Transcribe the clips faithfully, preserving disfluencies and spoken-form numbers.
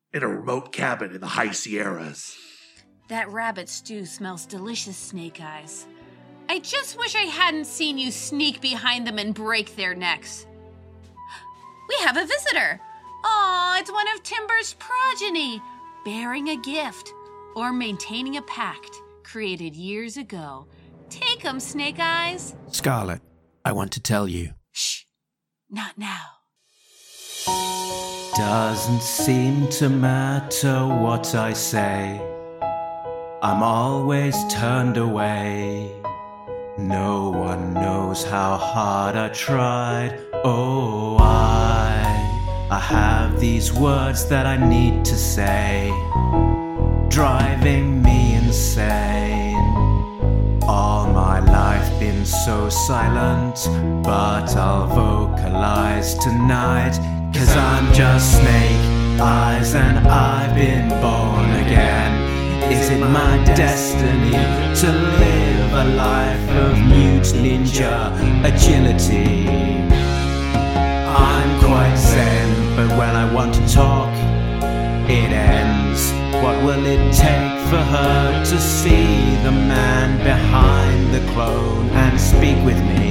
in a remote cabin in the high Sierras. That rabbit stew smells delicious, Snake Eyes. I just wish I hadn't seen you sneak behind them and break their necks. We have a visitor. Aw, it's one of Timber's progeny, bearing a gift or maintaining a pact created years ago. Take 'em, Snake Eyes. Scarlet, I want to tell you. Shh, not now. Doesn't seem to matter what I say. I'm always turned away. No one knows how hard I tried. Oh, I, I have these words that I need to say, driving me insane. All my life been so silent, but I'll vocalize tonight, 'cause I'm just Snake Eyes and I've been born again. Is it my destiny to live a life of mute ninja agility? I'm quite zen, but when I want to talk, it ends. What will it take for her to see the man behind the clone and speak with me?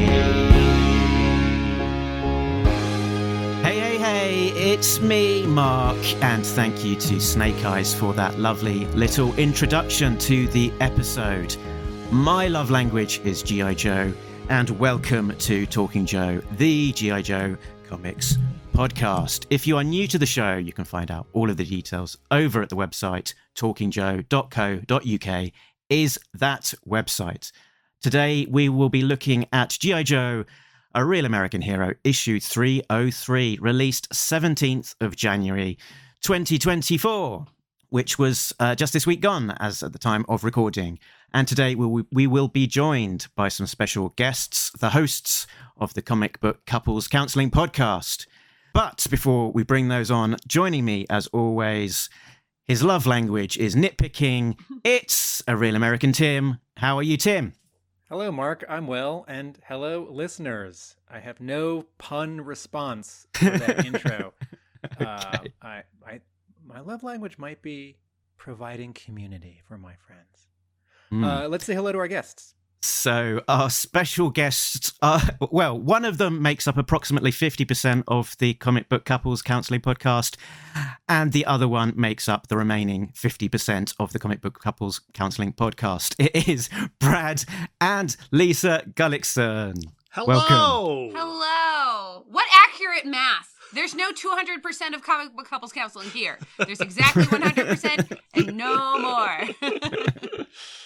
Hey, hey, hey, it's me, Mark, and thank you to Snake Eyes for that lovely little introduction to the episode. My love language is G I. Joe, and welcome to Talking Joe, the G I. Joe Comics podcast. If you are new to the show, you can find out all of the details over at the website talking joe dot co dot uk is that website. Today we will be looking at G I. Joe, A Real American Hero, issue three oh three, released seventeenth of January twenty twenty-four, which was uh, just this week gone as at the time of recording. And today we will, we will be joined by some special guests, the hosts of the Comic Book Couples Counselling podcast. But before we bring those on, joining me as always, his love language is nitpicking. It's A Real American Tim. How are you, Tim? Hello, Mark. I'm well. And hello, listeners. I have no pun response for that intro. Okay. Uh, I, I, my love language might be providing community for my friends. Mm. Uh, let's say hello to our guests. So our special guests are, well, one of them makes up approximately fifty percent of the Comic Book Couples Counselling podcast, and the other one makes up the remaining fifty percent of the Comic Book Couples Counselling podcast. It is Brad and Lisa Gullickson. Hello! Welcome. Hello. What accurate math? There's no two hundred percent of comic book couples counseling here. There's exactly one hundred percent and no more.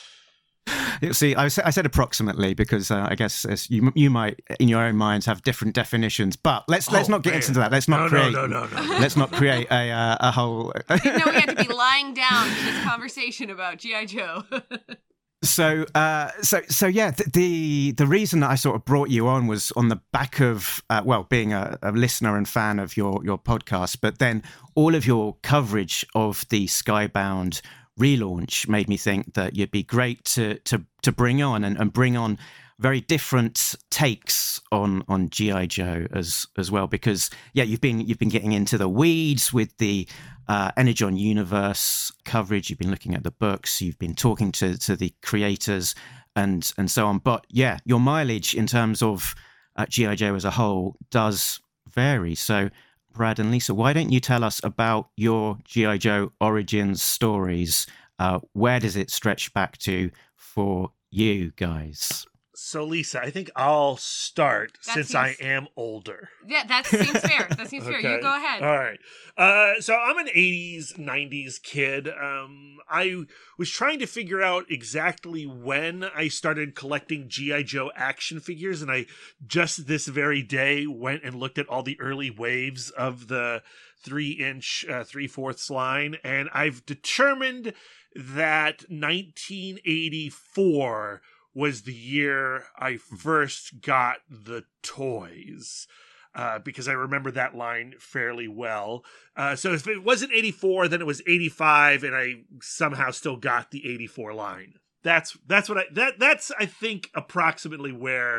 See, I said, I said approximately because uh, I guess as you you might in your own minds have different definitions. But let's let's Oh, not get man. into that. Let's not No, no, create. no, no, no. Let's not create a uh, a whole. I didn't know we had to be lying down for this conversation about G I. Joe. So, uh, so, so, yeah. The, the the reason that I sort of brought you on was on the back of, uh, well, being a, a listener and fan of your your podcast, but then all of your coverage of the Skybound relaunch made me think that you'd be great to to to bring on and, and bring on very different takes on on G I. Joe as as well, because yeah, you've been you've been getting into the weeds with the uh, Energon universe coverage. You've been looking at the books. You've been talking to to the creators and and so on. But yeah, your mileage in terms of uh, G I. Joe as a whole does vary. So Brad and Lisa, why don't you tell us about your G I. Joe origins stories? Uh, where does it stretch back to for you guys? So, Lisa, I think I'll start That since seems- I am older. Yeah, that seems fair. That seems fair. You go ahead. All right. Uh, so I'm an eighties, nineties kid. Um, I was trying to figure out exactly when I started collecting G I. Joe action figures, and I just this very day went and looked at all the early waves of the three-inch, uh, three-fourths line, and I've determined that nineteen eighty-four was the year I first got the toys, uh, because I remember that line fairly well. Uh, so if it wasn't eighty-four, then it was eighty-five, and I somehow still got the eighty-four line. That's that's what I that that's I think approximately where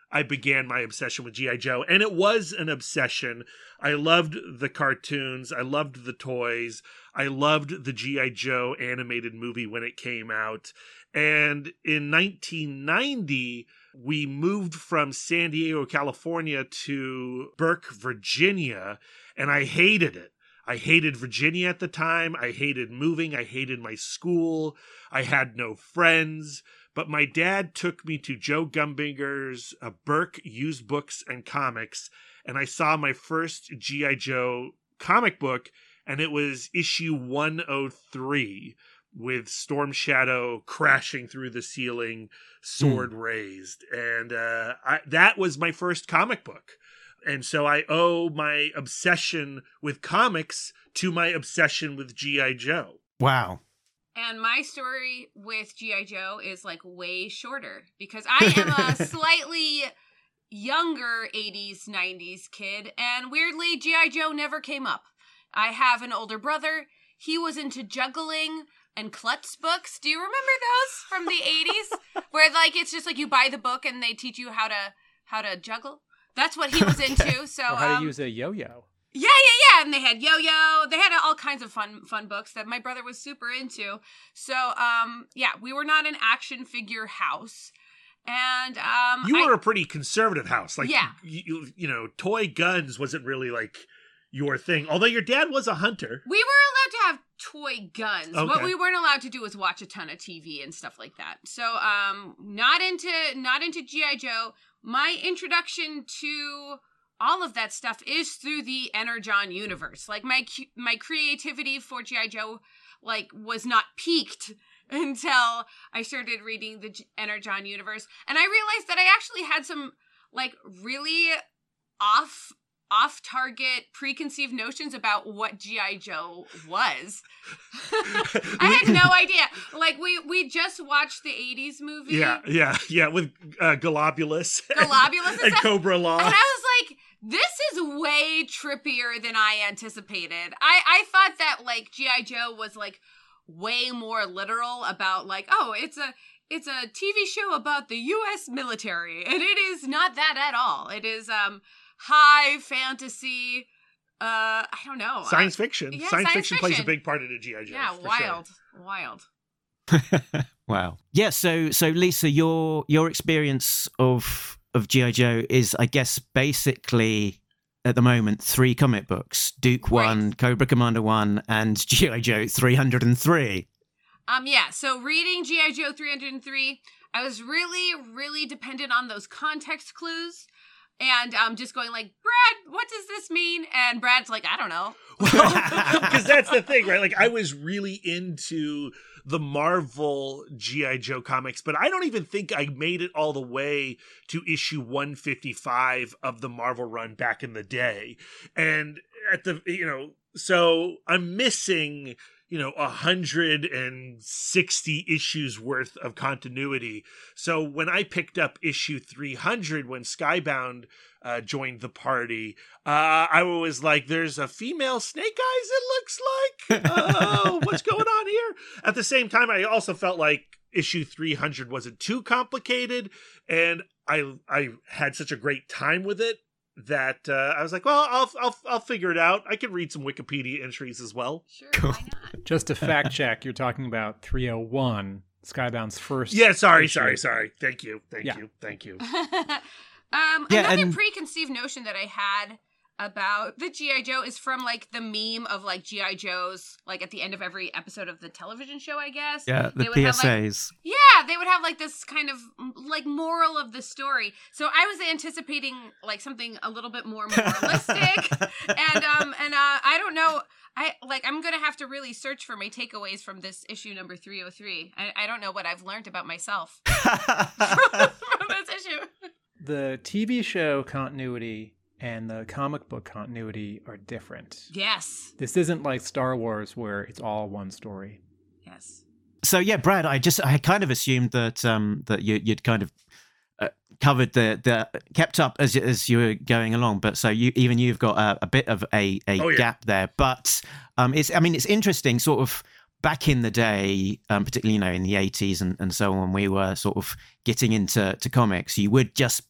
I began my obsession with G I. Joe. And it was an obsession. I loved the cartoons. I loved the toys. I loved the G I. Joe animated movie when it came out. And in nineteen ninety, we moved from San Diego, California to Burke, Virginia, and I hated it. I hated Virginia at the time. I hated moving. I hated my school. I had no friends. But my dad took me to Joe Gumbinger's uh, Burke Used Books and Comics, and I saw my first G I. Joe comic book, and it was issue one oh three. With Storm Shadow crashing through the ceiling, sword mm. raised. And uh, I, that was my first comic book. And so I owe my obsession with comics to my obsession with G I. Joe. Wow. And my story with G I. Joe is like way shorter because I am a slightly younger eighties, nineties kid. And weirdly, G I. Joe never came up. I have an older brother. He was into juggling and klutz books. Do you remember those from the eighties? Where like it's just like you buy the book and they teach you how to how to juggle. That's what he was okay. into. So or how um, to use a yo-yo. Yeah, yeah, yeah. And they had yo-yo. They had all kinds of fun fun books that my brother was super into. So um yeah, we were not an action figure house. And um You were I, a pretty conservative house. Like yeah. you, you know, toy guns wasn't really like your thing. Although your dad was a hunter. We were allowed to have toy guns. Okay. What we weren't allowed to do was watch a ton of T V and stuff like that. So, um, not into not into G I. Joe. My introduction to all of that stuff is through the Energon universe. Like my my creativity for G I. Joe, like was not peaked until I started reading the Energon universe, and I realized that I actually had some like really off. off-target preconceived notions about what G I. Joe was. I had no idea. Like, we we just watched the eighties movie. Yeah, yeah, yeah, with uh, Globulus. Globulus and, and, and Cobra Law. And I was like, this is way trippier than I anticipated. I, I thought that, like, G I. Joe was, like, way more literal about, like, oh, it's a... It's a T V show about the U S military, and it is not that at all. It is, um... high fantasy, uh, I don't know. Science I, fiction. Yeah, science, science fiction, fiction plays a big part in the G I. Joe. Yeah, wild, sure. wild. Wow. Yeah. So, so Lisa, your your experience of of G I. Joe is, I guess, basically at the moment three comic books: Duke right. One, Cobra Commander One, and G I. Joe three hundred three. Um, yeah. So reading G I. Joe three hundred three, I was really, really dependent on those context clues. And I'm um, just going like, Brad, what does this mean? And Brad's like, I don't know. Because that's the thing, right? Like, I was really into the Marvel G I. Joe comics, but I don't even think I made it all the way to issue one fifty-five of the Marvel run back in the day. And at the, you know, so I'm missing, you know, one hundred sixty issues worth of continuity. So when I picked up issue three hundred, when Skybound uh, joined the party, uh, I was like, there's a female Snake Eyes, it looks like. Oh, what's going on here? At the same time, I also felt like issue three hundred wasn't too complicated, and I I had such a great time with it that uh, I was like, well, I'll I'll I'll figure it out. I can read some Wikipedia entries as well. Sure, cool. Why not? Just to fact check, you're talking about three oh one, Skybound's first. Yeah, sorry, issue. sorry, sorry. Thank you, thank Yeah. you, thank you. um, Yeah, another and- preconceived notion that I had about the G I. Joe is from like the meme of like G I. Joe's like at the end of every episode of the television show, I guess. Yeah, the They would P have, S like, As. Yeah, they would have like this kind of like moral of the story. So I was anticipating like something a little bit more moralistic, and um and uh I don't know. I like I'm gonna have to really search for my takeaways from this issue number three oh three. I, I don't know what I've learned about myself from this issue. The T V show continuity and the comic book continuity are different. Yes. This isn't like Star Wars where it's all one story. Yes. So yeah, Brad, I just I kind of assumed that um that you, you'd kind of uh, covered the the kept up as as you were going along, but so you even you've got a, a bit of a a Oh, yeah. gap there. But um, it's I mean it's interesting, sort of back in the day, um, particularly you know in the eighties and and so on, we were sort of getting into to comics. You would just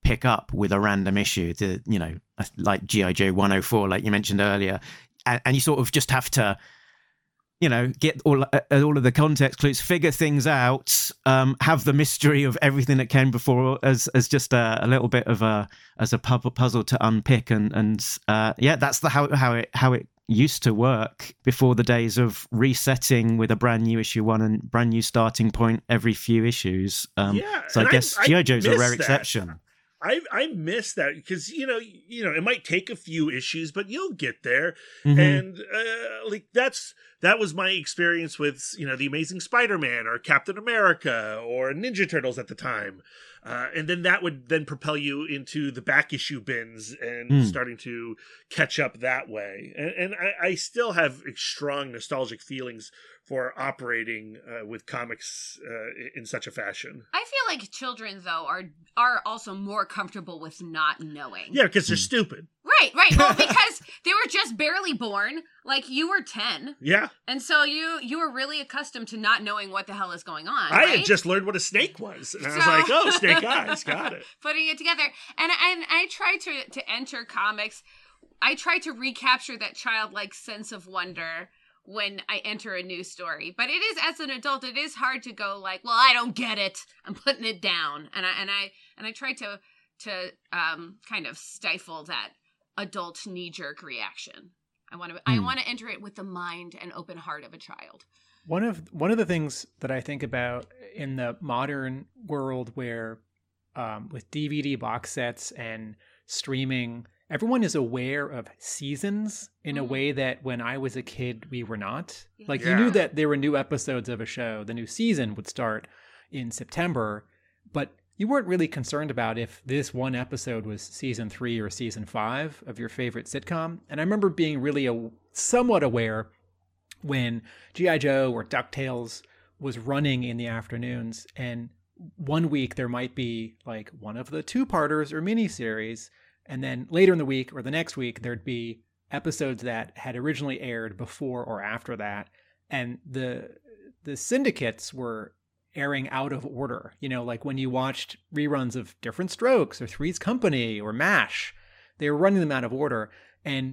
pick up with a random issue, the you know, like G I. Joe one oh four, like you mentioned earlier, and, and you sort of just have to, you know, get all uh, all of the context clues, figure things out, um, have the mystery of everything that came before as as just a, a little bit of a as a puzzle to unpick, and and uh, yeah, that's the how how it how it used to work before the days of resetting with a brand new issue one and brand new starting point every few issues. Um, yeah, so I guess G I. Joe's a rare that. exception. I I miss that because you know you know it might take a few issues, but you'll get there, Mm-hmm. and uh, like that's that was my experience with you know the Amazing Spider-Man or Captain America or Ninja Turtles at the time, uh, and then that would then propel you into the back issue bins and Mm. starting to catch up that way. And, and I, I still have strong nostalgic feelings for operating uh, with comics uh, in such a fashion. I feel like children, though, are are also more comfortable with not knowing. Yeah, because they're stupid. Right, right. Well, because they were just barely born. Like, you were ten. Yeah. And so you you were really accustomed to not knowing what the hell is going on, I right? had just learned what a snake was. And I was So- like, oh, snake eyes. Got it. Putting it together. And, and I try to, to enter comics. I try to recapture that childlike sense of wonder when I enter a new story. But it is, as an adult, it is hard to go like, well, I don't get it. I'm putting it down. And I and I and I try to to um kind of stifle that adult knee-jerk reaction. I want to I Hmm. want to enter it with the mind and open heart of a child. One of one of the things that I think about in the modern world, where um, with D V D box sets and streaming, everyone is aware of seasons in a Mhm. way that when I was a kid, we were not. Yeah. Like, Yeah. you knew that there were new episodes of a show. The new season would start in September, but you weren't really concerned about if this one episode was season three or season five of your favorite sitcom. And I remember being really a, somewhat aware when G I. Joe or DuckTales was running in the afternoons, and one week there might be like one of the two-parters or miniseries, and then later in the week or the next week there'd be episodes that had originally aired before or after that, and the the syndicates were airing out of order. You know, like when you watched reruns of Different Strokes or Three's Company or MASH, they were running them out of order. And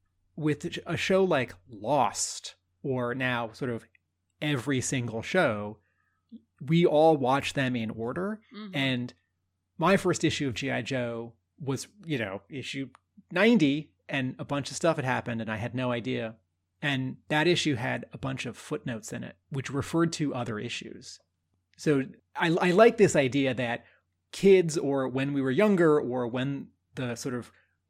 with a show like Lost, or now sort of every single show, we all watch them in order. Mhm. And my first issue of G I. Joe was, you know, issue ninety, and a bunch of stuff had happened and I had no idea. And that issue had a bunch of footnotes in it, which referred to other issues. So I, I like this idea that kids, or when we were younger, or when the sort of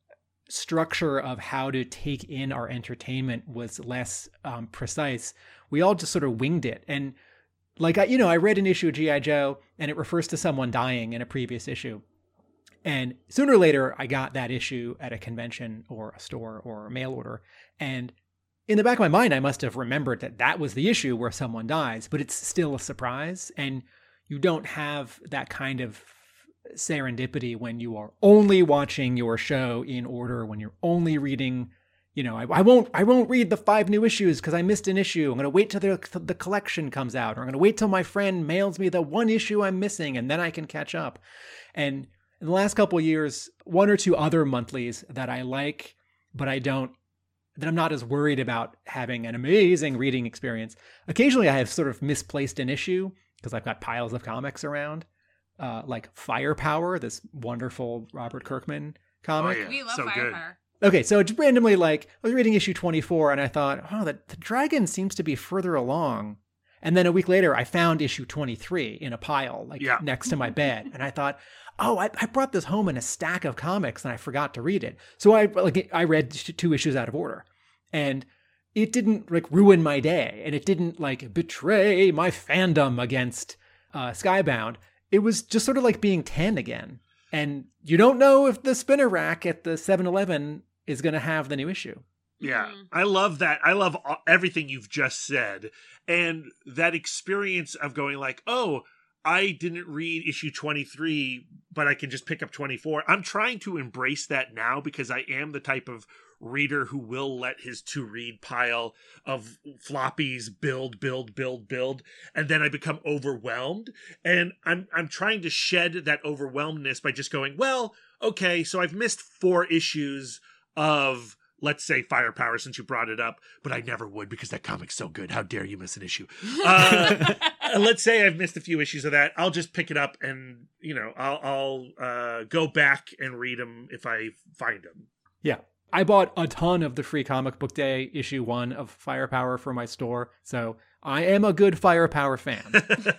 structure of how to take in our entertainment was less um, precise, we all just sort of winged it. And like, I, you know, I read an issue of G I. Joe and it refers to someone dying in a previous issue. And sooner or later, I got that issue at a convention or a store or a mail order. And in the back of my mind, I must have remembered that that was the issue where someone dies, but it's still a surprise. And you don't have that kind of serendipity when you are only watching your show in order, when you're only reading, you know, I, I won't, I won't read the five new issues because I missed an issue. I'm going to wait till the, the collection comes out, or I'm going to wait till my friend mails me the one issue I'm missing, and then I can catch up. And in the last couple of years, one or two other monthlies that I like, but I don't, that I'm not as worried about having an amazing reading experience. Occasionally I have sort of misplaced an issue because I've got piles of comics around, uh, like Firepower, this wonderful Robert Kirkman comic. Oh, yeah. We love So good. Firepower. Okay, so just randomly, like, I was reading issue twenty-four and I thought, oh, the, the dragon seems to be further along. And then a week later, I found issue twenty-three in a pile, like Yeah. next to my bed. And I thought, oh, I, I brought this home in a stack of comics and I forgot to read it. So I like I read two issues out of order. And it didn't like ruin my day. And it didn't like betray my fandom against uh, Skybound. It was just sort of like being ten again. And you don't know if the spinner rack at the seven eleven is going to have the new issue. Yeah, Mhm. I love that. I love all- everything you've just said. And that experience of going like, oh, I didn't read issue twenty-three, but I can just pick up twenty-four. I'm trying to embrace that now because I am the type of reader who will let his to read pile of floppies build, build, build, build, and then I become overwhelmed. And I'm I'm trying to shed that overwhelmedness by just going, well, okay, so I've missed four issues of, let's say, Firepower, since you brought it up, but I never would because that comic's so good. How dare you miss an issue? Uh, let's say I've missed a few issues of that. I'll just pick it up and, you know, I'll, I'll uh, go back and read them if I find them. Yeah. I bought a ton of the free comic book day issue one of Firepower for my store, so I am a good Firepower fan.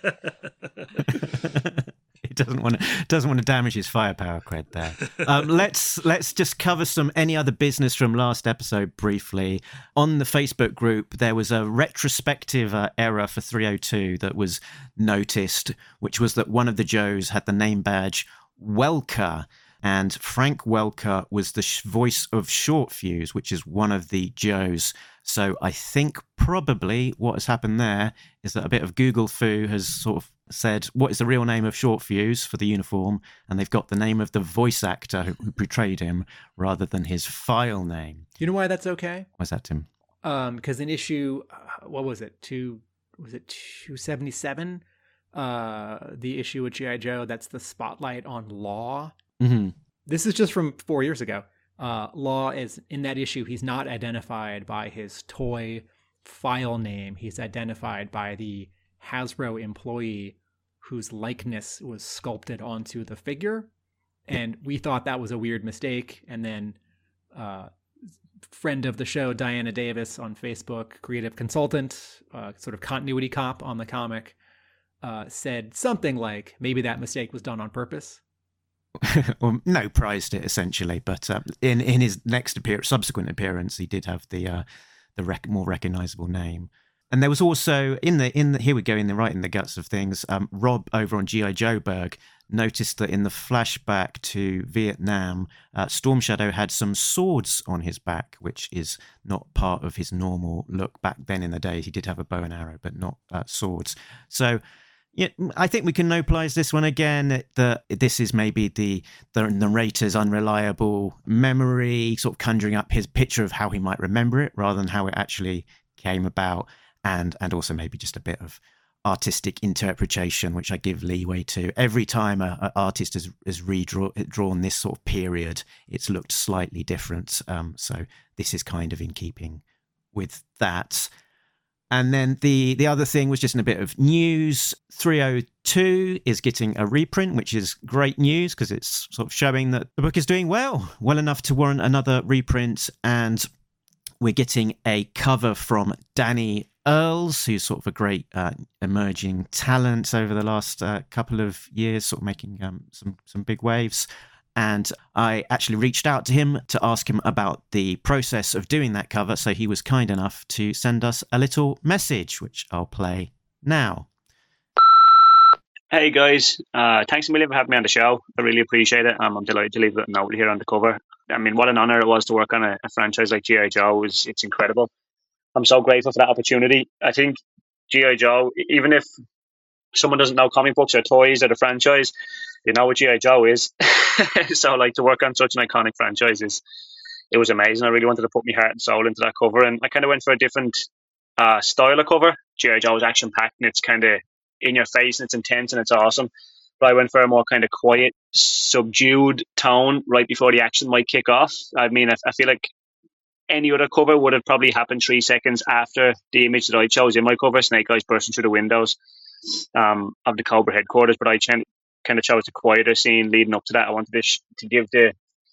He doesn't want to doesn't want to damage his Firepower cred there. Um, let's let's just cover some any other business from last episode briefly. On the Facebook group, there was a retrospective uh, error for three oh two that was noticed, which was that one of the Joes had the name badge Welker. And Frank Welker was the sh- voice of Short Fuse, which is one of the Joes. So I think probably what has happened there is that a bit of Google foo has sort of said, what is the real name of Short Fuse for the uniform? And they've got the name of the voice actor who, who portrayed him rather than his file name. You know why that's okay? Why's that, Tim? Um, because in issue, uh, what was it? Two, was it two seventy-seven? Uh, the issue with G I. Joe, that's the spotlight on Law. Mm-hmm. This is just from four years ago. Uh, Law is in that issue. He's not identified by his toy file name. He's identified by the Hasbro employee whose likeness was sculpted onto the figure. And we thought that was a weird mistake. And then uh, friend of the show, Diana Davis on Facebook, creative consultant, uh, sort of continuity cop on the comic, uh, said something like, maybe that mistake was done on purpose. Well, no, prized it essentially, but um, in in his next appearance, subsequent appearance, he did have the uh, the rec- more recognizable name. And there was also in the in the, here we go in the right in the guts of things. Um, Rob over on G I. Joeberg noticed that in the flashback to Vietnam, uh, Storm Shadow had some swords on his back, which is not part of his normal look. Back then in the day, he did have a bow and arrow, but not uh, swords. So. Yeah, I think we can no-plies this one again. That this is maybe the the narrator's unreliable memory, sort of conjuring up his picture of how he might remember it, rather than how it actually came about, and and also maybe just a bit of artistic interpretation, which I give leeway to. Every time an artist has has redrawn this sort of period, it's looked slightly different. Um, so this is kind of in keeping with that. And then the, the other thing was just in a bit of news. three oh two is getting a reprint, which is great news because it's sort of showing that the book is doing well, well enough to warrant another reprint. And we're getting a cover from Danny Earls, who's sort of a great uh, emerging talent over the last uh, couple of years, sort of making um, some, some big waves. And I actually reached out to him to ask him about the process of doing that cover. So he was kind enough to send us a little message, which I'll play now. Hey guys, uh, thanks a million for having me on the show. I really appreciate it. Um, I'm delighted to leave a note here on the cover. I mean, what an honor it was to work on a, a franchise like G I. Joe. It's, it's incredible. I'm so grateful for that opportunity. I think G I. Joe, even if someone doesn't know comic books or toys or the franchise, you know what G I. Joe is. So like to work on such an iconic franchise is, it was amazing. I really wanted to put my heart and soul into that cover, and I kind of went for a different uh, style of cover. G I. Joe is action packed and it's kind of in your face and it's intense and it's awesome. But I went for a more kind of quiet, subdued tone right before the action might kick off. I mean, I, I feel like any other cover would have probably happened three seconds after the image that I chose in my cover, Snake Eyes bursting through the windows um, of the Cobra headquarters. But I ch- kind of chose a quieter scene leading up to that. I wanted to, sh- to give the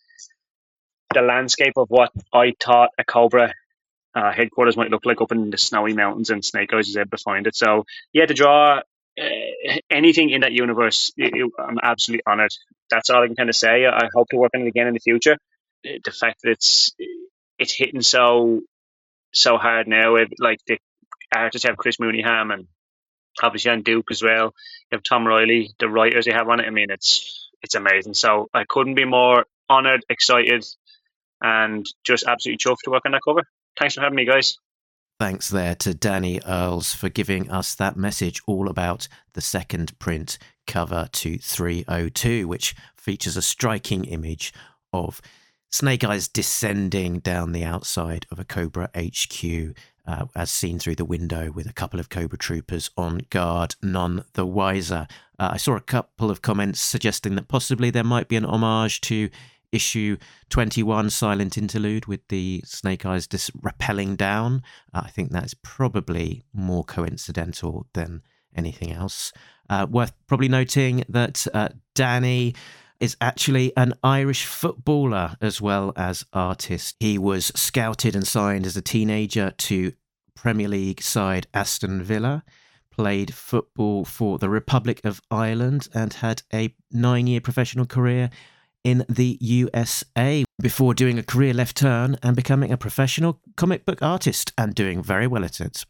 the landscape of what I thought a Cobra uh, headquarters might look like up in the snowy mountains, and Snake Eyes is able to find it. So yeah, to draw uh, anything in that universe, it, it, I'm absolutely honoured. That's all I can kind of say. I hope to work on it again in the future. The fact that it's it's hitting so so hard now, it, like the artists have Chris Mooneyham and obviously on Duke as well. You have Tom Riley, the writers they have on it. I mean, it's it's amazing. So I couldn't be more honoured, excited, and just absolutely chuffed to work on that cover. Thanks for having me, guys. Thanks there to Danny Earls for giving us that message all about the second print cover to three oh two, which features a striking image of Snake Eyes descending down the outside of a Cobra H Q, uh, as seen through the window with a couple of Cobra troopers on guard, none the wiser. Uh, I saw a couple of comments suggesting that possibly there might be an homage to issue twenty-one, Silent Interlude, with the Snake Eyes dis- rappelling down. Uh, I think that's probably more coincidental than anything else. Uh, worth probably noting that uh, Danny is actually an Irish footballer as well as artist. He was scouted and signed as a teenager to Premier League side Aston Villa, played football for the Republic of Ireland, and had a nine-year professional career in the U S A before doing a career left turn and becoming a professional comic book artist and doing very well at it.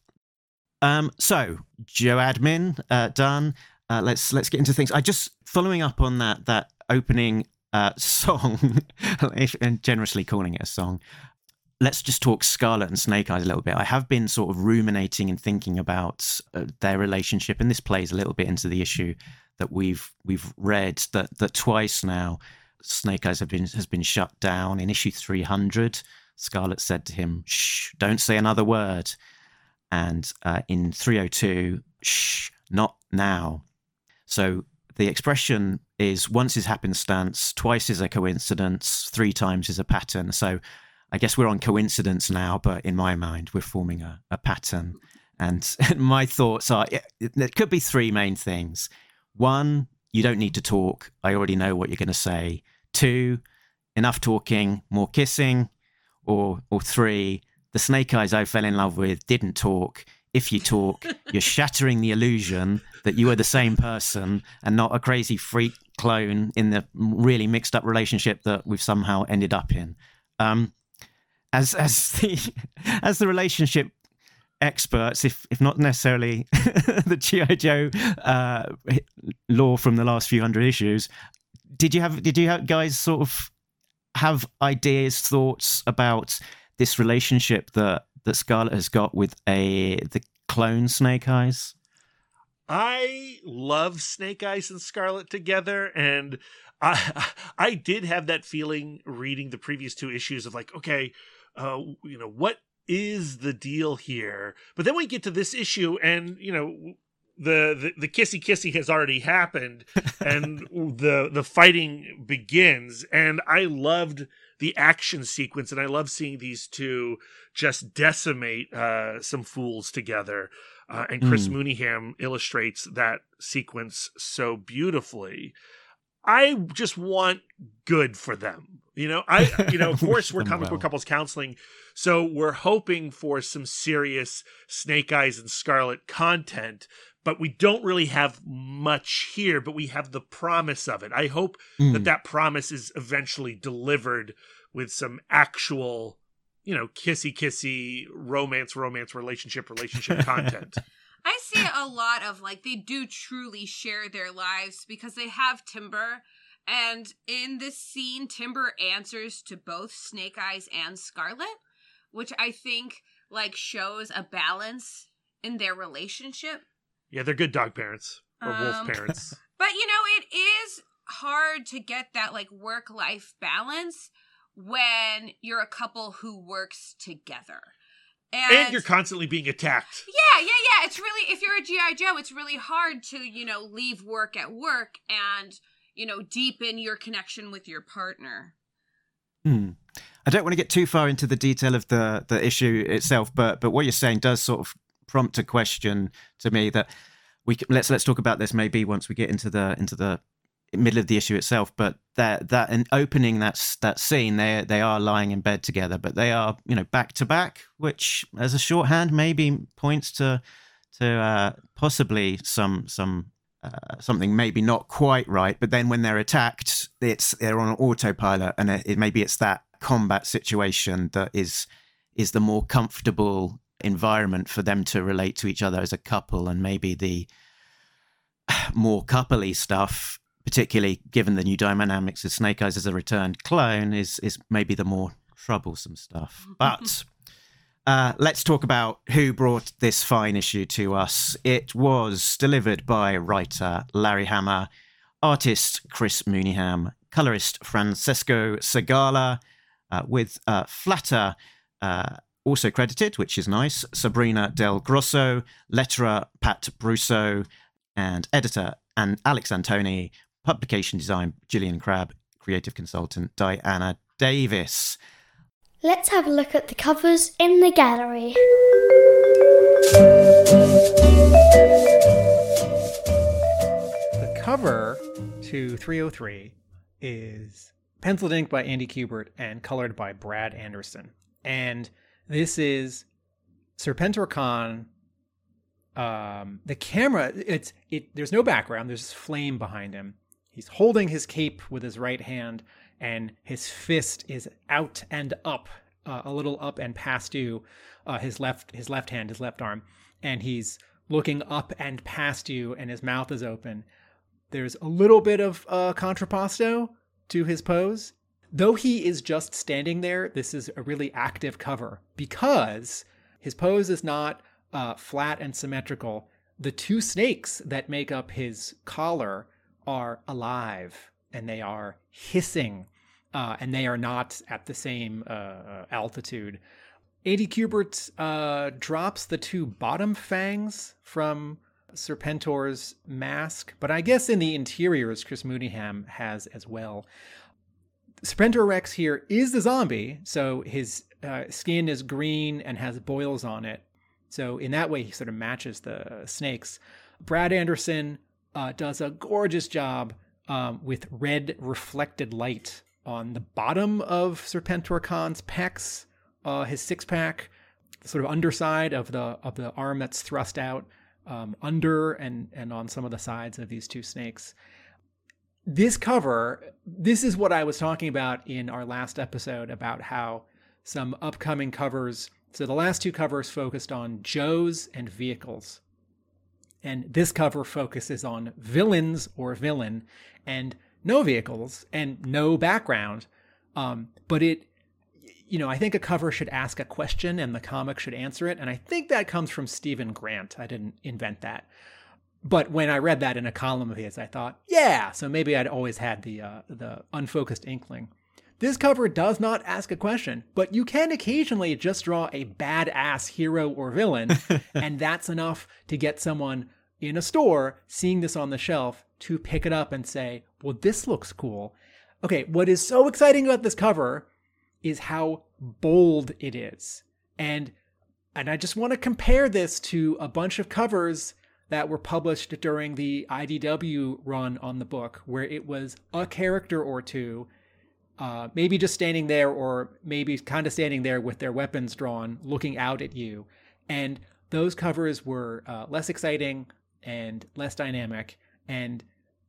Um, so, Joe Admin, uh, done. Uh, let's let's get into things. I just, following up on that that opening uh, song, and generously calling it a song, let's just talk Scarlet and Snake Eyes a little bit. I have been sort of ruminating and thinking about uh, their relationship, and this plays a little bit into the issue that we've we've read that that twice now Snake Eyes have been has been shut down. In issue three hundred, Scarlet said to him, "Shh, don't say another word." And uh, in three oh two, "Shh, not now." So the expression is once is happenstance, twice is a coincidence, three times is a pattern. So I guess we're on coincidence now, but in my mind, we're forming a, a pattern. And my thoughts are, it, there could be three main things. One, you don't need to talk. I already know what you're going to say. Two, enough talking, more kissing. Or or three, the Snake Eyes I fell in love with didn't talk. If you talk, you're shattering the illusion that you are the same person and not a crazy freak clone in the really mixed up relationship that we've somehow ended up in. Um, as as the as the relationship experts, if if not necessarily the G I. Joe uh, lore from the last few hundred issues, did you have did you have guys sort of have ideas, thoughts about this relationship that that Scarlet has got with a the clone Snake Eyes? I love Snake Eyes and Scarlet together, and I I did have that feeling reading the previous two issues of like, okay, uh, you know, what is the deal here? But then we get to this issue, and you know, the the, the kissy kissy has already happened, and the the fighting begins, and I loved the action sequence, and I love seeing these two just decimate uh, some fools together. Uh, and Chris mm. Mooneyham illustrates that sequence so beautifully. I just want good for them. You know, I, you know, of course we're comic book couples counseling, so we're hoping for some serious Snake Eyes and Scarlet content, but we don't really have much here, but we have the promise of it. I hope mm. that that promise is eventually delivered with some actual, you know, kissy kissy romance, romance, relationship, relationship content. I see a lot of like, they do truly share their lives because they have Timber. And in this scene, Timber answers to both Snake Eyes and Scarlet, which I think like shows a balance in their relationship. Yeah, they're good dog parents or um, wolf parents. But, you know, it is hard to get that like work-life balance when you're a couple who works together. And, and you're constantly being attacked. Yeah, yeah, yeah. It's really, if you're a G I. Joe, it's really hard to, you know, leave work at work and, you know, deepen your connection with your partner. Hmm. I don't want to get too far into the detail of the, the issue itself, but but what you're saying does sort of prompt a question to me that we can, let's let's talk about this maybe once we get into the into the middle of the issue itself. But that that in opening that that scene, they they are lying in bed together, but they are, you know, back to back, which as a shorthand maybe points to to uh, possibly some some uh, something maybe not quite right. But then when they're attacked, it's they're on an autopilot, and it, it maybe it's that combat situation that is is the more comfortable environment for them to relate to each other as a couple, and maybe the more coupley stuff, particularly given the new dynamics of Snake Eyes as a returned clone, is is maybe the more troublesome stuff. But uh, let's talk about who brought this fine issue to us. It was delivered by writer Larry Hama, artist Chris Mooneyham, colorist Francesco Segala, uh, with uh, Flatter uh, also credited, which is nice, Sabrina Del Grosso, letterer Pat Brusso, and editor and Alex Antoni, publication design Gillian Crabb, creative consultant Diana Davis. Let's have a look at the covers in the gallery. The cover to three oh three is penciled ink by Andy Kubert and colored by Brad Anderson. And this is Serpentor Khan. Um, the camera, it's it. There's no background. There's flame behind him. He's holding his cape with his right hand, and his fist is out and up, uh, a little up and past you. Uh, his left, his left hand, his left arm, and he's looking up and past you, and his mouth is open. There's a little bit of uh, contrapposto to his pose. Though he is just standing there, this is a really active cover because his pose is not uh, flat and symmetrical. The two snakes that make up his collar are alive and they are hissing uh, and they are not at the same uh, altitude. Andy Kubert uh, drops the two bottom fangs from Serpentor's mask, but I guess in the interiors, Chris Mooneyham has as well. Serpentor Rex here is the zombie, so his uh, skin is green and has boils on it. So in that way, he sort of matches the snakes. Brad Anderson uh, does a gorgeous job um, with red reflected light on the bottom of Serpentor Khan's pecs, uh, his six-pack, sort of underside of the of the arm that's thrust out, um, under and and on some of the sides of these two snakes. This cover, this is what I was talking about in our last episode about how some upcoming covers, so the last two covers focused on Joes and vehicles. And this cover focuses on villains or villain and no vehicles and no background. Um, but it, you know, I think a cover should ask a question and the comic should answer it. And I think that comes from Stephen Grant. I didn't invent that. But when I read that in a column of his, I thought, yeah, so maybe I'd always had the uh, the unfocused inkling. This cover does not ask a question, but you can occasionally just draw a badass hero or villain, and that's enough to get someone in a store seeing this on the shelf to pick it up and say, well, this looks cool. Okay, what is so exciting about this cover is how bold it is. And, and I just want to compare this to a bunch of covers that were published during the I D W run on the book, where it was a character or two, uh, maybe just standing there or maybe kind of standing there with their weapons drawn, looking out at you. And those covers were uh, less exciting and less dynamic. And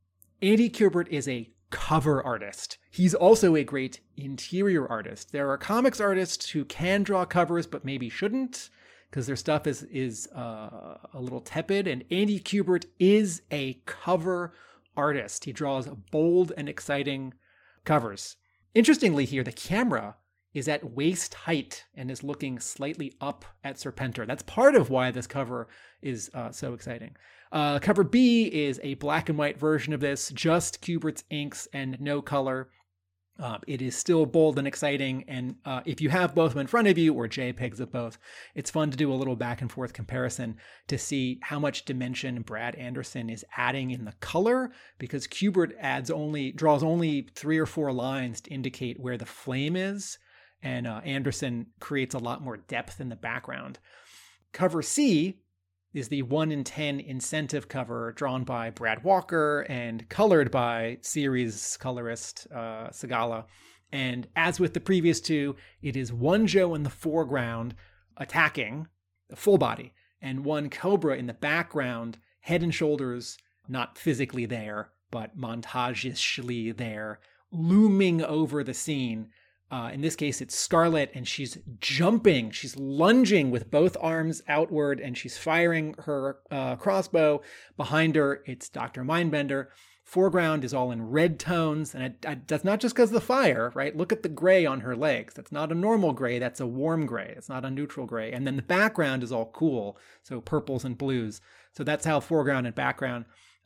Andy Kubert is a cover artist. He's also a great interior artist. There are comics artists who can draw covers, but maybe shouldn't, because their stuff is is uh, a little tepid. And Andy Kubert is a cover artist. He draws bold and exciting covers. Interestingly here, the camera is at waist height and is looking slightly up at Serpentor. That's part of why this cover is uh, so exciting. Uh, cover B is a black and white version of this, just Kubert's inks and no color. Uh, it is still bold and exciting, and uh, if you have both of them in front of you or JPEGs of both, it's fun to do a little back and forth comparison to see how much dimension Brad Anderson is adding in the color, because Kubert adds only draws only three or four lines to indicate where the flame is, and uh, Anderson creates a lot more depth in the background. Cover C is the one in ten incentive cover drawn by Brad Walker and colored by series colorist uh, Segala. And as with the previous two, it is one Joe in the foreground attacking, the full body, and one Cobra in the background, head and shoulders, not physically there, but montage-ishly there, looming over the scene. Uh, in this case, it's Scarlet, and she's jumping. She's lunging with both arms outward, and she's firing her uh, crossbow. Behind her, it's Doctor Mindbender. Foreground is all in red tones, and it, it, that's not just because of the fire, right? Look at the gray on her legs. That's not a normal gray. That's a warm gray. It's not a neutral gray. And then the background is all cool, so purples and blues. So that's how foreground and background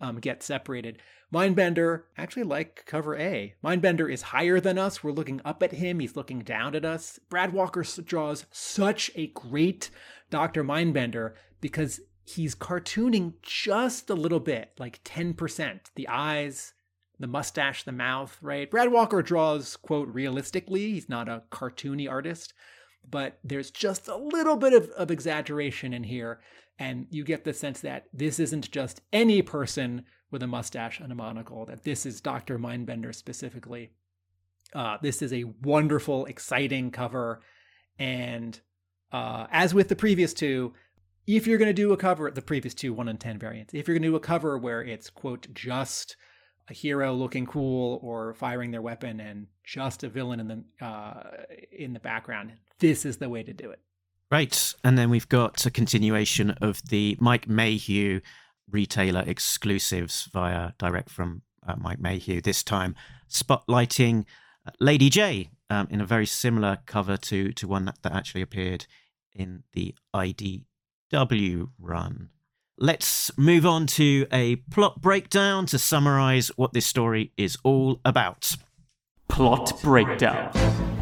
um, get separated. Mindbender, actually like cover A. Mindbender is higher than us. We're looking up at him. He's looking down at us. Brad Walker draws such a great Doctor Mindbender because he's cartooning just a little bit, like ten percent. The eyes, the mustache, the mouth, right? Brad Walker draws, quote, realistically. He's not a cartoony artist, but there's just a little bit of, of exaggeration in here. And you get the sense that this isn't just any person with a mustache and a monocle, that this is Doctor Mindbender specifically. Uh, this is a wonderful, exciting cover. And uh, as with the previous two, if you're going to do a cover, the previous two one in ten variants, if you're going to do a cover where it's, quote, just a hero looking cool or firing their weapon and just a villain in the uh, in the background, this is the way to do it. Right. And then we've got a continuation of the Mike Mayhew retailer exclusives via direct from uh, Mike Mayhew, this time spotlighting Lady J um, in a very similar cover to, to one that, that actually appeared in the I D W run. Let's move on to a plot breakdown to summarize what this story is all about. Plot breakdown.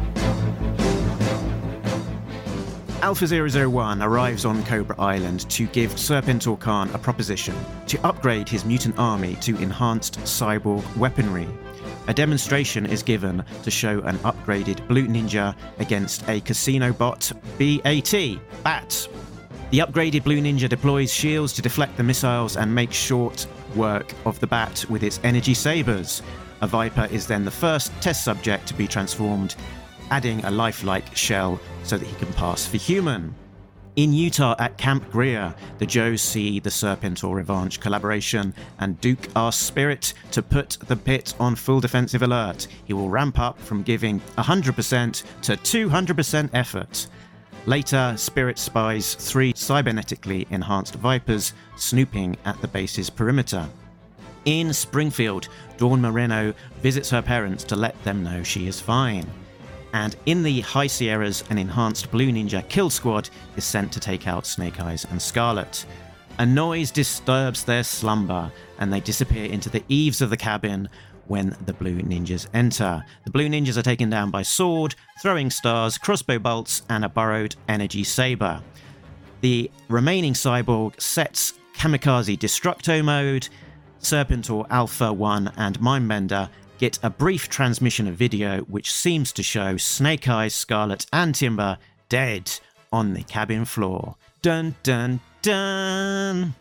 Alpha zero zero one arrives on Cobra Island to give Serpentor Khan a proposition to upgrade his mutant army to enhanced cyborg weaponry. A demonstration is given to show an upgraded Blue Ninja against a casino bot, B A T, Bat. The upgraded Blue Ninja deploys shields to deflect the missiles and make short work of the Bat with its energy sabers. A Viper is then the first test subject to be transformed, adding a lifelike shell so that he can pass for human. In Utah at Camp Greer, the Joes see the Serpentor Revanche collaboration and Duke asks Spirit to put the pit on full defensive alert. He will ramp up from giving one hundred percent to two hundred percent effort. Later, Spirit spies three cybernetically enhanced Vipers snooping at the base's perimeter. In Springfield, Dawn Moreno visits her parents to let them know she is fine. And in the High Sierras, an enhanced Blue Ninja kill squad is sent to take out Snake Eyes and Scarlet. A noise disturbs their slumber, and they disappear into the eaves of the cabin when the Blue Ninjas enter. The Blue Ninjas are taken down by sword, throwing stars, crossbow bolts, and a borrowed energy saber. The remaining cyborg sets Kamikaze Destructo mode. Serpentor Alpha one and Mindbender get a brief transmission of video which seems to show Snake Eyes, Scarlet, and Timber dead on the cabin floor. Dun dun dun!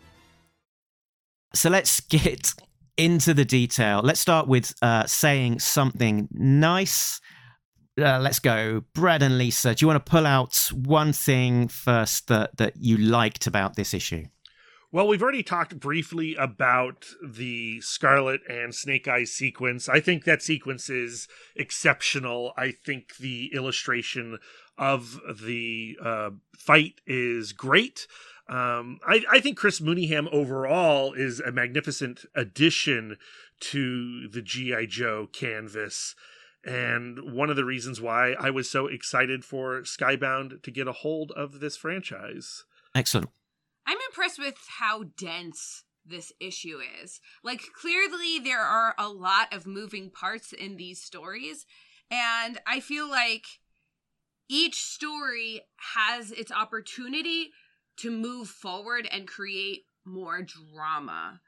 So let's get into the detail. Let's start with uh, saying something nice. Uh, let's go. Brad and Lisa, do you want to pull out one thing first that, that you liked about this issue? Well, we've already talked briefly about the Scarlet and Snake Eyes sequence. I think that sequence is exceptional. I think the illustration of the uh, fight is great. Um, I, I think Chris Mooneyham overall is a magnificent addition to the G I. Joe canvas. And one of the reasons why I was so excited for Skybound to get a hold of this franchise. Excellent. I'm impressed with how dense this issue is. Like, clearly there are a lot of moving parts in these stories, and I feel like each story has its opportunity to move forward and create more drama.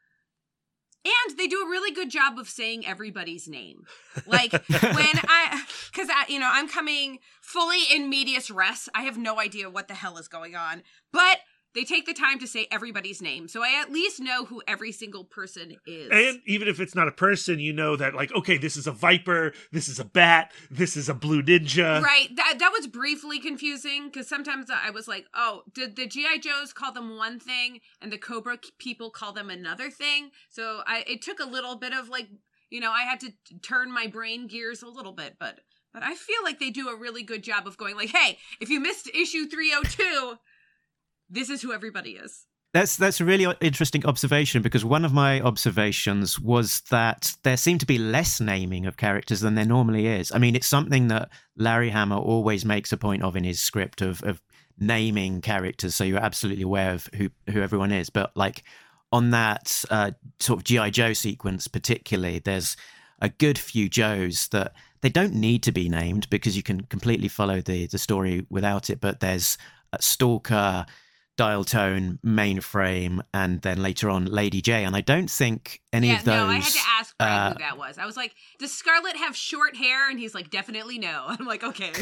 And they do a really good job of saying everybody's name. Like, when I, because, I, you know, I'm coming fully in medias res. I have no idea what the hell is going on, but they take the time to say everybody's name, so I at least know who every single person is. And even if it's not a person, you know that, like, okay, this is a Viper, this is a Bat, this is a Blue Ninja. Right. That that was briefly confusing, because sometimes I was like, oh, did the G I. Joes call them one thing, and the Cobra people call them another thing? So I it took a little bit of, like, you know, I had to turn my brain gears a little bit, but but I feel like they do a really good job of going, like, hey, if you missed issue three oh two... this is who everybody is. That's that's a really interesting observation, because one of my observations was that there seemed to be less naming of characters than there normally is. I mean, it's something that Larry Hama always makes a point of in his script of, of naming characters, so you're absolutely aware of who, who everyone is. But, like, on that uh, sort of G I. Joe sequence particularly, there's a good few Joes that they don't need to be named because you can completely follow the, the story without it. But there's a Stalker, Dial Tone, Mainframe, and then later on Lady J. And I don't think any yeah, of those... no, I had to ask Brian uh, who that was. I was like, does Scarlet have short hair? And he's like, definitely no. I'm like, okay.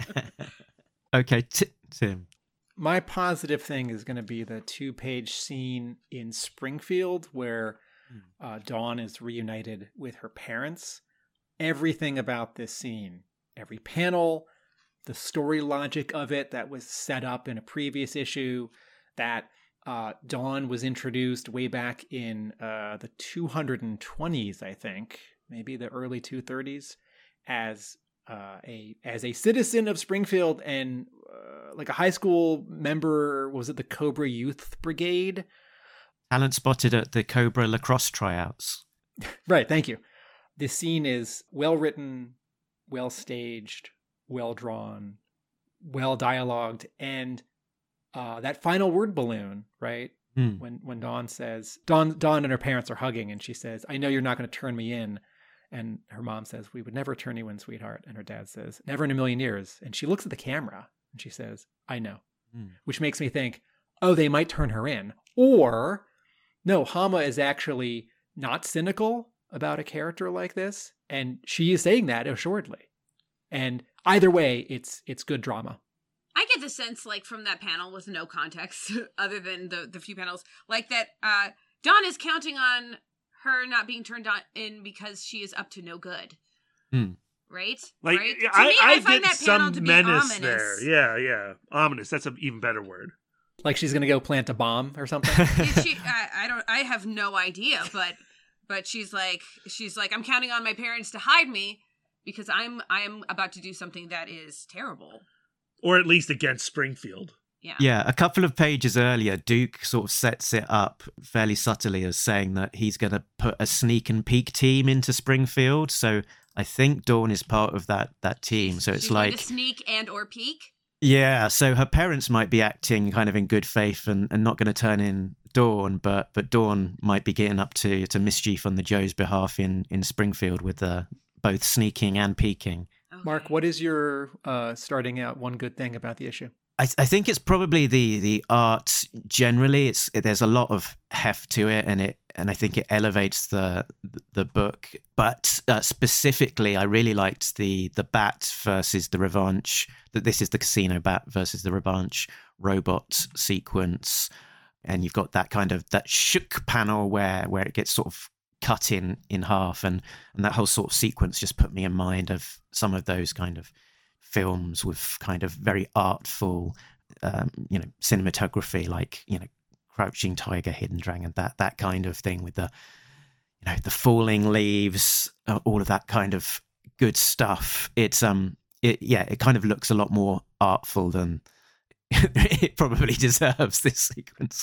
Okay, T- Tim. My positive thing is going to be the two-page scene in Springfield where uh, Dawn is reunited with her parents. Everything about this scene, every panel, the story logic of it that was set up in a previous issue, that uh, Dawn was introduced way back in uh, the two hundred twenties, I think, maybe the early two thirties, as uh, a as a citizen of Springfield and uh, like a high school member. Was it the Cobra Youth Brigade? Talent spotted at the Cobra lacrosse tryouts. Right, thank you. This scene is well written, well staged, well drawn, well dialogued, and uh, that final word balloon, right? Mm. When when Dawn says, Dawn, Dawn and her parents are hugging, and she says, "I know you're not going to turn me in," and her mom says, "We would never turn you in, sweetheart," and her dad says, "Never in a million years," and she looks at the camera and she says, "I know," mm. which makes me think, oh, they might turn her in, or no, Hama is actually not cynical about a character like this, and she is saying that assuredly. And either way, it's it's good drama. I get the sense, like, from that panel with no context other than the, the few panels, like that uh, Dawn is counting on her not being turned on in because she is up to no good. Hmm. Right? Like, right? I, to me, I, I find get that panel some to be menace ominous. there. Yeah, yeah. Ominous. That's an even better word. Like she's going to go plant a bomb or something? she, I, I don't. I have no idea, but but she's like, she's like, I'm counting on my parents to hide me because I'm I am about to do something that is terrible. Or at least against Springfield. Yeah. Yeah, a couple of pages earlier, Duke sort of sets it up fairly subtly as saying that he's going to put a sneak and peek team into Springfield. So I think Dawn is part of that that team. So it's She's like going to sneak and or peek. Yeah, so her parents might be acting kind of in good faith and, and not going to turn in Dawn, but but Dawn might be getting up to, to mischief on the Joe's behalf in, in Springfield with uh, both sneaking and peeking. Okay. Mark, what is your uh, starting out one good thing about the issue? I, I think it's probably the the art generally. It's it, there's a lot of heft to it, and it and I think it elevates the the book. But uh, specifically, I really liked the the Bat versus the Revanche. That this is the Casino Bat versus the Revanche robot sequence, and you've got that kind of that shook panel where where it gets sort of cut in in half, and and that whole sort of sequence just put me in mind of some of those kind of films with kind of very artful, um, you know, cinematography, like, you know, Crouching Tiger, Hidden Dragon, that that kind of thing with the, you know, the falling leaves, uh, all of that kind of good stuff. It's um, it yeah, it kind of looks a lot more artful than it probably deserves. This sequence.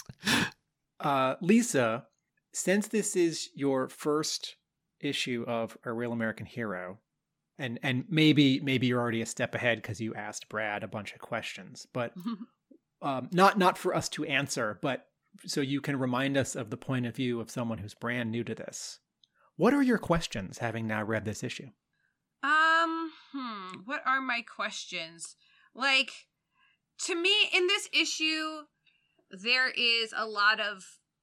Uh, Lisa, since this is your first issue of A Real American Hero. And and maybe maybe you're already a step ahead because you asked Brad a bunch of questions, but um, not not for us to answer, but so you can remind us of the point of view of someone who's brand new to this. What are your questions, having now read this issue? Um, hmm, what are my questions? Like, to me, in this issue, there is a lot of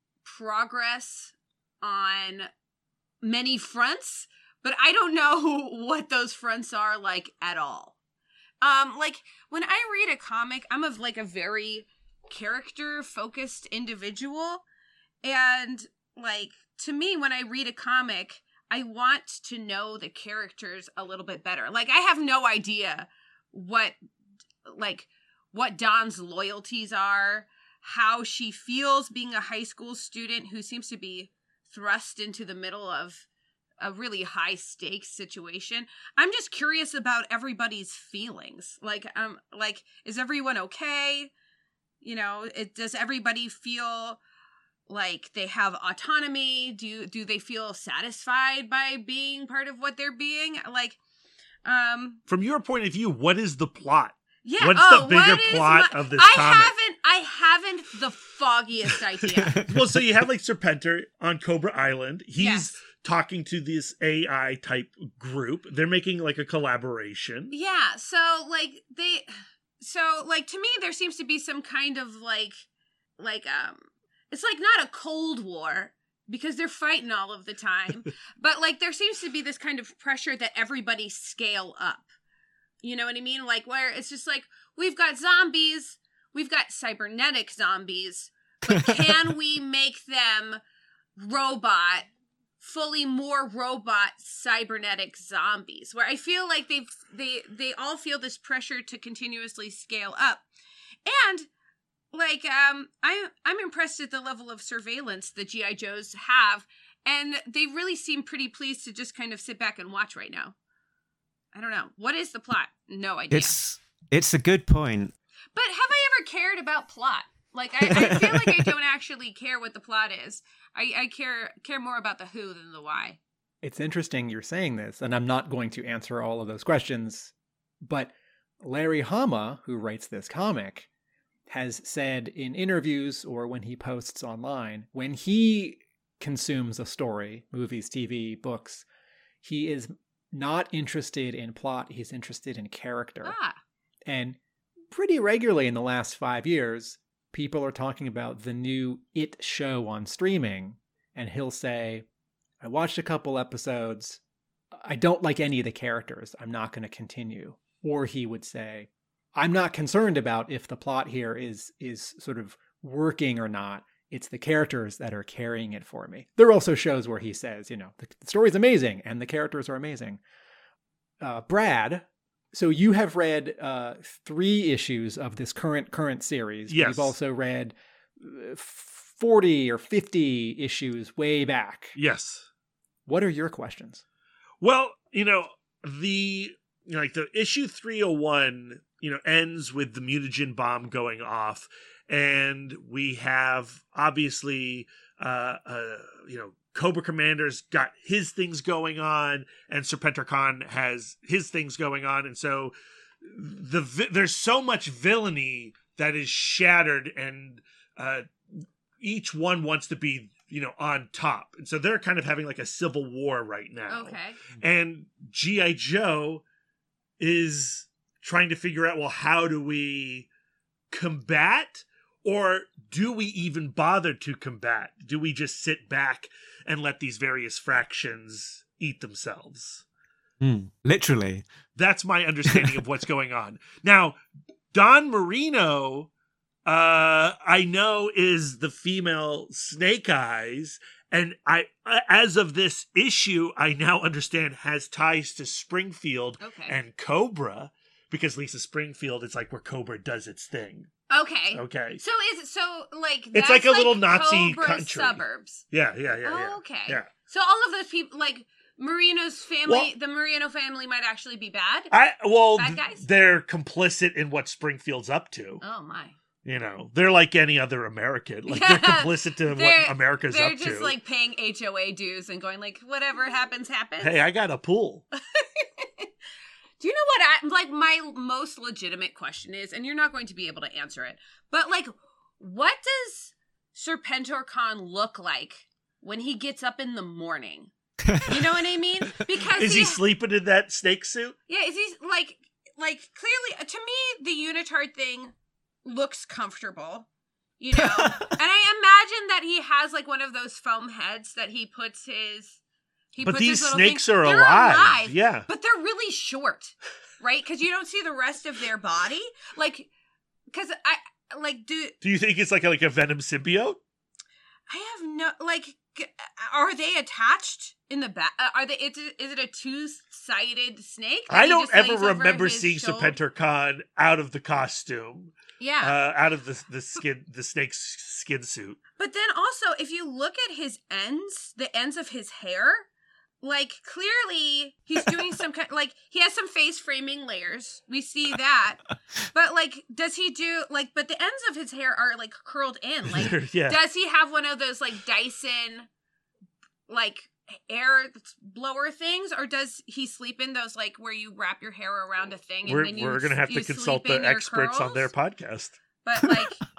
progress on many fronts. But I don't know what those fronts are like at all. Um, like when I read a comic, I'm of like a very character focused individual. And like, to me, when I read a comic, I want to know the characters a little bit better. Like, I have no idea what, like, what Dawn's loyalties are, how she feels being a high school student who seems to be thrust into the middle of a really high stakes situation. I'm just curious about everybody's feelings. Like, um, like, is everyone okay? You know, it, does everybody feel like they have autonomy? Do do they feel satisfied by being part of what they're being? Like, um, from your point of view, what is the plot? Yeah. What's oh, the bigger what is plot my, of this I comic? haven't. I I haven't the foggiest idea. Well, so you have like Serpentor on Cobra Island. He's Yes. talking to this A I type group. They're making like a collaboration. Yeah, so like they so like to me there seems to be some kind of like like um it's like not a cold war because they're fighting all of the time, but like there seems to be this kind of pressure that everybody scale up. You know what I mean? Like where it's just like we've got zombies, we've got cybernetic zombies, but can we make them robot fully more robot cybernetic zombies, where I feel like they've they they all feel this pressure to continuously scale up. And like um I I'm impressed at the level of surveillance the G I. Joes have, and they really seem pretty pleased to just kind of sit back and watch right now. I don't know. What is the plot? No idea. It's it's a good point. But have I ever cared about plot? Like, I, I feel like I don't actually care what the plot is. I, I care care more about the who than the why. It's interesting you're saying this, and I'm not going to answer all of those questions, but Larry Hama, who writes this comic, has said in interviews or when he posts online, when he consumes a story, movies, T V, books, he is not interested in plot, he's interested in character. Ah. And pretty regularly in the last five years, people are talking about the new It show on streaming, and he'll say, I watched a couple episodes. I don't like any of the characters. I'm not going to continue. Or he would say, I'm not concerned about if the plot here is is sort of working or not. It's the characters that are carrying it for me. There are also shows where he says, you know, the story's amazing and the characters are amazing. Uh, Brad, so you have read uh, three issues of this current current series. Yes. You've also read forty or fifty issues way back. Yes. What are your questions? Well, you know, the you know, like the issue three oh one, you know, ends with the mutagen bomb going off, and we have obviously uh, uh you know, Cobra Commander's got his things going on, and Serpentor Khan has his things going on, and so the vi- there's so much villainy that is shattered, and uh, each one wants to be, you know, on top, and so they're kind of having like a civil war right now. Okay. And G I. Joe is trying to figure out, well, how do we combat? Or do we even bother to combat? Do we just sit back and let these various fractions eat themselves? Mm, literally. That's my understanding of what's going on. Now, Don Marino, uh, I know, is the female Snake Eyes. And I, as of this issue, I now understand has ties to Springfield Okay. and Cobra. Because Lisa Springfield is like where Cobra does its thing. Okay. Okay. So is it so like It's that's like a little Nazi Cobra country. suburbs? Yeah, yeah, yeah, Oh, yeah. okay. Yeah. So all of those people, like Marino's family, Well- the Marino family might actually be bad. I well, Bad guys? they're complicit in what Springfield's up to. Oh my! You know, they're like any other American. Like Yeah. they're complicit to They're- what America's They're up just to. like paying H O A dues and going like, whatever happens, happens. Hey, I got a pool. Do you know what I like my most legitimate question is, and you're not going to be able to answer it, but like, what does Serpentor Khan look like when he gets up in the morning? You know what I mean? Because Is he sleeping in that snake suit? Yeah, is he like like clearly to me the unitard thing looks comfortable, you know. And I imagine that he has like one of those foam heads that he puts his he But puts these his little snakes thing- are They're alive. Yeah. but they're really short, right? Because you don't see the rest of their body, like because I like do Do you think it's like a, like a venom symbiote? I have no like. g- Are they attached in the back? Uh, are they? Is it, is it a two-sided snake? that I he don't just ever lays over remember his seeing shoulder? Serpentor Khan out of the costume, Yeah, uh, out of the the skin, the snake's skin suit. but then also if you look at his ends, the ends of his hair, like clearly he's doing some kind. Like he has some face framing layers. We see that, but like, does he do like? But the ends of his hair are like curled in. Like, Yeah. does he have one of those like Dyson, like air blower things, or does he sleep in those like where you wrap your hair around a thing and We're then you we're gonna have you to consult sleep in the your experts on curls? their podcast. But like,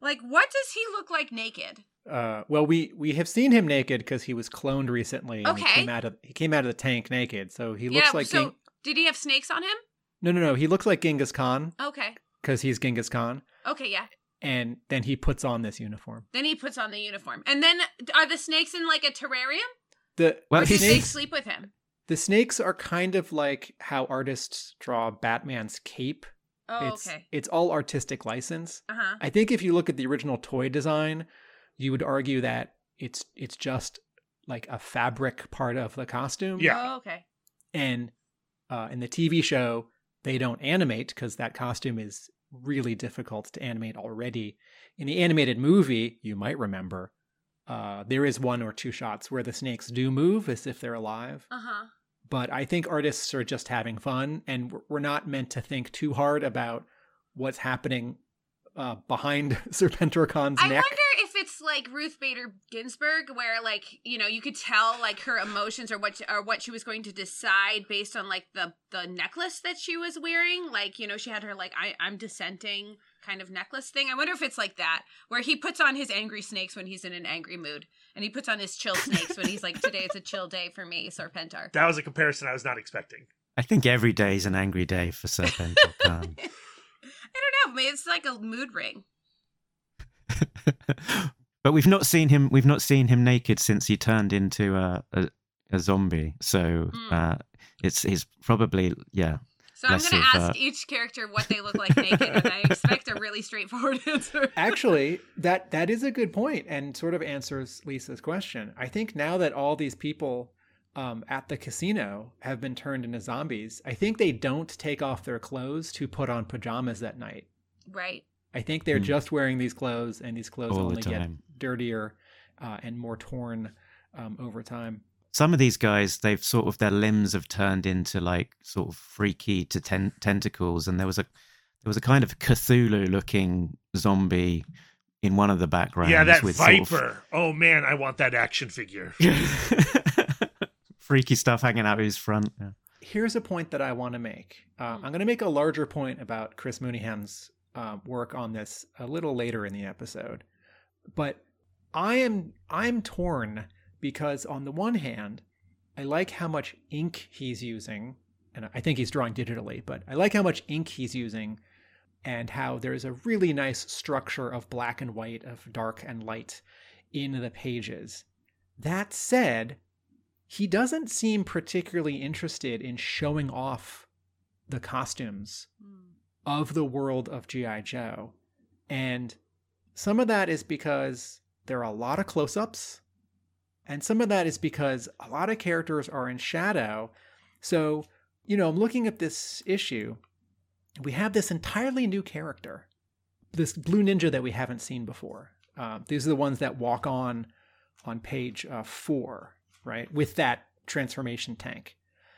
Like, what does he look like naked? Uh, well, we we have seen him naked because he was cloned recently. And Okay. He came out of he came out of the tank naked, so he looks yeah, like. so Ging- did he have snakes on him? no, no, no. He looks like Genghis Khan Okay. because he's Genghis Khan, Okay, yeah. and then he puts on this uniform. Then he puts on the uniform. And then are the snakes in like a terrarium? The Well, the Or he's- do they snakes sleep with him? the snakes are kind of like how artists draw Batman's cape. Oh, it's okay. it's all artistic license. Uh-huh. I think if you look at the original toy design, you would argue that it's it's just like a fabric part of the costume. Yeah. Oh, okay. And uh, in the T V show, they don't animate because that costume is really difficult to animate already. In the animated movie, you might remember, uh, there is one or two shots where the snakes do move as if they're alive. Uh-huh. But I think artists are just having fun, and we're not meant to think too hard about what's happening uh, behind Serpentorcon's I neck. wonder if it's like Ruth Bader Ginsburg, where like you know you could tell like her emotions or what or what she was going to decide based on like the the necklace that she was wearing. Like you know she had her like I I'm dissenting kind of necklace thing. I wonder if it's like that, where he puts on his angry snakes when he's in an angry mood, and he puts on his chill snakes when he's like today it's a chill day for me, Serpentor. That was a comparison I was not expecting. I think every day is an angry day for Serpentor Khan. I don't know. Maybe it's like a mood ring. But we've not seen him. We've not seen him naked since he turned into a a, a zombie. So Mm. uh, it's he's probably yeah. So I'm Less going to of, ask uh, each character what they look like naked, and I expect a really straightforward answer. Actually, that that is a good point and sort of answers Lisa's question. I think now that all these people um, at the casino have been turned into zombies, I think they don't take off their clothes to put on pajamas at night. Right. I think they're Hmm. just wearing these clothes, and these clothes All the only get time. dirtier uh, and more torn um, over time. Some of these guys, they've sort of their limbs have turned into like sort of freaky to ten- tentacles, and there was a there was a kind of Cthulhu-looking zombie in one of the backgrounds. Yeah, that with Viper. Sort of Oh man, I want that action figure. freaky stuff hanging out of his front. Yeah. Here's a point that I want to make. Uh, I'm going to make a larger point about Chris Mooneyham's uh, work on this a little later in the episode, but I am I'm torn because on the one hand, I like how much ink he's using, and I think he's drawing digitally, but I like how much ink he's using, and how there's a really nice structure of black and white, of dark and light in the pages. That said, he doesn't seem particularly interested in showing off the costumes of the world of G I. Joe. And some of that is because there are a lot of close-ups, and some of that is because a lot of characters are in shadow. So, you know, I'm looking at this issue. We have this entirely new character, this blue ninja that we haven't seen before. Uh, these are the ones that walk on on page uh, four, right, with that transformation tank.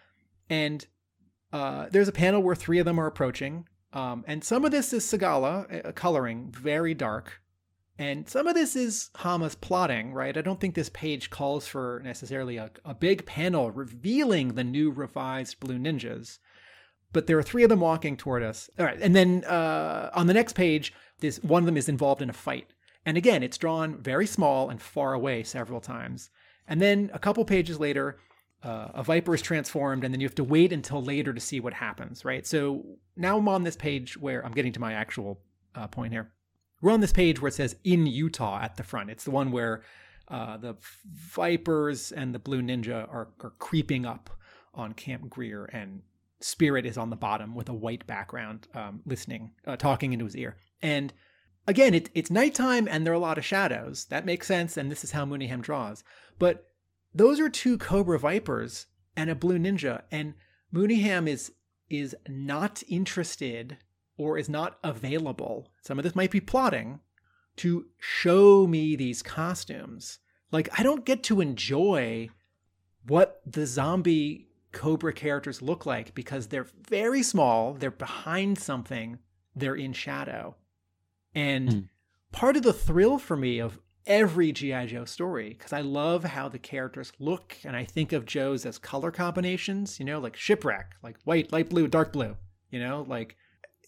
And uh, there's a panel where three of them are approaching. Um, and some of this is Segala uh, coloring, very dark. And some of this is Hama's plotting, right? I don't think this page calls for necessarily a, a big panel revealing the new revised Blue Ninjas. But there are three of them walking toward us. All right. And then uh, on the next page, this one of them is involved in a fight. And again, it's drawn very small and far away several times. And then a couple pages later, uh, a Viper is transformed, and then you have to wait until later to see what happens, right? So now I'm on this page where I'm getting to my actual uh, point here. We're on this page where it says in Utah at the front. It's the one where uh, the Vipers and the Blue Ninja are, are creeping up on Camp Greer, and Spirit is on the bottom with a white background, um, listening, uh, talking into his ear. And again, it, it's nighttime and there are a lot of shadows. That makes sense, and this is how Mooneyham draws. But those are two Cobra Vipers and a Blue Ninja, and Mooneyham is is not interested or is not available. Some of this might be plotting to show me these costumes. Like, I don't get to enjoy what the zombie Cobra characters look like because they're very small, they're behind something, they're in shadow. And Mm. part of the thrill for me of every G I. Joe story, because I love how the characters look, and I think of Joe's as color combinations, you know, like Shipwreck, like white, light blue, dark blue, you know, like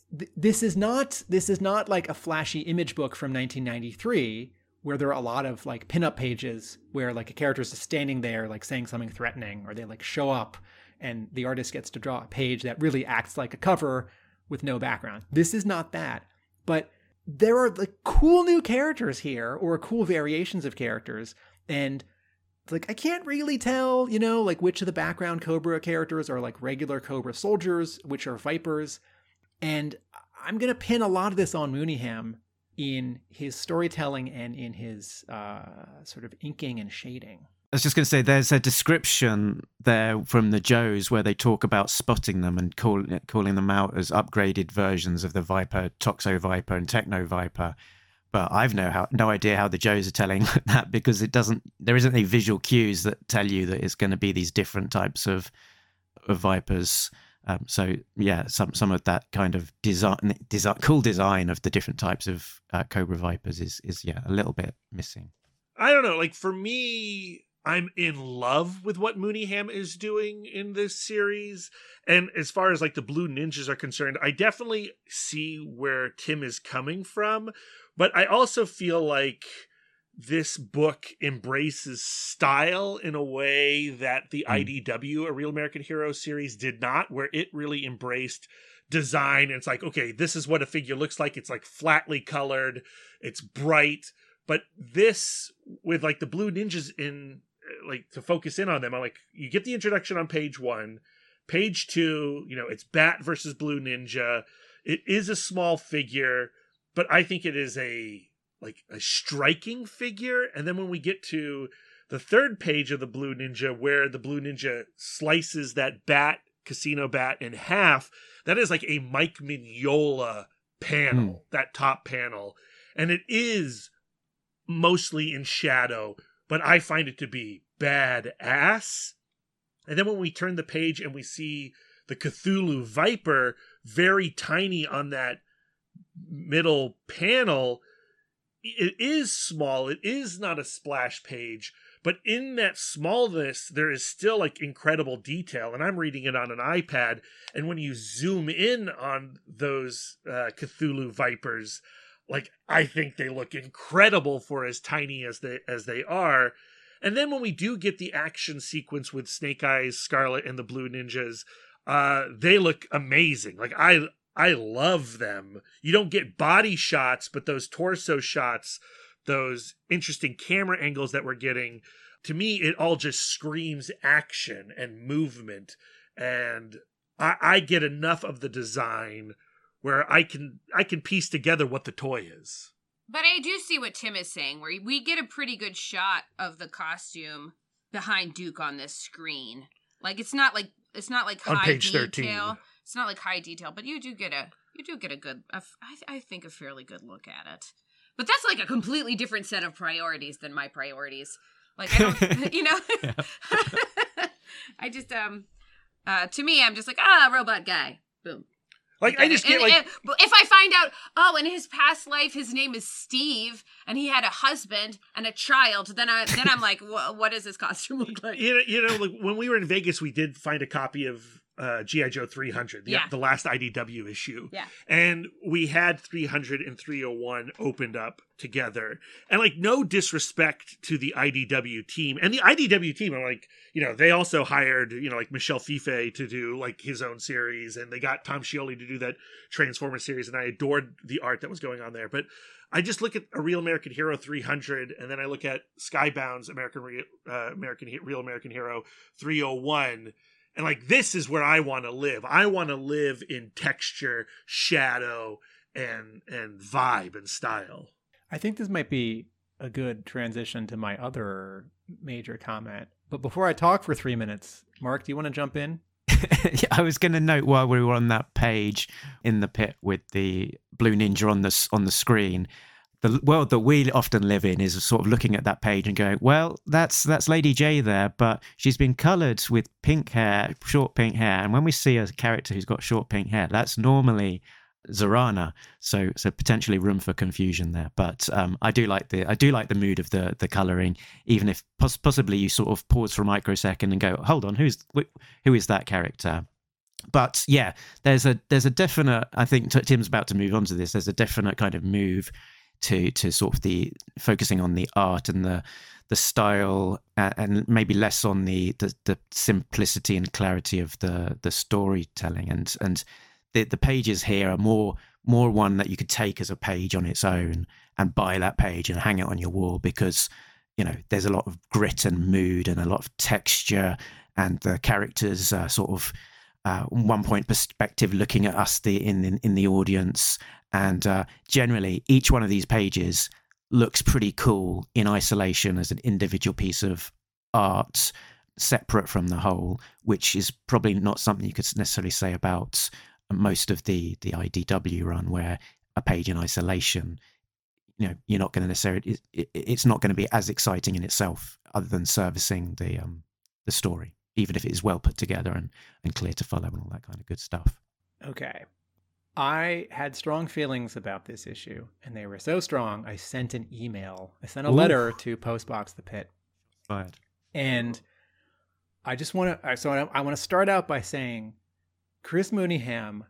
th- this is not this is not like a flashy image book from nineteen ninety-three where there are a lot of like pinup pages where like a character is just standing there like saying something threatening, or they like show up and the artist gets to draw a page that really acts like a cover with no background. This is not that. But there are like cool new characters here, or cool variations of characters, and like I can't really tell, you know, like which of the background Cobra characters are like regular Cobra soldiers, which are Vipers. And I'm going to pin a lot of this on Mooneyham in his storytelling and in his uh, sort of inking and shading. I was just going to say, there's a description there from the Joes where they talk about spotting them and call, calling them out as upgraded versions of the Viper, Toxo Viper and Techno Viper. But I've no how, no idea how the Joes are telling that, because it doesn't. There isn't any visual cues that tell you that it's going to be these different types of of Vipers. Um, so yeah, some some of that kind of design, design, cool design of the different types of uh, Cobra Vipers is is yeah a little bit missing. I don't know. Like for me, I'm in love with what Mooneyham is doing in this series. And as far as like the Blue Ninjas are concerned, I definitely see where Tim is coming from. But I also feel like this book embraces style in a way that the mm. I D W, A Real American Hero series, did not, where it really embraced design. And it's like, okay, this is what a figure looks like. It's like flatly colored. It's bright. But this, with like the Blue Ninjas in, like to focus in on them, I'm like, you get the introduction on page one. Page two, you know, it's Bat versus Blue Ninja. It is a small figure, but I think it is a like a striking figure. And then when we get to the third page of the Blue Ninja, where the Blue Ninja slices that bat, Casino Bat, in half, that is like a Mike Mignola panel, mm. that top panel. And it is mostly in shadow, but I find it to be badass. And then when we turn the page and we see the Cthulhu Viper very tiny on that middle panel, it is small. It is not a splash page, but in that smallness, there is still like incredible detail. And I'm reading it on an iPad. And when you zoom in on those uh, Cthulhu Vipers, like I think they look incredible for as tiny as they as they are. And then when we do get the action sequence with Snake Eyes, Scarlet, and the Blue Ninjas, uh, they look amazing. Like I. I love them. You don't get body shots, but those torso shots, those interesting camera angles that we're getting, to me, it all just screams action and movement. And I, I get enough of the design where I can I can piece together what the toy is. But I do see what Tim is saying, where we get a pretty good shot of the costume behind Duke on this screen. Like it's not like it's not like on high page detail. thirteen. It's not like high detail, but you do get a you do get a good, a, I, I think, a fairly good look at it. But that's like a completely different set of priorities than my priorities. Like I don't, you know, I just um, uh, to me, I'm just like ah, robot guy, boom. Like I just get like, and, and if I find out, oh, in his past life, his name is Steve, and he had a husband and a child, then I then I'm like, what does this costume look like? You know, you know, like when we were in Vegas, we did find a copy of uh, G I. Joe three hundred, the, yeah. the last I D W issue. Yeah. And we had three hundred and three oh one opened up together. And like, no disrespect to the I D W team. And the I D W team, I'm like, you know, they also hired, you know, like Michel Fife to do like his own series. And they got Tom Scioli to do that Transformers series. And I adored the art that was going on there. But I just look at A Real American Hero three hundred, and then I look at Skybound's American Re- uh, American Real American Hero three oh one. And like, this is where I want to live. I want to live in texture, shadow, and and vibe and style. I think this might be a good transition to my other major comment. But before I talk for three minutes, Mark, do you want to jump in? Yeah, I was going to note while we were on that page in the pit with the Blue Ninja on the on the screen, the world that we often live in is sort of looking at that page and going, well, that's that's Lady J there, but she's been coloured with pink hair, short pink hair. And when we see a character who's got short pink hair, that's normally Zorana. So so potentially room for confusion there. But um, I do like the I do like the mood of the the colouring, even if poss- possibly you sort of pause for a microsecond and go, hold on, who's who is that character? But yeah, there's a there's a definite. I think Tim's about to move on to this. There's a definite kind of move to to sort of the focusing on the art and the the style, uh, and maybe less on the, the the simplicity and clarity of the the storytelling. And and the the pages here are more more one that you could take as a page on its own and buy that page and hang it on your wall, because you know there's a lot of grit and mood and a lot of texture, and the characters are sort of uh, one point perspective looking at us the in in, in the audience, and uh, generally each one of these pages looks pretty cool in isolation as an individual piece of art separate from the whole, which is probably not something you could necessarily say about most of the the I D W run, where a page in isolation, you know, you're not going to necessarily it, it, it's not going to be as exciting in itself, other than servicing the um the story, even if it is well put together and and clear to follow and all that kind of good stuff. Okay. I had strong feelings about this issue, and they were so strong, I sent an email. I sent a Ooh. letter to Postbox the Pit. Right. And I just want to, so I, I want to start out by saying Chris Mooneyham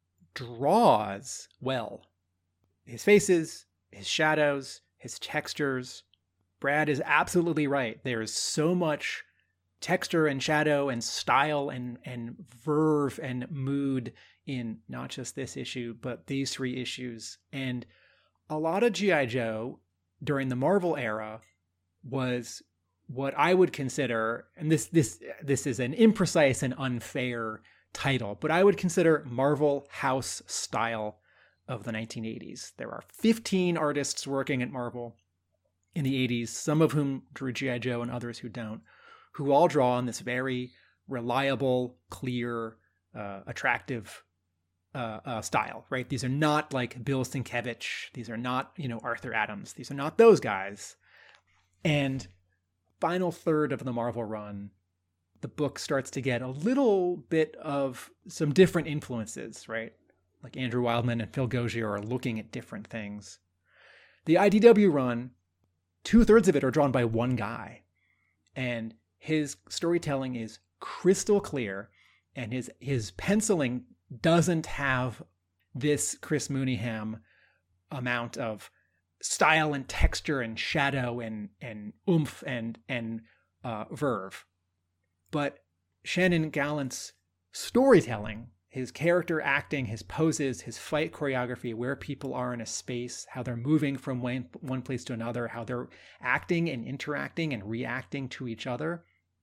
draws well. His faces, his shadows, his textures. Brad is absolutely right. There is so much texture and shadow and style and, and verve and mood in not just this issue, but these three issues. And a lot of G I. Joe during the Marvel era was what I would consider, and this this this is an imprecise and unfair title, but I would consider Marvel house style of the nineteen eighties. There are fifteen artists working at Marvel in the eighties, some of whom drew G I. Joe and others who don't, who all draw on this very reliable, clear, uh, attractive uh, uh, style, right? These are not like Bill Sienkiewicz. These are not, you know, Arthur Adams. These are not those guys. And final third of the Marvel run, the book starts to get a little bit of some different influences, right? Like Andrew Wildman and Phil Gaugier are looking at different things. The I D W run, two-thirds of it are drawn by one guy. And his storytelling is crystal clear, and his his penciling doesn't have this Chris Mooneyham amount of style and texture and shadow and and oomph and and uh, verve. But Shannon Gallant's storytelling, his character acting, his poses, his fight choreography, where people are in a space, how they're moving from one, one place to another, how they're acting and interacting and reacting to each other.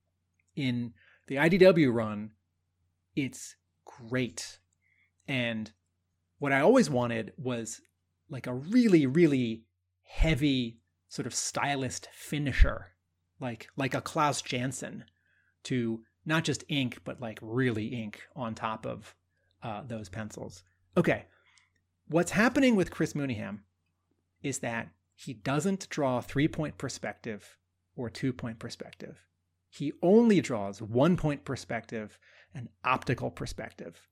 In the I D W run, it's great. And what I always wanted was like a really, really heavy sort of stylist finisher, like like a Klaus Janson, to not just ink, but like really ink on top of uh, those pencils. Okay, what's happening with Chris Mooneyham is that he doesn't draw three-point perspective or two-point perspective. He only draws one-point perspective and optical perspective.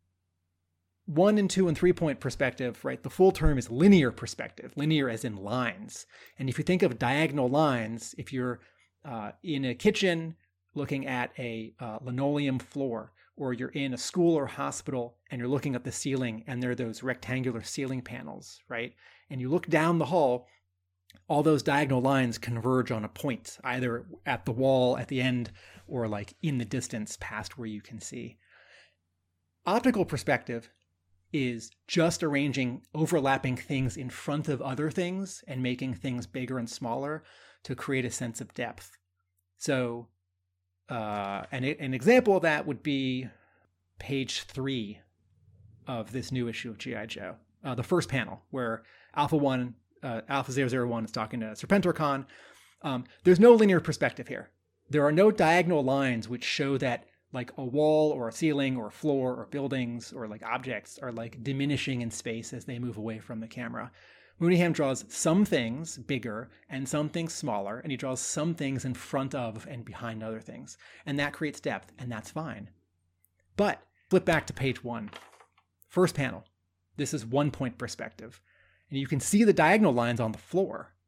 One and two and three-point perspective, right? The full term is linear perspective, linear as in lines. And if you think of diagonal lines, if you're uh, in a kitchen looking at a uh, linoleum floor, or you're in a school or hospital and you're looking at the ceiling and there are those rectangular ceiling panels, right? And you look down the hall, all those diagonal lines converge on a point, either at the wall at the end or like in the distance past where you can see. Optical perspective is just arranging overlapping things in front of other things and making things bigger and smaller to create a sense of depth. So uh, an, an example of that would be page three of this new issue of G I. Joe. Uh, the first panel where Alpha One, uh, Alpha zero zero one is talking to Serpentor. Um, there's no linear perspective here. There are no diagonal lines which show that like a wall or a ceiling or a floor or buildings or like objects are like diminishing in space as they move away from the camera. Mooneyham draws some things bigger and some things smaller, and he draws some things in front of and behind other things. And that creates depth, and that's fine. But flip back to page one. First panel. This is one point perspective. And you can see the diagonal lines on the floor.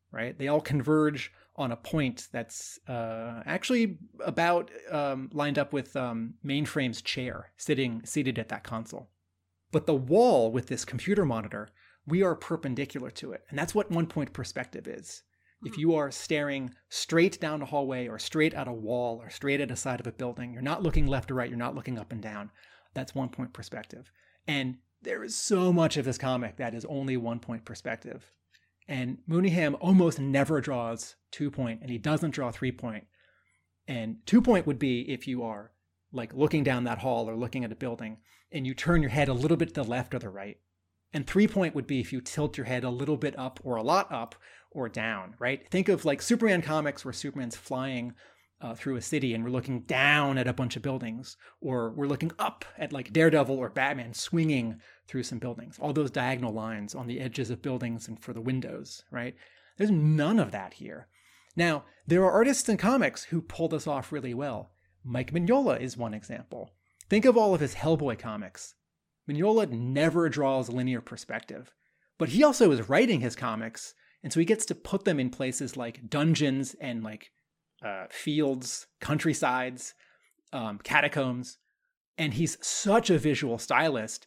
right? They all converge on a point that's uh, actually about um, lined up with um, Mainframe's chair, sitting seated at that console. But the wall with this computer monitor, we are perpendicular to it. And that's what one-point perspective is. If you are staring straight down a hallway or straight at a wall or straight at a side of a building, you're not looking left or right, you're not looking up and down. That's one-point perspective. And there is so much of this comic that is only one-point perspective. And Mooneyham almost never draws two-point, and he doesn't draw three-point. And two-point would be if you are like looking down that hall or looking at a building, and you turn your head a little bit to the left or the right. And three-point would be if you tilt your head a little bit up or a lot up or down, right? Think of like Superman comics where Superman's flying uh, through a city and we're looking down at a bunch of buildings, or we're looking up at like Daredevil or Batman swinging through some buildings. All those diagonal lines on the edges of buildings and for the windows, right? There's none of that here. Now, there are artists in comics who pull this off really well. Mike Mignola is one example. Think of all of his Hellboy comics. Mignola never draws linear perspective, but he also is writing his comics, and so he gets to put them in places like dungeons and like uh, fields, countrysides, um, catacombs, and he's such a visual stylist,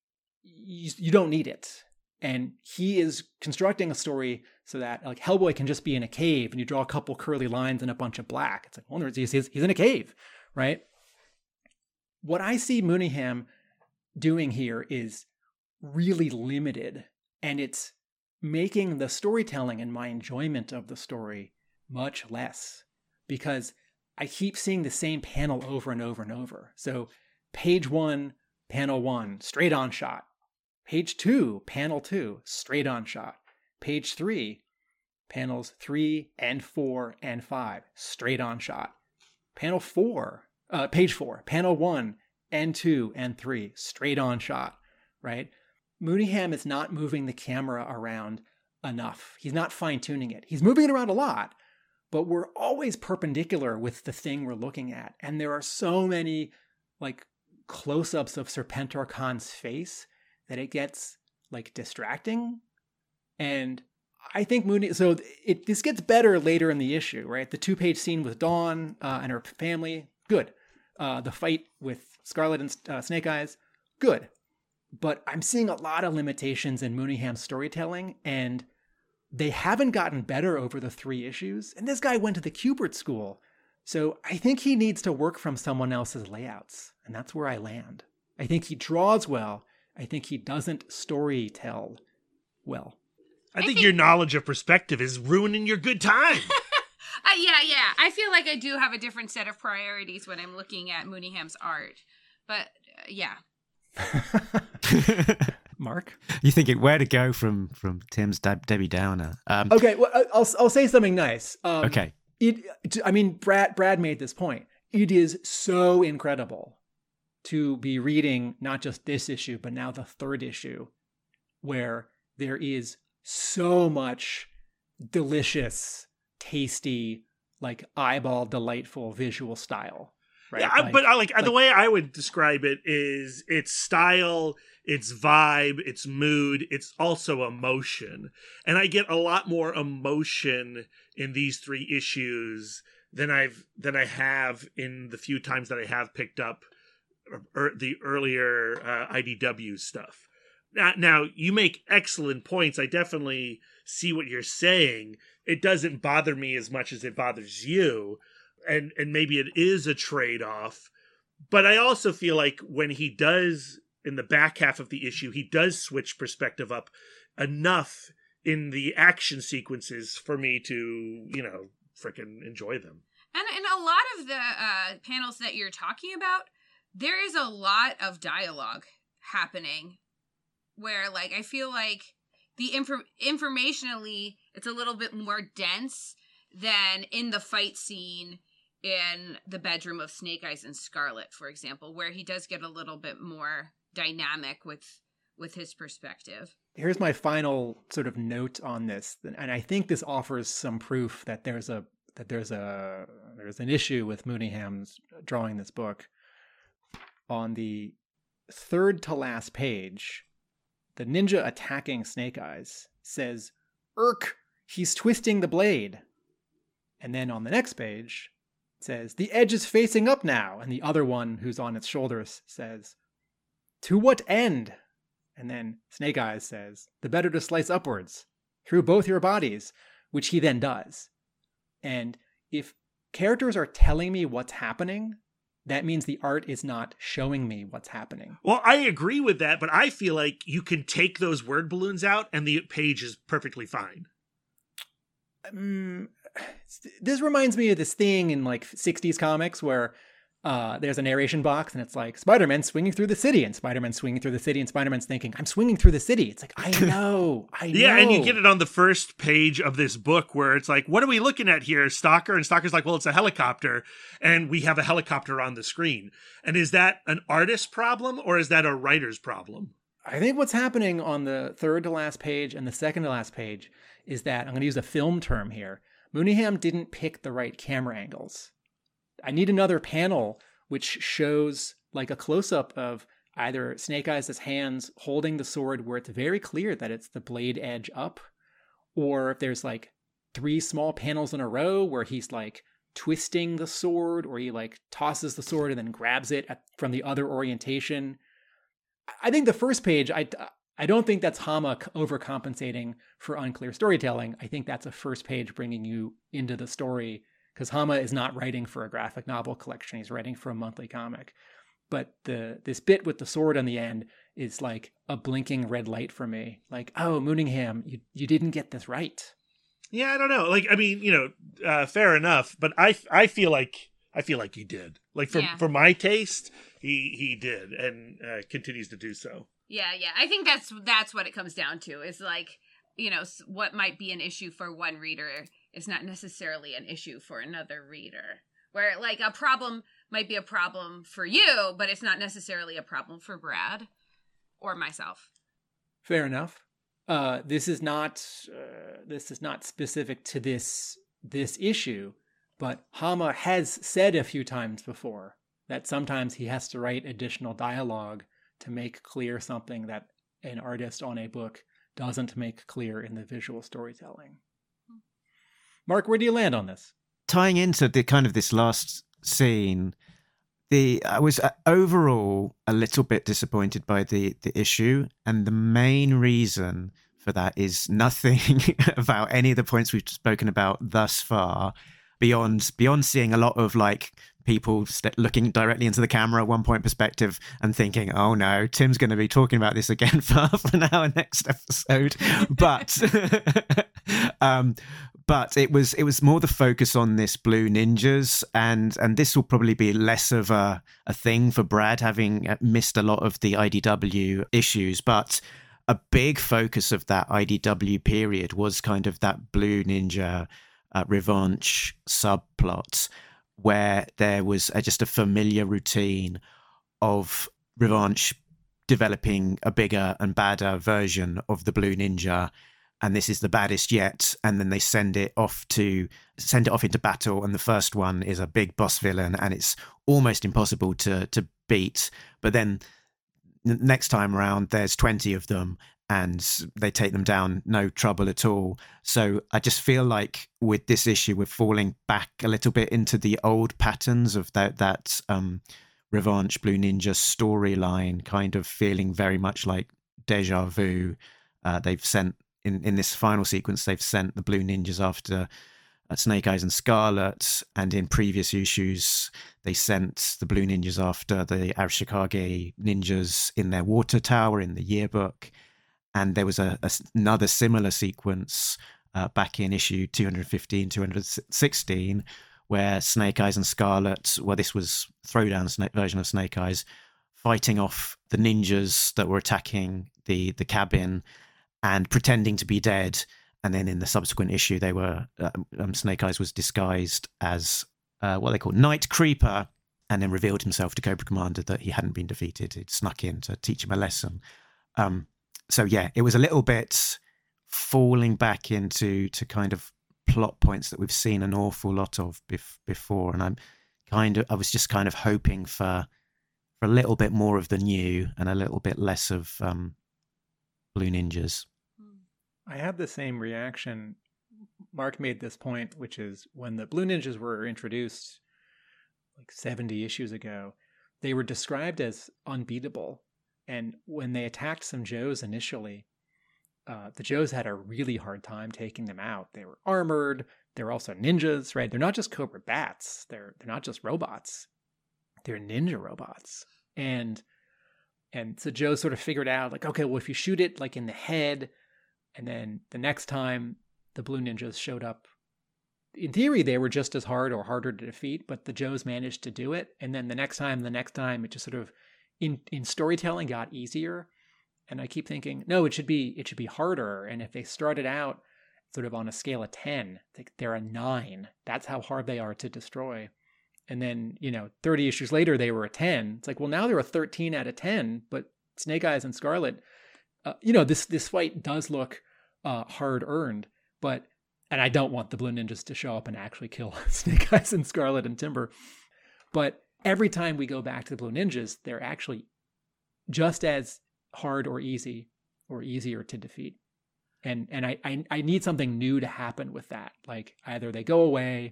you, you don't need it. And he is constructing a story so that like Hellboy can just be in a cave and you draw a couple curly lines and a bunch of black. It's like, well, he's, he's in a cave, right? What I see Mooneyham doing here is really limited, and it's making the storytelling and my enjoyment of the story much less, because I keep seeing the same panel over and over and over. So page one, panel one, straight on shot. Page two, panel two, straight on shot. Page three, panels three and four and five, straight on shot. Panel four, uh, page four, panel one and two and three, straight on shot, right? Mooneyham is not moving the camera around enough. He's not fine-tuning it. He's moving it around a lot, but we're always perpendicular with the thing we're looking at. And there are so many like close-ups of Serpentor Khan's face that it gets like distracting. And I think Mooney, so it this gets better later in the issue, right? The two-page scene with Dawn uh, and her family, good. Uh, the fight with Scarlet and uh, Snake Eyes, good. But I'm seeing a lot of limitations in Mooneyham's storytelling, and they haven't gotten better over the three issues. And this guy went to the Kubert School, so I think he needs to work from someone else's layouts, and that's where I land. I think he draws well. I think he doesn't story tell well. I think, I think your knowledge of perspective is ruining your good time. uh, yeah, yeah. I feel like I do have a different set of priorities when I'm looking at Mooneyham's art. But, uh, yeah. Mark? You're thinking where to go from from Tim's De- Debbie Downer. Um, okay, well, I'll I'll say something nice. Um, okay. It, I mean, Brad Brad made this point. It is so incredible to be reading not just this issue, but now the third issue, where there is so much delicious, tasty, like eyeball delightful visual style. Right? Yeah, like, but I like, like the way I would describe it is its style, its vibe, its mood, it's also emotion. And I get a lot more emotion in these three issues than I've than I have in the few times that I have picked up er, the earlier uh, I D W stuff. Now, now, you make excellent points. I definitely see what you're saying. It doesn't bother me as much as it bothers you. And and maybe it is a trade-off. But I also feel like when he does, in the back half of the issue, he does switch perspective up enough in the action sequences for me to, you know, frickin' enjoy them. And in a lot of the uh, panels that you're talking about, there is a lot of dialogue happening where, like, I feel like the inf- informationally, it's a little bit more dense than in the fight scene in the bedroom of Snake Eyes and Scarlet, for example, where he does get a little bit more dynamic with with his perspective. Here's my final sort of note on this, and I think this offers some proof that there's a that there's a there's an issue with Mooneyham's drawing this book. On the third to last page, the ninja attacking Snake Eyes says, "Irk, he's twisting the blade. And then on the next page, it says, the edge is facing up now. And the other one who's on its shoulders says, to what end? And then Snake Eyes says, the better to slice upwards through both your bodies, which he then does. And if characters are telling me what's happening, that means the art is not showing me what's happening. Well, I agree with that, but I feel like you can take those word balloons out and the page is perfectly fine. Um, this reminds me of this thing in like sixties comics where uh, there's a narration box and it's like Spider-Man swinging through the city and Spider-Man swinging through the city and Spider-Man's thinking, I'm swinging through the city. It's like, I know, I know. Yeah, and you get it on the first page of this book where it's like, what are we looking at here, Stalker? And Stalker's like, well, it's a helicopter. And we have a helicopter on the screen. And is that an artist's problem or is that a writer's problem? I think what's happening on the third to last page and the second to last page is that, I'm going to use a film term here, Mooneyham didn't pick the right camera angles. I need another panel which shows like a close-up of either Snake Eyes' hands holding the sword where it's very clear that it's the blade edge up, or if there's like three small panels in a row where he's like twisting the sword, or he like tosses the sword and then grabs it at, from the other orientation. I think the first page, I, I don't think that's Hama overcompensating for unclear storytelling. I think that's a first page bringing you into the story, because Hama is not writing for a graphic novel collection. He's writing for a monthly comic. But the this bit with the sword on the end is like a blinking red light for me. Like, oh, Mooneyham, you, you didn't get this right. Yeah, I don't know. Like, I mean, you know, uh, fair enough. But I, I feel like I feel like he did. Like, for, Yeah. for my taste, he, he did and uh, continues to do so. Yeah, yeah. I think that's that's what it comes down to. Is like, you know, what might be an issue for one reader is not necessarily an issue for another reader. Where like a problem might be a problem for you, but it's not necessarily a problem for Brad or myself. Fair enough. Uh, this is not uh, this is not specific to this this issue, but Hama has said a few times before that sometimes he has to write additional dialogue to make clear something that an artist on a book doesn't make clear in the visual storytelling. Mark, where do you land on this? Tying into the kind of this last scene, the I was uh, overall a little bit disappointed by the the issue, and the main reason for that is nothing about any of the points we've spoken about thus far, beyond beyond seeing a lot of like people st- looking directly into the camera at one point perspective and thinking, oh no, Tim's going to be talking about this again for half an hour next episode. But um, but it was it was more the focus on this Blue Ninjas, and and this will probably be less of a, a thing for Brad, having missed a lot of the I D W issues. But a big focus of that I D W period was kind of that Blue Ninja uh, Revanche subplot, where there was a, just a familiar routine of Revanche developing a bigger and badder version of the Blue Ninja, and this is the baddest yet, and then they send it off to send it off into battle, and the first one is a big boss villain, and it's almost impossible to to beat. But then n- next time around, there's twenty of them, and they take them down, no trouble at all. So I just feel like with this issue, we're falling back a little bit into the old patterns of that that um, Revanche Blue Ninja storyline, kind of feeling very much like deja vu. Uh, they've sent in in this final sequence, they've sent the Blue Ninjas after uh, Snake Eyes and Scarlet, and in previous issues, they sent the Blue Ninjas after the Arashikage ninjas in their water tower in the yearbook. And there was a, a another similar sequence uh, back in issue two fifteen, two sixteen, where Snake Eyes and Scarlet, well, this was Throwdown Snake, version of Snake Eyes, fighting off the ninjas that were attacking the, the cabin and pretending to be dead. And then in the subsequent issue, they were uh, um, Snake Eyes was disguised as uh, what they call Night Creeper, and then revealed himself to Cobra Commander that he hadn't been defeated. He'd snuck in to teach him a lesson. Um, So yeah, it was a little bit falling back into to kind of plot points that we've seen an awful lot of bef- before, and I'm kind of I was just kind of hoping for for a little bit more of the new and a little bit less of um, Blue Ninjas. I had the same reaction Mark made this point, which is when the Blue Ninjas were introduced like seventy issues ago, they were described as unbeatable. And when they attacked some Joes initially, uh, the Joes had a really hard time taking them out. They were armored. They're also ninjas, right? They're not just Cobra bats. They're they're not just robots. They're ninja robots. And and so Joe sort of figured out, like, okay, well, if you shoot it like in the head, and then the next time the Blue Ninjas showed up, in theory, they were just as hard or harder to defeat, but the Joes managed to do it. And then the next time, the next time, it just sort of, in, in storytelling, got easier. And I keep thinking, no, it should be it should be harder. And if they started out sort of on a scale of ten, they're a nine. That's how hard they are to destroy. And then, you know, thirty issues later, they were a ten. It's like, well, now they're a thirteen out of ten, but Snake Eyes and Scarlet, uh, you know, this this fight does look uh, hard-earned, but, and I don't want the Blue Ninjas to show up and actually kill Snake Eyes and Scarlet and Timber, but every time we go back to the Blue Ninjas, they're actually just as hard or easy or easier to defeat. And and I, I I need something new to happen with that. Like either they go away,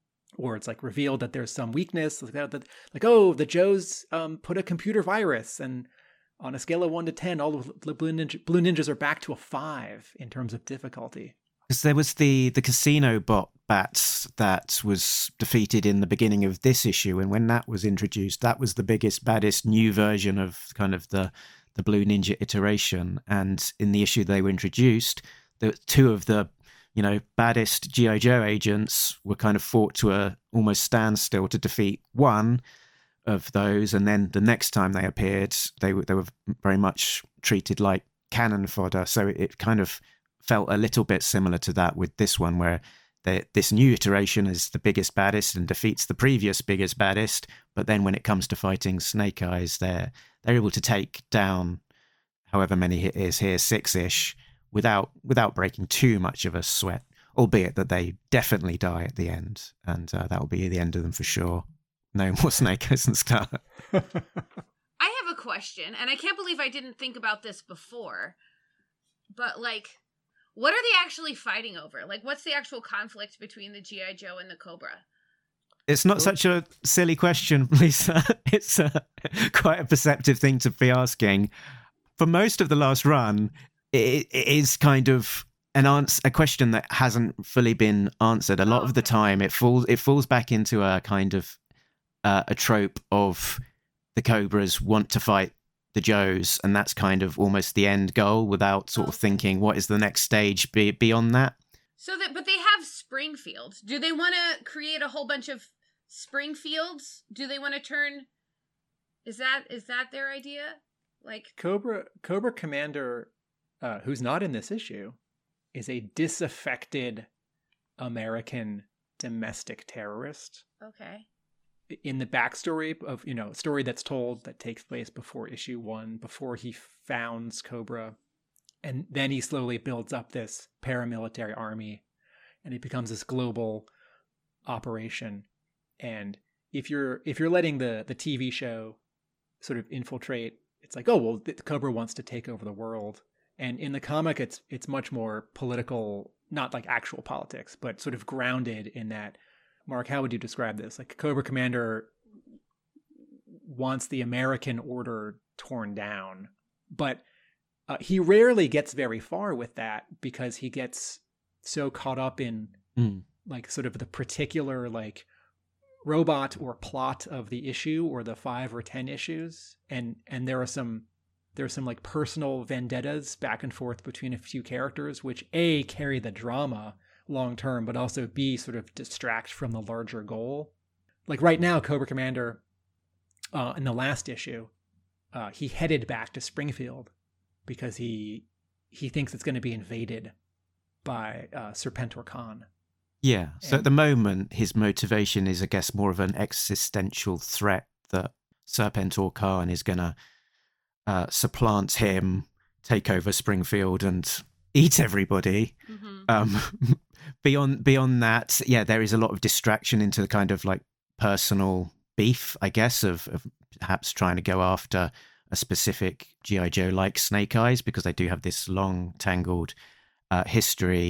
or it's like revealed that there's some weakness, like, that, like oh, the Joes um, put a computer virus, and on a scale of one to ten, all of the Blue, Ninja, Blue Ninjas are back to a five in terms of difficulty. Because there was the the casino bot bats that was defeated in the beginning of this issue, and when that was introduced, that was the biggest, baddest new version of kind of the the Blue Ninja iteration. And in the issue they were introduced, the two of the you know baddest G I. Joe agents were kind of fought to a almost standstill to defeat one of those, and then the next time they appeared, they were they were very much treated like cannon fodder. So it, it kind of felt a little bit similar to that with this one, where they, this new iteration is the biggest, baddest and defeats the previous biggest, baddest. But then when it comes to fighting Snake Eyes, they're they're able to take down however many it is here, six-ish, without without breaking too much of a sweat. Albeit that they definitely die at the end, and uh, that will be the end of them for sure. No more Snake Eyes and Scarlet. I have a question, and I can't believe I didn't think about this before. But like, what are they actually fighting over? Like, what's the actual conflict between the G I. Joe and the Cobra? It's not such a silly question, Lisa. It's uh, quite a perceptive thing to be asking. For most of the last run, it, it is kind of an answer, a question that hasn't fully been answered. A lot oh, of the okay. time, it falls it falls back into a kind of uh, a trope of the Cobras want to fight the Joes, and that's kind of almost the end goal, without sort of thinking what is the next stage be, beyond that. So that, but they have Springfield. Do they want to create a whole bunch of Springfields? Do they want to turn? Is that is that their idea? Like Cobra Cobra Commander, uh, who's not in this issue, is a disaffected American domestic terrorist. Okay. In the backstory of, you know, a story that's told that takes place before issue one, before he founds Cobra. And then he slowly builds up this paramilitary army, and it becomes this global operation. And if you're if you're letting the, the T V show sort of infiltrate, it's like, oh, well, the Cobra wants to take over the world. And in the comic, it's it's much more political, not like actual politics, but sort of grounded in that. Mark, how would you describe this? Like, Cobra Commander wants the American order torn down, but uh, he rarely gets very far with that because he gets so caught up in mm. like sort of the particular like robot or plot of the issue or the five or ten issues, and and there are some there are some like personal vendettas back and forth between a few characters, which A, carry the drama long term, but also B, sort of distract from the larger goal. Like right now, Cobra Commander, uh, in the last issue, uh, he headed back to Springfield because he he thinks it's going to be invaded by uh, Serpentor Khan. Yeah. So and, at the moment, his motivation is, I guess, more of an existential threat that Serpentor Khan is going to uh, supplant him, take over Springfield, and eat everybody. Mm-hmm. Um, beyond beyond that, yeah, there is a lot of distraction into the kind of like personal beef, I guess, of, of perhaps trying to go after a specific G I. Joe like Snake Eyes, because they do have this long tangled uh, history.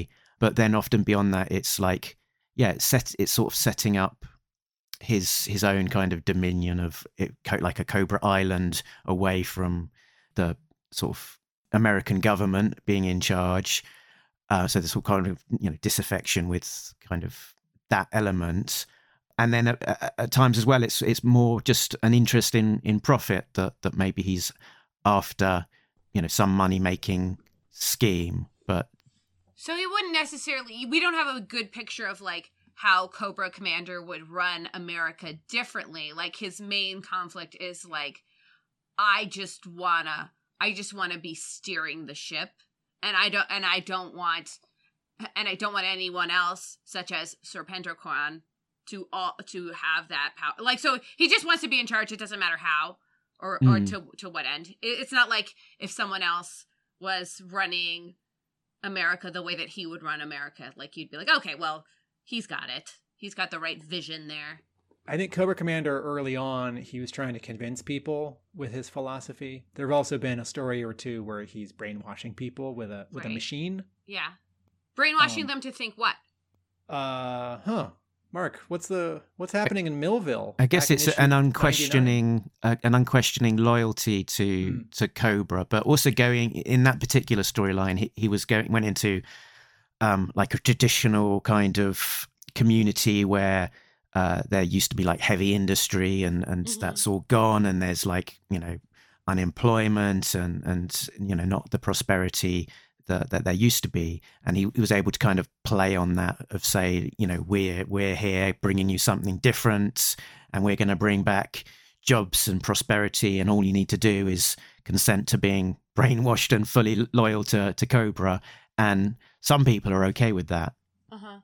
but then often beyond that, it's like, yeah, it's set, it's sort of setting up his his own kind of dominion of it, like a Cobra Island away from the sort of American government being in charge. Uh, so this whole kind of, you know, disaffection with kind of that element. And then at, at, at times as well, it's it's more just an interest in, in profit that, that maybe he's after, you know, some money making scheme. But so he wouldn't necessarily, we don't have a good picture of like how Cobra Commander would run America differently. Like his main conflict is like, I just wanna, I just wanna be steering the ship, and I don't, and I don't want, and I don't want anyone else, such as Serpentor Quan, to all to have that power. Like, so he just wants to be in charge. It doesn't matter how or mm. or to to what end. It, it's not like if someone else was running America the way that he would run America. Like you'd be like, okay, well. He's got it. He's got the right vision there. I think Cobra Commander early on, he was trying to convince people with his philosophy. There have also been a story or two where he's brainwashing people with a with right. a machine. Yeah. Brainwashing um, them to think what? Uh, huh. Mark, what's the what's happening in Millville? I guess it's an unquestioning uh, an unquestioning loyalty to mm. to Cobra, but also going in that particular storyline, he, he was going went into Um, like a traditional kind of community where uh, there used to be like heavy industry and, and mm-hmm. that's all gone. And there's like, you know, unemployment and, and you know, not the prosperity that, that there used to be. And he, he was able to kind of play on that of say, you know, we're, we're here bringing you something different and we're going to bring back jobs and prosperity. And all you need to do is consent to being brainwashed and fully loyal to, to Cobra. And some people are okay with that. Uh-huh.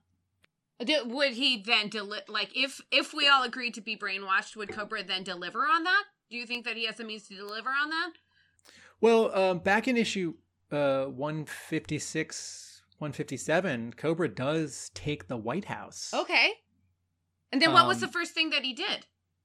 Would he then, deli- like, if if we all agreed to be brainwashed, would Cobra then deliver on that? Do you think that he has the means to deliver on that? Well, um, back in issue uh, one fifty-six, one fifty-seven, Cobra does take the White House. Okay. And then what um, was the first thing that he did?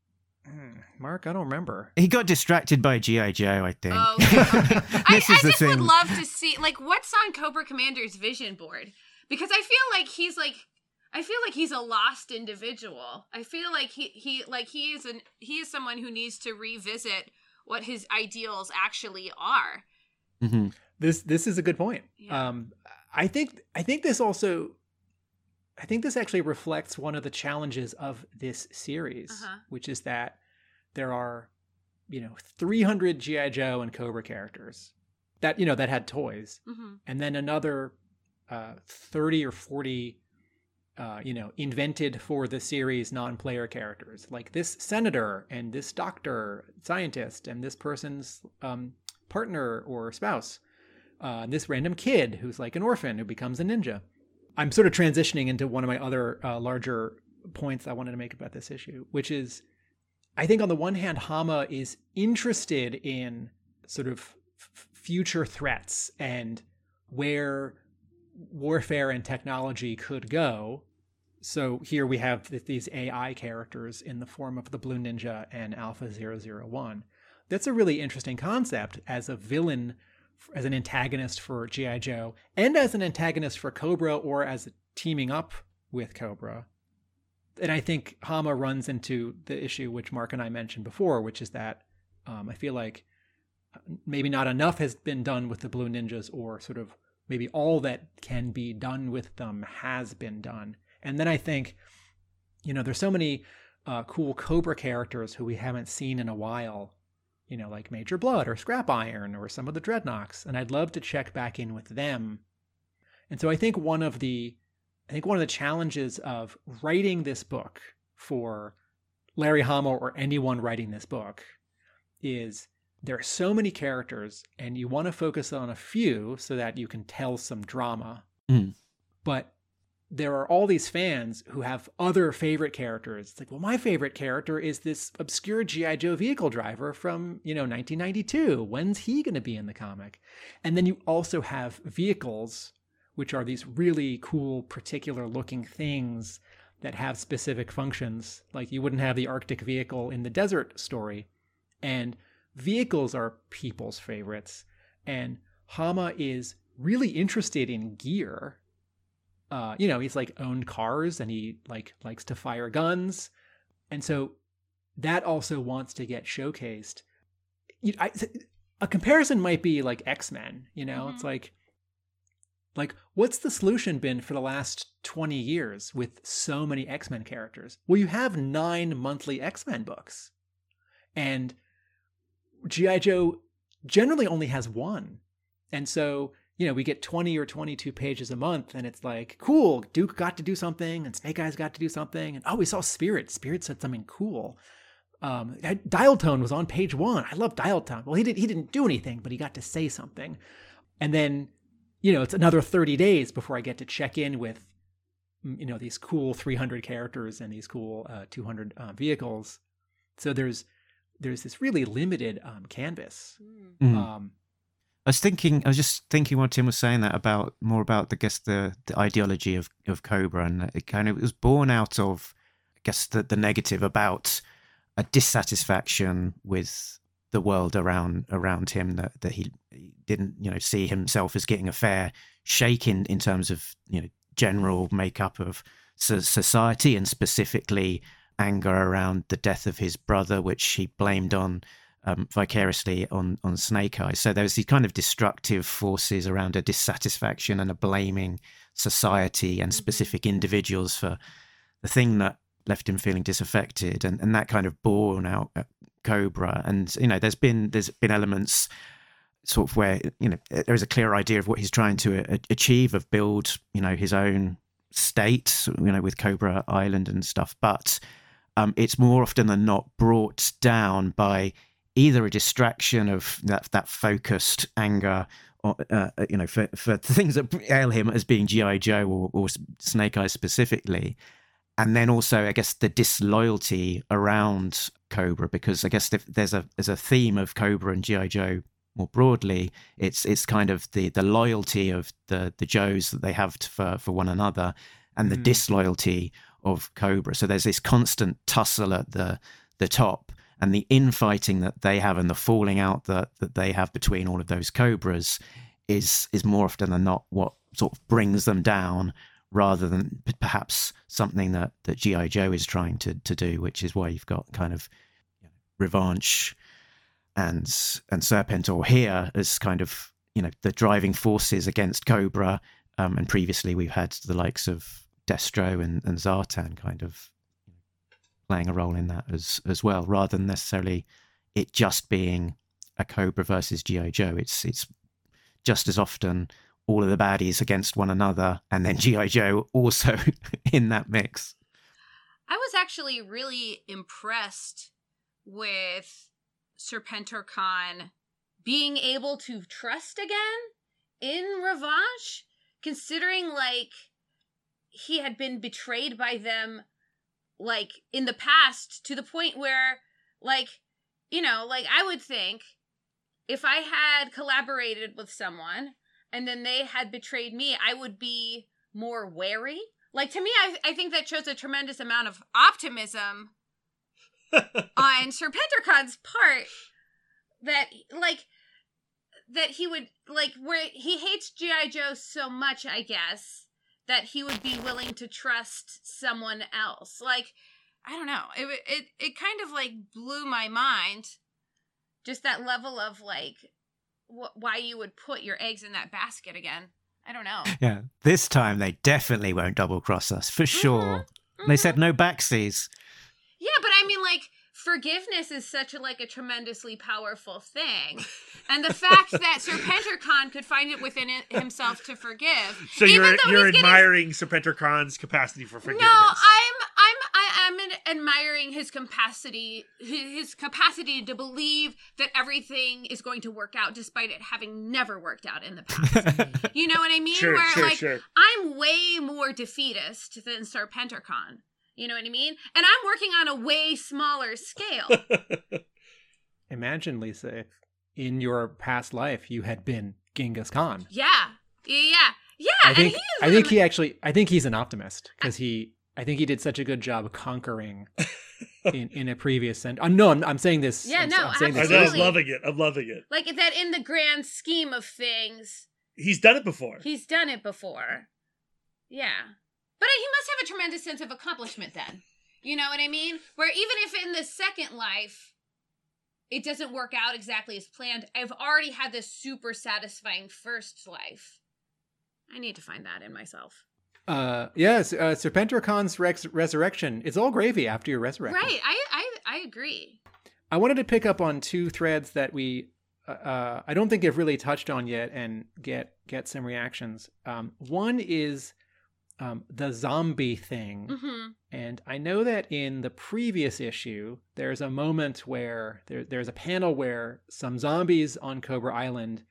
Mark, I don't remember. He got distracted by G I. Joe, I think. Oh, okay. I, this I is the just thing. would love to see, like, what's on Cobra Commander's vision board? Because I feel like he's like, I feel like he's a lost individual. I feel like he, he like he is an he is someone who needs to revisit what his ideals actually are. Mm-hmm. This this is a good point. Yeah. Um, I think I think this also, I think this actually reflects one of the challenges of this series, uh-huh. which is that there are, you know, three hundred G I. Joe and Cobra characters that, you know, that had toys, mm-hmm. and then another uh, thirty or forty, uh, you know, invented for the series non-player characters, like this senator and this doctor, scientist, and this person's um, partner or spouse, uh, and this random kid who's like an orphan who becomes a ninja. I'm sort of transitioning into one of my other uh, larger points I wanted to make about this issue, which is, I think on the one hand, Hama is interested in sort of f- future threats and where warfare and technology could go. So here we have th- these A I characters in the form of the Blue Ninja and Alpha zero zero one. That's a really interesting concept as a villain, as an antagonist for G I. Joe, and as an antagonist for Cobra, or as teaming up with Cobra. And I think Hama runs into the issue which Mark and I mentioned before, which is that um, I feel like maybe not enough has been done with the Blue Ninjas, or sort of maybe all that can be done with them has been done. And then I think, you know, there's so many uh, cool Cobra characters who we haven't seen in a while, you know, like Major Blood or Scrap Iron or some of the Dreadnoks. And I'd love to check back in with them. And so I think one of the I think one of the challenges of writing this book for Larry Hama or anyone writing this book is there are so many characters and you want to focus on a few so that you can tell some drama. Mm. But there are all these fans who have other favorite characters. It's like, well, my favorite character is this obscure G I. Joe vehicle driver from, you know, nineteen ninety-two. When's he going to be in the comic? And then you also have vehicles, which are these really cool, particular looking things that have specific functions. Like you wouldn't have the Arctic vehicle in the desert story. And vehicles are people's favorites. And Hama is really interested in gear. Uh, you know, he's like owned cars and he like likes to fire guns. And so that also wants to get showcased. You, I, a comparison might be like X-Men, you know, mm-hmm. It's like, like what's the solution been for the last twenty years with so many X-Men characters? Well, you have nine monthly X-Men books and G I. Joe generally only has one. And so, you know, we get twenty or twenty-two pages a month and it's like, cool, Duke got to do something and Snake Eyes got to do something. And oh, we saw Spirit. Spirit said something cool. Um, Dial Tone was on page one. I love Dial Tone. Well, he, did, he didn't do anything, but he got to say something. And then, you know, it's another thirty days before I get to check in with, you know, these cool three hundred characters and these cool uh, two hundred uh, vehicles. So there's there's this really limited um, canvas. Mm. Um, I was thinking, I was just thinking what Tim was saying that about more about, I guess, the, the ideology of, of Cobra, and it kind of it was born out of, I guess, the, the negative about a dissatisfaction with the world around around him, that, that he, he didn't, you know, see himself as getting a fair shake in, in terms of, you know, general makeup of society, and specifically anger around the death of his brother, which he blamed on Um, vicariously on on Snake Eyes. So there was these kind of destructive forces around a dissatisfaction and a blaming society and specific individuals for the thing that left him feeling disaffected, and, and that kind of born out at Cobra. And you know, there's been there's been elements sort of where, you know, there is a clear idea of what he's trying to a- achieve, of build, you know, his own state, you know, with Cobra Island and stuff. But um, it's more often than not brought down by either a distraction of that that focused anger, or, uh, you know, for, for things that ail him as being G I. Joe or, or Snake Eyes specifically. And then also, I guess, the disloyalty around Cobra, because I guess if there's a there's a theme of Cobra and G I. Joe more broadly. It's it's kind of the, the loyalty of the, the Joes that they have to, for, for one another, and the mm. disloyalty of Cobra. So there's this constant tussle at the the top, and the infighting that they have and the falling out that, that they have between all of those Cobras is is more often than not what sort of brings them down, rather than p- perhaps something that, that G I. Joe is trying to, to do, which is why you've got kind of Revanche and and Serpentor here as kind of, you know, the driving forces against Cobra. Um, and previously we've had the likes of Destro and, and Zartan kind of playing a role in that as as well, rather than necessarily it just being a Cobra versus G I. Joe. It's it's just as often all of the baddies against one another, and then G I. Joe also in that mix. I was actually really impressed with Serpentor Khan being able to trust again in Revanche, considering, like, he had been betrayed by them, like, in the past, to the point where, like, you know, like, I would think if I had collaborated with someone and then they had betrayed me, I would be more wary. Like, to me, I, I think that shows a tremendous amount of optimism on Serpentor Khan's part, that, like, that he would, like, where he hates G I. Joe so much, I guess, that he would be willing to trust someone else. Like, I don't know. It it it kind of, like, blew my mind, just that level of, like, wh- why you would put your eggs in that basket again. I don't know. Yeah, this time they definitely won't double cross us, for sure. Mm-hmm. Mm-hmm. They said no backsies. Yeah, but I mean, like, forgiveness is such a, like, a tremendously powerful thing. And the fact that Serpentor Khan could find it within it himself to forgive. So you're you're getting... admiring Serpentor Khan's capacity for forgiveness. No, I'm I'm I am admiring his capacity his capacity to believe that everything is going to work out despite it having never worked out in the past. You know what I mean? Sure, Where, sure, like, sure. I'm way more defeatist than Serpentor Khan. You know what I mean? And I'm working on a way smaller scale. Imagine, Lisa, if in your past life you had been Genghis Khan. Yeah. Yeah. Yeah. I think, and I think he actually, I think he's an optimist, because he, I think he did such a good job of conquering in, in a previous century. Uh, no, I'm, I'm saying this. Yeah, I'm, no, I'm saying I this know, I'm absolutely. loving it. I'm loving it. Like, that in the grand scheme of things, He's done it before. he's done it before. Yeah. But he must have a tremendous sense of accomplishment then. You know what I mean? Where even if in the second life, it doesn't work out exactly as planned, I've already had this super satisfying first life. I need to find that in myself. Uh, yes, uh, Serpentorcon's rex- resurrection. It's all gravy after you're resurrected. Right, I, I, I agree. I wanted to pick up on two threads that we, uh, I don't think have really touched on yet, and get get some reactions. Um, one is um, the zombie thing, Mm-hmm. and I know that in the previous issue, there's a moment where there, there's a panel where some zombies on Cobra Island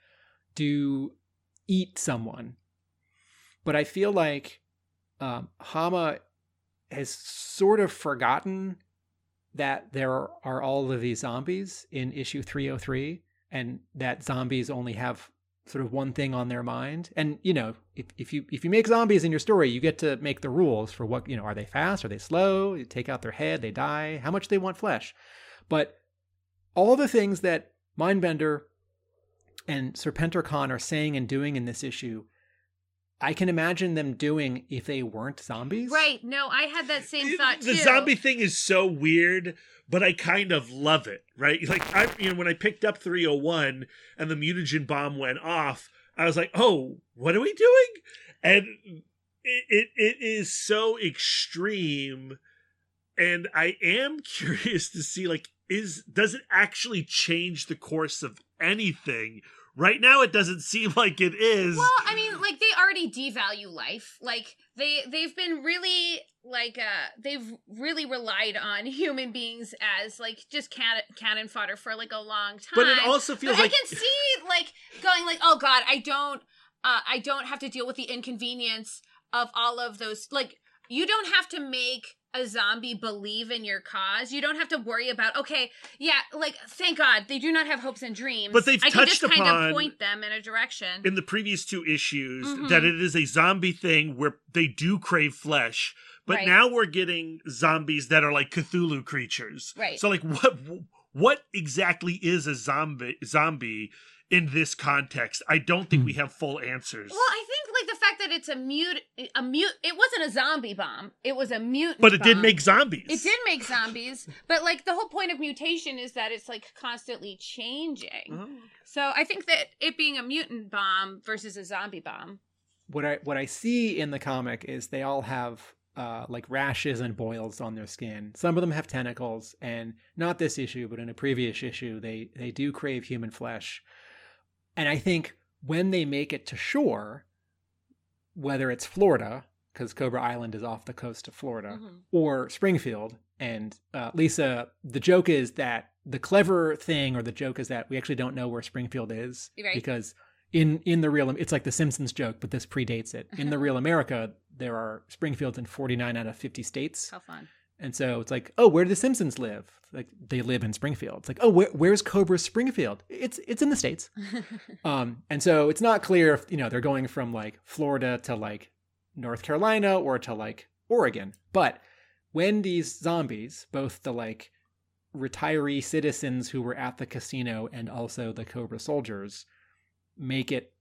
do eat someone, but I feel like um, Hama has sort of forgotten that there are all of these zombies in issue three oh three, and that zombies only have sort of one thing on their mind. And, you know, if, if you if you make zombies in your story, you get to make the rules for what, you know, are they fast? Are they slow? You take out their head, they die, how much they want flesh. But all the things that Mindbender and Serpentorcon are saying and doing in this issue, I can imagine them doing if they weren't zombies. Right. No, I had that same thought too. The zombie thing is so weird, but I kind of love it, right? Like, I, you know, when I picked up three oh one and the mutagen bomb went off, I was like, oh, what are we doing? And it, it, it is so extreme. And I am curious to see, like, is, does it actually change the course of anything? Right now, it doesn't seem like it is. Well, I mean, like, they already devalue life. Like, they, they've been really, like, uh, they've really relied on human beings as, like, just can- cannon fodder for, like, a long time. But it also feels but like... I can see, like, going, like, oh, God, I don't, uh, I don't have to deal with the inconvenience of all of those. Like, you don't have to make a zombie believe in your cause. You don't have to worry about, okay, yeah, like, thank God they do not have hopes and dreams. But they've I touched can just kind upon of point them in a direction. in the previous two issues Mhm. that it is a zombie thing where they do crave flesh. But Right. now we're getting zombies that are like Cthulhu creatures. Right. So, like, what what exactly is a zombie zombie in this context? I don't think we have full answers. Well, I think like the fact that it's a mute, a mute. It wasn't a zombie bomb. It was a mutant. But it did bomb. make zombies. It did make zombies. But like the whole point of mutation is that it's like constantly changing. Oh. So I think that it being a mutant bomb versus a zombie bomb. What I what I see in the comic is they all have uh, like rashes and boils on their skin. Some of them have tentacles, and not this issue, but in a previous issue, they they do crave human flesh. And I think when they make it to shore, whether it's Florida, because Cobra Island is off the coast of Florida, Mhm. or Springfield, and uh, Lisa, the joke is that the clever thing, or the joke is that we actually don't know where Springfield is, Right. because in in the real, it's like the Simpsons joke, but this predates it. In the real America, there are Springfields in forty-nine out of fifty states. How fun. And so it's like, oh, where do the Simpsons live? Like, they live in Springfield. It's like, oh, where, where's Cobra Springfield? It's it's in the States. um, and so it's not clear if, you know, they're going from like Florida to like North Carolina or to like Oregon. But when these zombies, both the like retiree citizens who were at the casino and also the Cobra soldiers, make it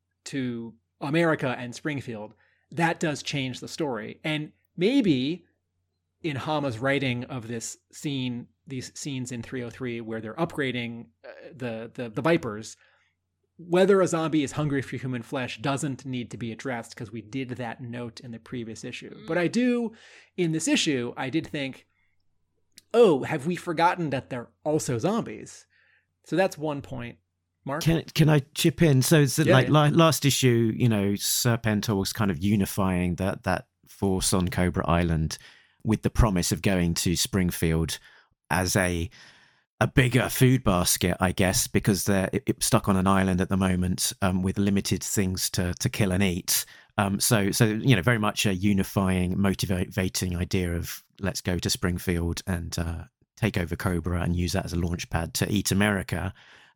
to America and Springfield, that does change the story. And maybe in Hama's writing of this scene, these scenes in three oh three where they're upgrading uh, the, the the Vipers, whether a zombie is hungry for human flesh doesn't need to be addressed, because we did that note in the previous issue. Mm. But I do, in this issue, I did think, oh, have we forgotten that they're also zombies? So that's one point. Mark? Can can I chip in? So it's Yeah, like yeah. la- last issue, you know, Serpentor was kind of unifying that that force on Cobra Island with the promise of going to Springfield as a a bigger food basket, I guess, because they're it, it stuck on an island at the moment um, with limited things to to kill and eat. Um, so so you know, very much a unifying, motivating idea of let's go to Springfield and uh, take over Cobra and use that as a launch pad to eat America.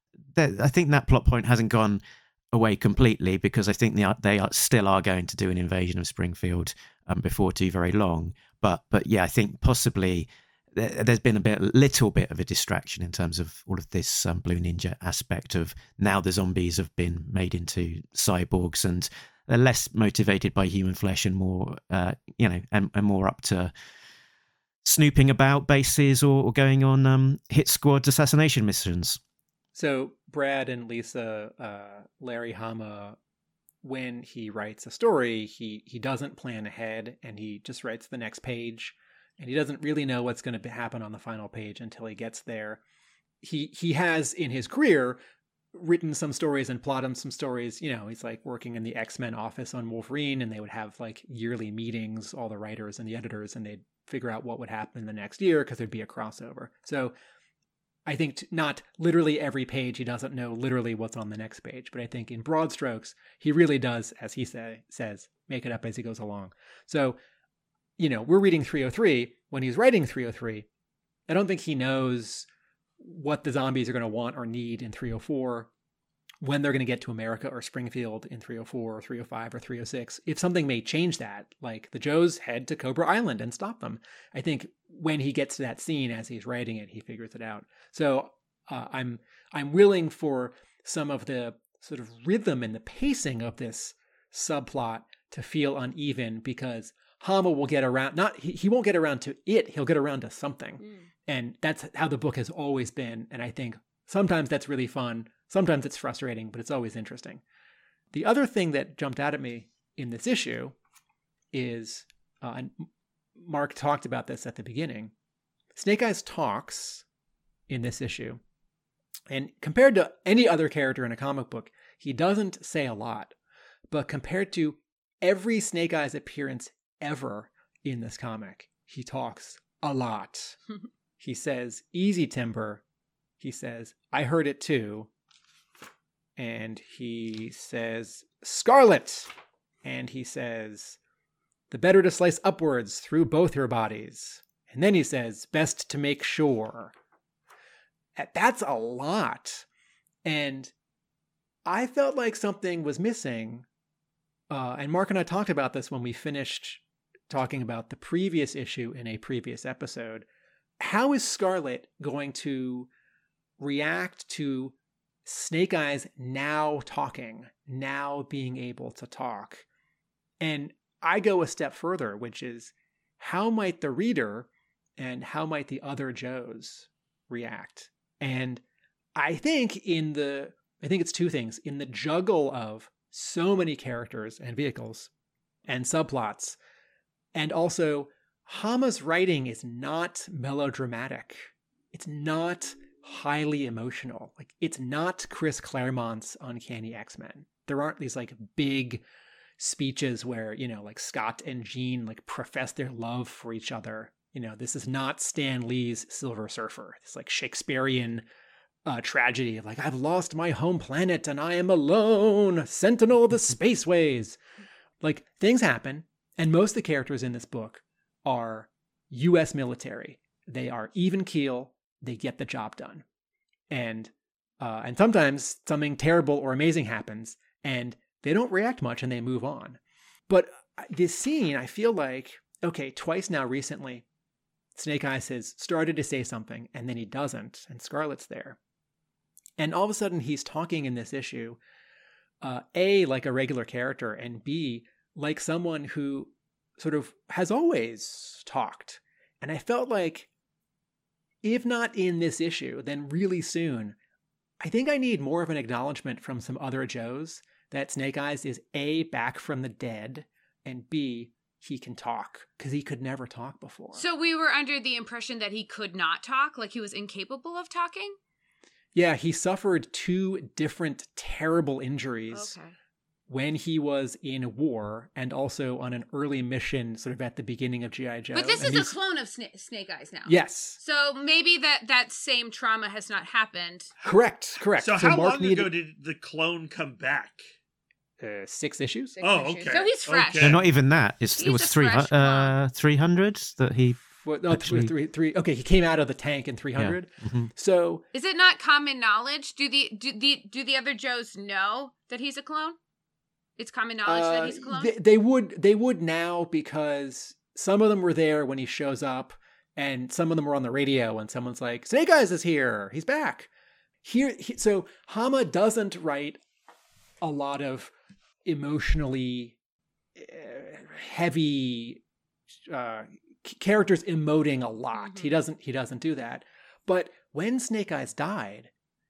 I think that plot point hasn't gone away completely, because I think they are, they are still are going to do an invasion of Springfield um, before too very long. But but yeah, I think possibly there, there's been a bit, little bit of a distraction in terms of all of this um, Blue Ninja aspect of now the zombies have been made into cyborgs and they're less motivated by human flesh and more, uh, you know, and, and more up to snooping about bases or, or going on um, hit squad assassination missions. So Brad and Lisa, uh, Larry Hama, when he writes a story, he he doesn't plan ahead and he just writes the next page, and he doesn't really know what's going to happen on the final page until he gets there. He he has in his career written some stories and plotted some stories. You know, he's like working in the X-Men office on Wolverine, and they would have like yearly meetings, all the writers and the editors, and they'd figure out what would happen in the next year because there'd be a crossover. So I think t- not literally every page, he doesn't know literally what's on the next page, but I think in broad strokes, he really does, as he say, says, make it up as he goes along. So, you know, we're reading three oh three. When he's writing three oh three, I don't think he knows what the zombies are going to want or need in three oh four, when they're going to get to America or Springfield in three oh four or three oh five or three oh six. If something may change that, like the Joes head to Cobra Island and stop them, I think when he gets to that scene as he's writing it, he figures it out. So uh, I'm I'm willing for some of the sort of rhythm and the pacing of this subplot to feel uneven, because Hama will get around, not he, he won't get around to it, he'll get around to something. Mm. And that's how the book has always been. And I think sometimes that's really fun. Sometimes it's frustrating, but it's always interesting. The other thing that jumped out at me in this issue is, uh, and Mark talked about this at the beginning, Snake Eyes talks in this issue. And compared to any other character in a comic book, he doesn't say a lot. But compared to every Snake Eyes appearance ever in this comic, he talks a lot. He says, "Easy, Timber." He says, "I heard it too." And he says, "Scarlet." And he says, "The better to slice upwards through both your bodies." And then he says, "Best to make sure." That's a lot. And I felt like something was missing. Uh, and Mark and I talked about this when we finished talking about the previous issue in a previous episode. How is Scarlet going to react to Snake Eyes now talking, now being able to talk? And I go a step further, which is, how might the reader and how might the other Joes react? And I think in the, I think it's two things. In the juggle of so many characters and vehicles and subplots, and also Hama's writing is not melodramatic. It's not highly emotional. Like, it's not Chris Claremont's Uncanny X-Men. There aren't these like big speeches where, you know, like Scott and Jean like profess their love for each other. You know, this is not Stan Lee's Silver Surfer. It's like Shakespearean uh, tragedy of like, I've lost my home planet and I am alone, sentinel of the spaceways. Like, things happen, and most of the characters in this book are U S military. They are even keel. They get the job done. And uh, and sometimes something terrible or amazing happens, and they don't react much and they move on. But this scene, I feel like, okay, twice now recently, Snake Eyes has started to say something, and then he doesn't, and Scarlet's there. And all of a sudden, he's talking in this issue, uh, A, like a regular character, and B, like someone who sort of has always talked. And I felt like, if not in this issue, then really soon, I think I need more of an acknowledgement from some other Joes that Snake Eyes is A, back from the dead, and B, he can talk, because he could never talk before. So we were under the impression that he could not talk, like he was incapable of talking? Yeah, he suffered two different terrible injuries Okay. when he was in war, and also on an early mission sort of at the beginning of G I. Joe. But this And is these- a clone of Sna- Snake Eyes now. Yes. So maybe that, that same trauma has not happened. Correct, correct. So, how Mark long needed, ago did the clone come back? Uh, six issues? Six Oh, issues. okay. So he's fresh. Okay. No, not even that. It's, He's it was a three fresh uh, three hundred that he. Well, no, Actually- three, three, three. Okay, he came out of the tank in three hundred. Mhm. So Is it not common knowledge? Do the do the do the other Joes know that he's a clone? It's common knowledge that uh, he's a clone. they, they would they would now, because some of them were there when he shows up, And some of them were on the radio and someone's like, Snake Eyes is here. He's back. Here, he, so Hama doesn't write a lot of emotionally uh, heavy uh, characters emoting a lot. Mm-hmm. He doesn't. He doesn't do that. But when Snake Eyes died,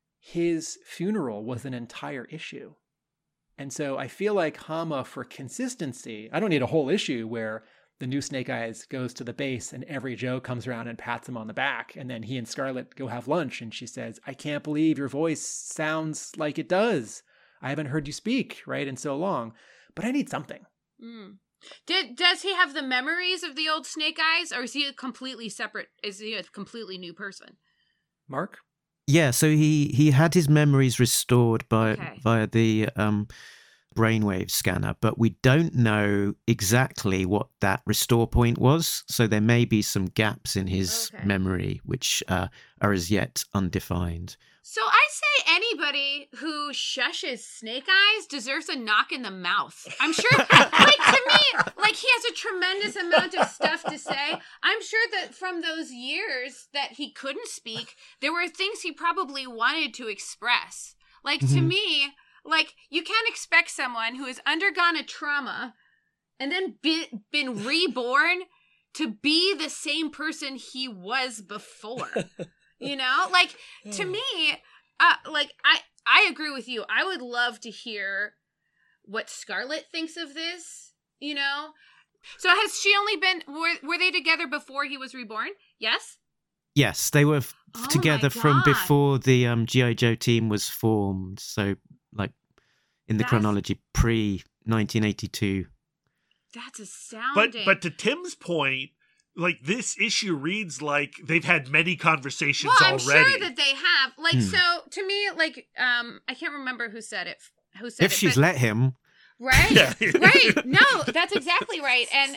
his funeral was an entire issue, and so I feel like Hama, for consistency, I don't need a whole issue where the new Snake Eyes goes to the base and every Joe comes around and pats him on the back, and then he and Scarlet go have lunch, and she says, "I can't believe your voice sounds like it does. I haven't heard you speak right in so long, but I need something." Mm. Did does he have the memories of the old Snake Eyes, or is he a completely separate? Is he a completely new person? Mark? Yeah, so he he had his memories restored by Okay. via the um, brainwave scanner, but we don't know exactly what that restore point was. So there may be some gaps in his Okay. memory which uh, are as yet undefined. So I say anybody who shushes Snake Eyes deserves a knock in the mouth. I'm sure, like, to me, like, he has a tremendous amount of stuff to say. I'm sure that from those years that he couldn't speak, there were things he probably wanted to express. Like, to Mhm. me, like, you can't expect someone who has undergone a trauma and then be, been reborn to be the same person he was before. You know, like, to me, uh, like, I, I agree with you. I would love to hear what Scarlet thinks of this, you know? So has she only been, were, were they together before he was reborn? Yes? Yes, they were f- Oh together my from God. before the um, G I. Joe team was formed. So, like, in the That's- chronology, pre nineteen eighty-two. That's But astounding. but to Tim's point, like, this issue reads like they've had many conversations well, I'm already. sure that they have. Like, Hmm. so, to me, like, um, I can't remember who said it. Who said If it, she's but- let him. Right? Yeah. Right. No, that's exactly right. And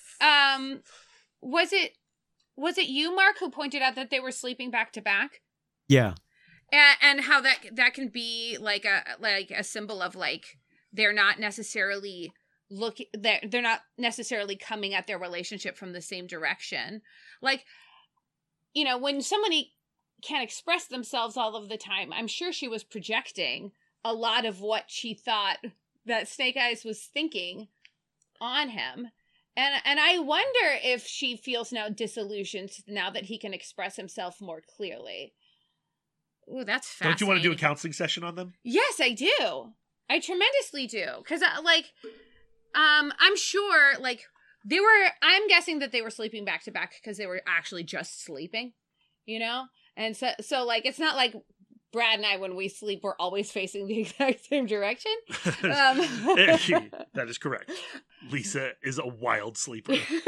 um was it was it you, Mark, who pointed out that they were sleeping back to back? Yeah. And, and how that that can be like a like a symbol of, like, they're not necessarily look they're, they're not necessarily coming at their relationship from the same direction. Like, you know, when somebody can't express themselves all of the time, I'm sure she was projecting a lot of what she thought that Snake Eyes was thinking on him. And and I wonder if she feels now disillusioned now that he can express himself more clearly. Ooh, that's fascinating. Don't you want to do a counseling session on them? Yes, I do. I tremendously do. Because, like, um, I'm sure, like, they were, I'm guessing that they were sleeping back to back because they were actually just sleeping, you know? And so, so, like, it's not like Brad and I, when we sleep, we're always facing the exact same direction. Um, That is correct. Lisa is a wild sleeper.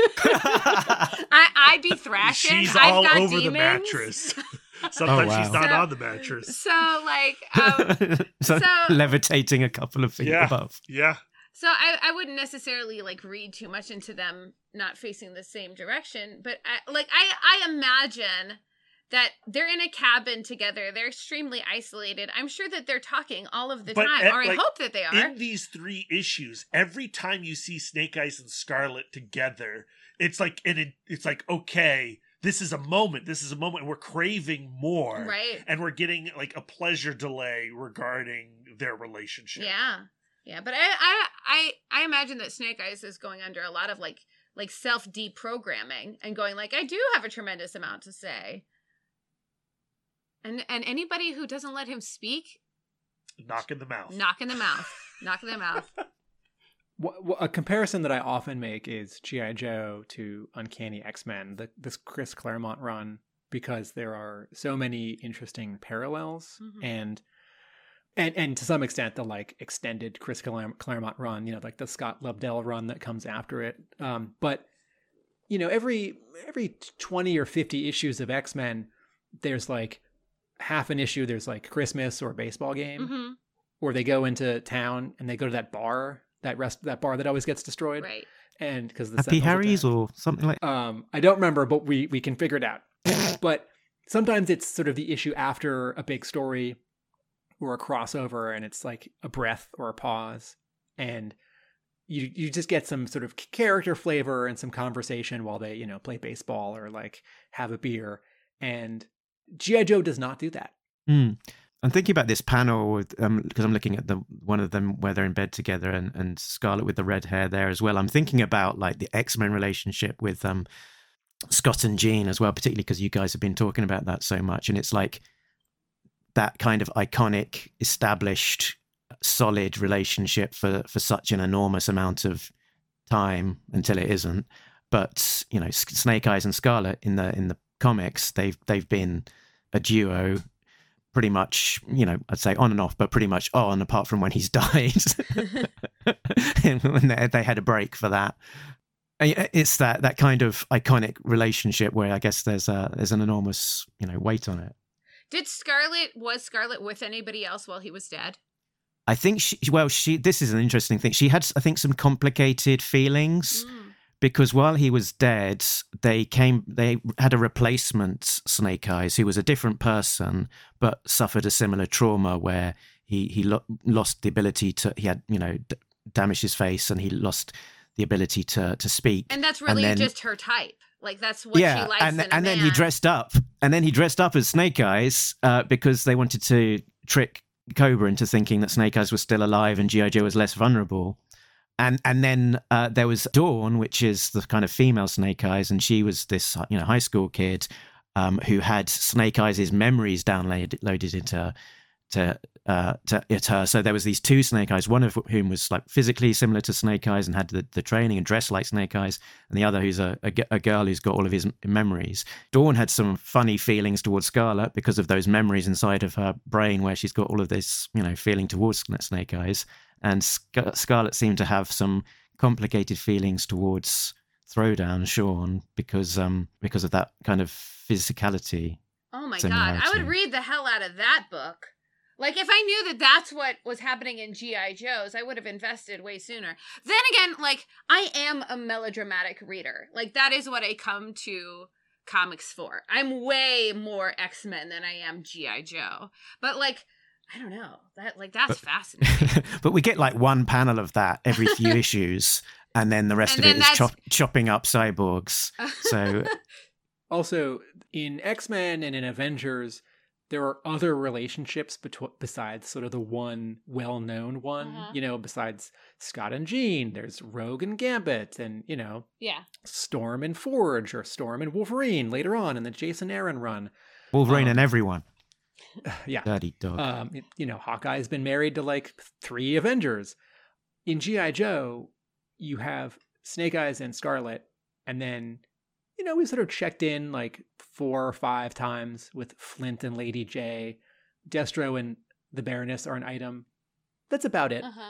I, I be thrashing. She's I've all got over the demons. mattress. Sometimes Oh, wow. she's not So- on the mattress. So, like, um, so, so- levitating a couple of feet Yeah. above. Yeah. So I, I wouldn't necessarily, like, read too much into them not facing the same direction, but I, like I I imagine that they're in a cabin together. They're extremely isolated. I'm sure that they're talking all of the But, time, uh, or I like, hope that they are. In these three issues, every time you see Snake Eyes and Scarlet together, it's like and it, it's like, okay, this is a moment. This is a moment, and we're craving more, Right. And we're getting, like, a pleasure delay regarding their relationship. Yeah, yeah. But I I I I imagine that Snake Eyes is going under a lot of like like self deprogramming and going like, I do have a tremendous amount to say. And and anybody who doesn't let him speak, Knock in the mouth. knock in the mouth, knock in the mouth. Wh- wh- A comparison that I often make is G I. Joe to Uncanny X-Men, the, this Chris Claremont run, because there are so many interesting parallels Mhm. and and and to some extent the like extended Chris Clar- Claremont run, you know, like the Scott Lobdell run that comes after it. Um, but you know, every every twenty or fifty issues of X-Men, there's like half an issue. There's like Christmas or a baseball game, Hmm. or they go into town and they go to that bar, that rest, that bar that always gets destroyed, Right. and because the Happy Sentinels Harry's attack. or something like Um, I don't remember, but we we can figure it out. But sometimes it's sort of the issue after a big story or a crossover, and it's like a breath or a pause. And you you just get some sort of character flavor and some conversation while they, you know, play baseball or like have a beer. And G I. Joe does not do that. Mm. I'm thinking about this panel with, um, because I'm looking at the one of them where they're in bed together, and, and Scarlet with the red hair there as well. I'm thinking about like the X-Men relationship with um, Scott and Jean as well, particularly because you guys have been talking about that so much. And it's like that kind of iconic, established, solid relationship for, for such an enormous amount of time until it isn't. But, you know, Snake Eyes and Scarlet in the in the comics, they've they've been a duo pretty much, you know, I'd say on and off, but pretty much on, apart from when he's died. When they, they had a break for that. It's that that kind of iconic relationship where I guess there's a there's an enormous, you know, weight on it. Did Scarlet, was Scarlet with anybody else while he was dead? I think she, well, she, this is an interesting thing. She had, I think, some complicated feelings. Mm. Because while he was dead, they came. They had a replacement Snake Eyes who was a different person, but suffered a similar trauma where he he lo- lost the ability to. He had, you know, d- damaged his face, and he lost the ability to to speak. And that's really and then, just her type. Like that's what yeah, she likes. and in a and man. then he dressed up, and then he dressed up as Snake Eyes uh, because they wanted to trick Cobra into thinking that Snake Eyes was still alive and G I. Joe was less vulnerable. And and then uh, there was Dawn, which is the kind of female Snake Eyes, and she was this, you know, high school kid um, who had Snake Eyes' memories downloaded loaded into to uh, to it her. So there was these two Snake Eyes, one of whom was like physically similar to Snake Eyes and had the, the training and dressed like Snake Eyes, and the other who's a, a, a girl who's got all of his memories. Dawn had some funny feelings towards Scarlet because of those memories inside of her brain where she's got all of this, you know, feeling towards Snake Eyes. And Scar- Scarlet seemed to have some complicated feelings towards Throwdown Sean because um because of that kind of physicality. Oh my god, I would read the hell out of that book. Like if I knew that that's what was happening in G I. Joe's, I would have invested way sooner. Then again, like I am a melodramatic reader. Like that is what I come to comics for. I'm way more X-Men than I am G I. Joe. But like I don't know. That like that's but, fascinating. But we get like one panel of that every few issues, and then the rest and of it is chop, chopping up cyborgs. So, also in X-Men and in Avengers, there are other relationships betw- besides sort of the one well-known one. Uh-huh. You know, besides Scott and Jean, there's Rogue and Gambit, and you know, yeah, Storm and Forge, or Storm and Wolverine later on in the Jason Aaron run. Wolverine um, and everyone. Yeah. Dirty dog. Um, you know, Hawkeye's been married to like three Avengers. In G I. Joe, you have Snake Eyes and Scarlet, and then, you know, we sort of checked in like four or five times with Flint and Lady J. Destro and the Baroness are an item. That's about it. Uh-huh.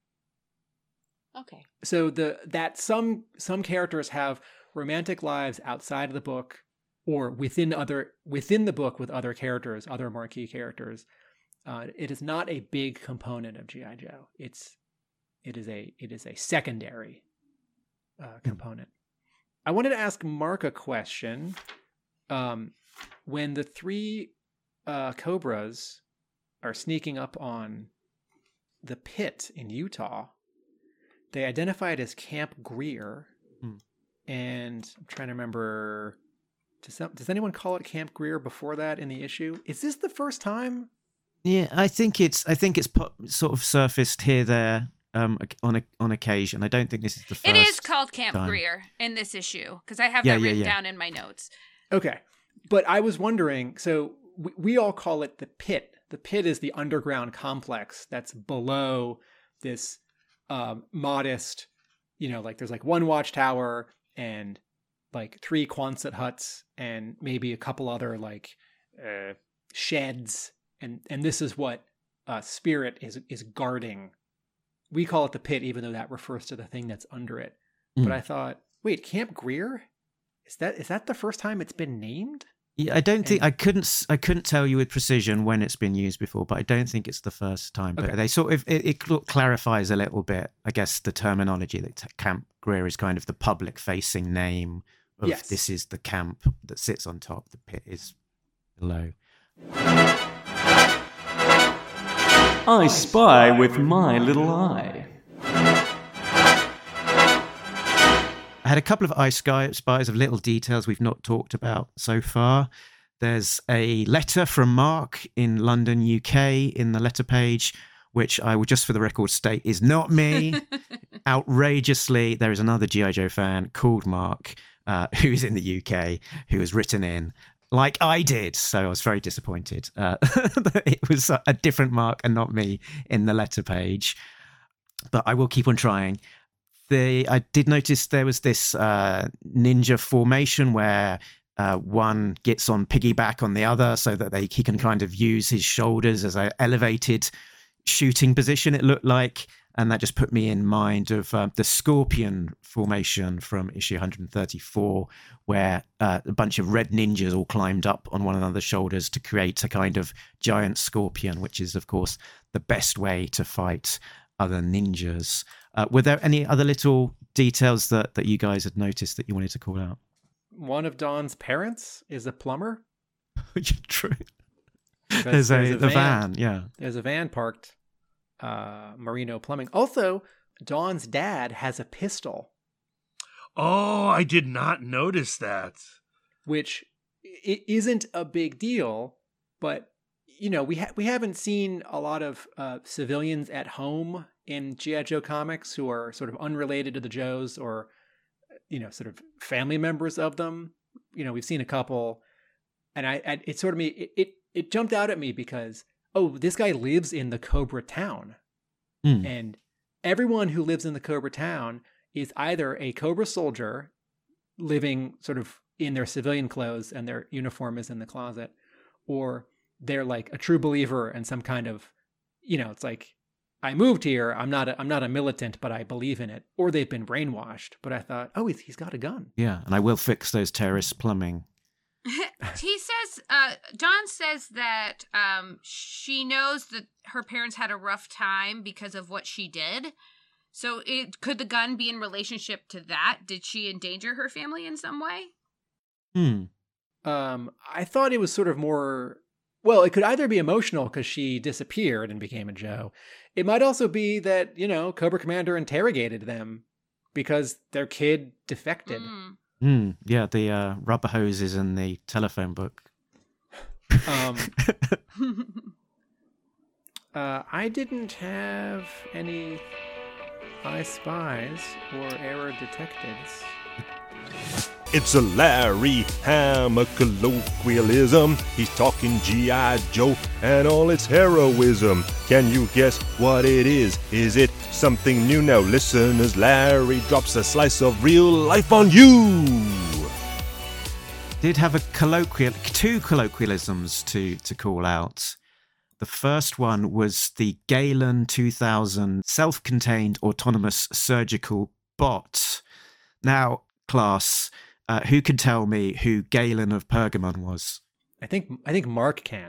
Okay. So the that some some characters have romantic lives outside of the book, or within other within the book with other characters, other marquee characters. Uh, it is not a big component of G I. Joe. It's it is a it is a secondary uh, component. I wanted to ask Mark a question. Um, when the three uh, Cobras are sneaking up on the pit in Utah, they identify it as Camp Greer, hmm. and I'm trying to remember. Does, that, does anyone call it Camp Greer before that in the issue? Is this the first time? Yeah, I think it's. I think it's pop, sort of surfaced here, there, um, on a, on occasion. I don't think this is the first. It is called Camp time. Greer in this issue because I have yeah, that yeah, written yeah. down in my notes. Okay, but I was wondering. So we, we all call it the pit. The pit is the underground complex that's below this um, modest. You know, like there's like one watchtower and like three Quonset huts and maybe a couple other like uh, sheds. And and this is what uh, Spirit is is guarding. We call it the pit, even though that refers to the thing that's under it. Mm. But I thought, wait, Camp Greer? Is that is that the first time it's been named? Yeah, I don't and, think I couldn't I couldn't tell you with precision when it's been used before, but I don't think it's the first time. But okay. they sort of it, it clarifies a little bit, I guess, the terminology that Camp Greer is kind of the public-facing name of yes. This is the camp that sits on top. The pit is below. I spy with my little eye. I had a couple of I Spies of little details we've not talked about so far. There's a letter from Mark in London, U K, in the letter page, which I will just for the record state is not me. Outrageously, there is another G I. Joe fan called Mark, uh, who is in the U K, who has written in, like I did. So I was very disappointed uh, that it was a different Mark and not me in the letter page. But I will keep on trying. The, I did notice there was this uh, ninja formation where uh, one gets on piggyback on the other so that they, he can kind of use his shoulders as an elevated shooting position, it looked like. And that just put me in mind of uh, the Scorpion formation from issue one thirty-four, where uh, a bunch of red ninjas all climbed up on one another's shoulders to create a kind of giant scorpion, which is, of course, the best way to fight other ninjas. Uh, were there any other little details that, that you guys had noticed that you wanted to call out? One of Dawn's parents is a plumber. True. There's, there's a, a the van. van, yeah. There's a van parked, uh, Marino Plumbing. Also, Dawn's dad has a pistol. Oh, I did not notice that. Which it isn't a big deal, but you know, we ha- we haven't seen a lot of uh, civilians at home in G I. Joe comics who are sort of unrelated to the Joes or, you know, sort of family members of them. You know, we've seen a couple, and I, I it sort of me it, it it jumped out at me because oh, this guy lives in the Cobra Town, mm. and everyone who lives in the Cobra Town is either a Cobra soldier living sort of in their civilian clothes and their uniform is in the closet, or they're like a true believer and some kind of, you know, it's like, I moved here. I'm not a, I'm not a militant, but I believe in it. Or they've been brainwashed. But I thought, oh, he's, he's got a gun. Yeah, and I will fix those terrorists' plumbing. He says, uh, Dawn says that um, she knows that her parents had a rough time because of what she did. So it, could the gun be in relationship to that? Did she endanger her family in some way? Hmm. Um, I thought it was sort of more... Well, it could either be emotional because she disappeared and became a Joe. It might also be that, you know, Cobra Commander interrogated them because their kid defected. Mm. Mm, yeah, the uh, rubber hoses in the telephone book. Um, uh, I didn't have any I Spies or error detectives. It's a Larry Hammer colloquialism. He's talking G I. Joe and all its heroism. Can you guess what it is? Is it something new? Now listeners, Larry drops a slice of real life on you. Did have a colloquial, two colloquialisms to, to call out. The first one was the Galen two thousand self-contained autonomous surgical bot. Now, class, uh, who can tell me who Galen of Pergamon was? I think I think Mark can.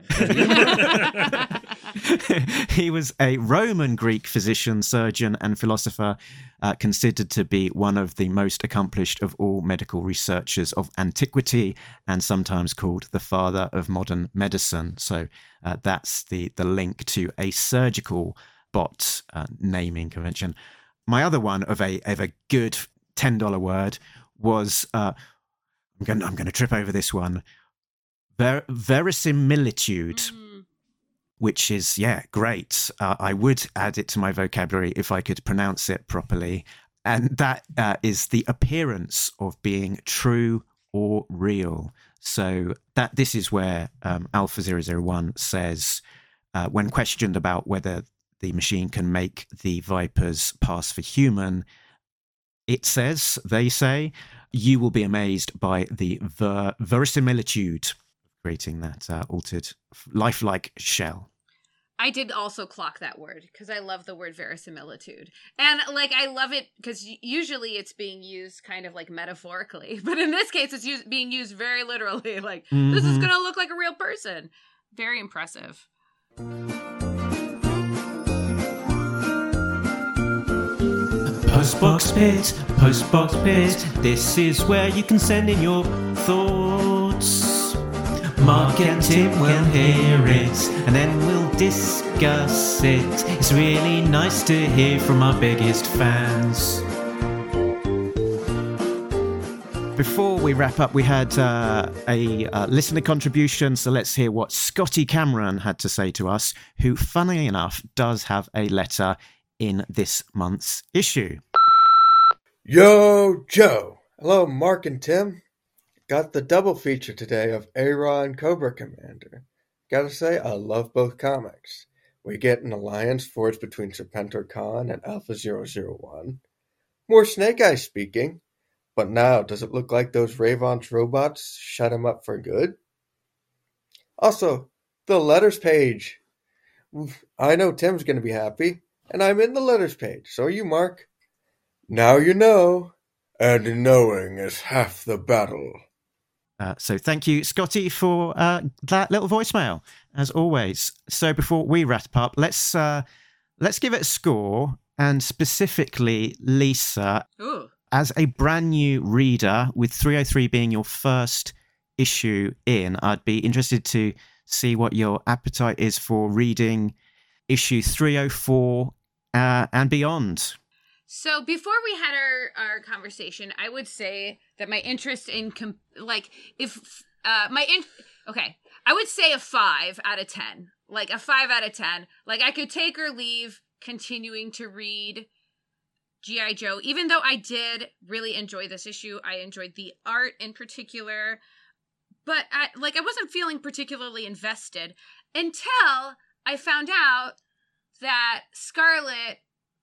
He was a Roman Greek physician, surgeon, and philosopher, uh, considered to be one of the most accomplished of all medical researchers of antiquity, and sometimes called the father of modern medicine. So uh, that's the the link to a surgical bot uh, naming convention. My other one of a of a good ten dollar word was uh, I'm going I'm going to trip over this one. Ver- verisimilitude, mm. which is, yeah, great. Uh, I would add it to my vocabulary if I could pronounce it properly. And that uh, is the appearance of being true or real. So that this is where um, Alpha zero zero one says, uh, when questioned about whether the machine can make the Vipers pass for human, it says, they say, you will be amazed by the ver- verisimilitude, creating that uh, altered, lifelike shell. I did also clock that word because I love the word verisimilitude. And like, I love it because usually it's being used kind of like metaphorically, but in this case, it's used, being used very literally. Like, mm-hmm. This is going to look like a real person. Very impressive. Postbox Pit, Postbox Pit, this is where you can send in your thoughts. Mark and Tim will hear it, and then we'll discuss it. It's really nice to hear from our biggest fans. Before we wrap up, we had uh, a uh, listener contribution, so let's hear what Scotty Cameron had to say to us, who, funnily enough, does have a letter in this month's issue. Yo, Joe. Hello, Mark and Tim. Got the double feature today of A-Raw and Cobra Commander. Gotta say, I love both comics. We get an alliance forged between Serpentor Khan and Alpha zero zero one. More Snake Eyes speaking. But now, does it look like those Ravon's robots shut him up for good? Also, the letters page. I know Tim's going to be happy, and I'm in the letters page. So are you, Mark. Now you know, and knowing is half the battle. Uh, so thank you, Scotty, for uh, that little voicemail, as always. So before we wrap up, let's uh, let's give it a score, and specifically, Lisa, Ooh. as a brand new reader, with three oh three being your first issue in, I'd be interested to see what your appetite is for reading issue three oh four uh, and beyond. So before we had our, our conversation, I would say that my interest in, com- like, if, uh, my, in- okay, I would say a five out of ten. Like, a five out of ten. Like, I could take or leave continuing to read G I. Joe. Even though I did really enjoy this issue, I enjoyed the art in particular. But, I, like, I wasn't feeling particularly invested until I found out that Scarlet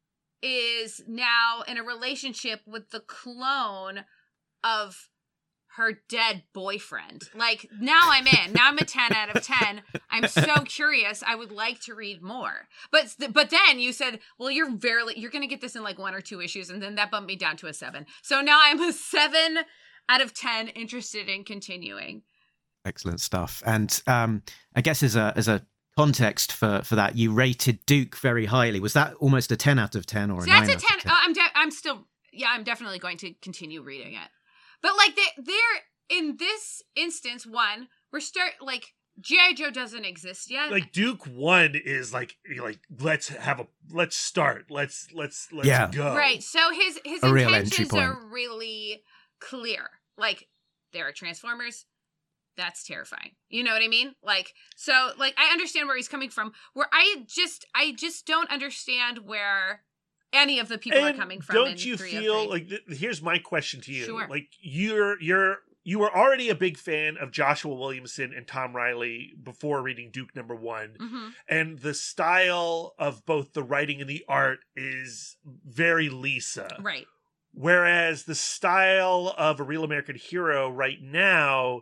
is now in a relationship with the clone of her dead boyfriend. Like, now I'm in. Now I'm a ten out of ten. I'm so curious. I would like to read more. But but then you said, well, you're very, you're going to get this in like one or two issues, and then that bumped me down to a seven. So now I'm a seven out of ten interested in continuing. Excellent stuff. And um, I guess as a as a context for, for that, you rated Duke very highly. Was that almost a ten out of ten or a so nine that's a ten. out of ten? Oh, I'm de- I'm still yeah. I'm definitely going to continue reading it. But like they they're in this instance, one we're start like G I. Joe doesn't exist yet. Like Duke one is like like let's have a let's start let's let's let's Yeah. go Right. So his his A real entry intentions point. are really clear. Like, there are Transformers. That's terrifying. You know what I mean? Like, so like I understand where he's coming from. Where I just I just don't understand where any of the people And are coming from. don't in you three oh feel three. like th- here's my question to you? Sure. Like you're you're you were already a big fan of Joshua Williamson and Tom Riley before reading Duke number one, Mm-hmm. and the style of both the writing and the art is very Lisa. Right. Whereas the style of A Real American Hero right now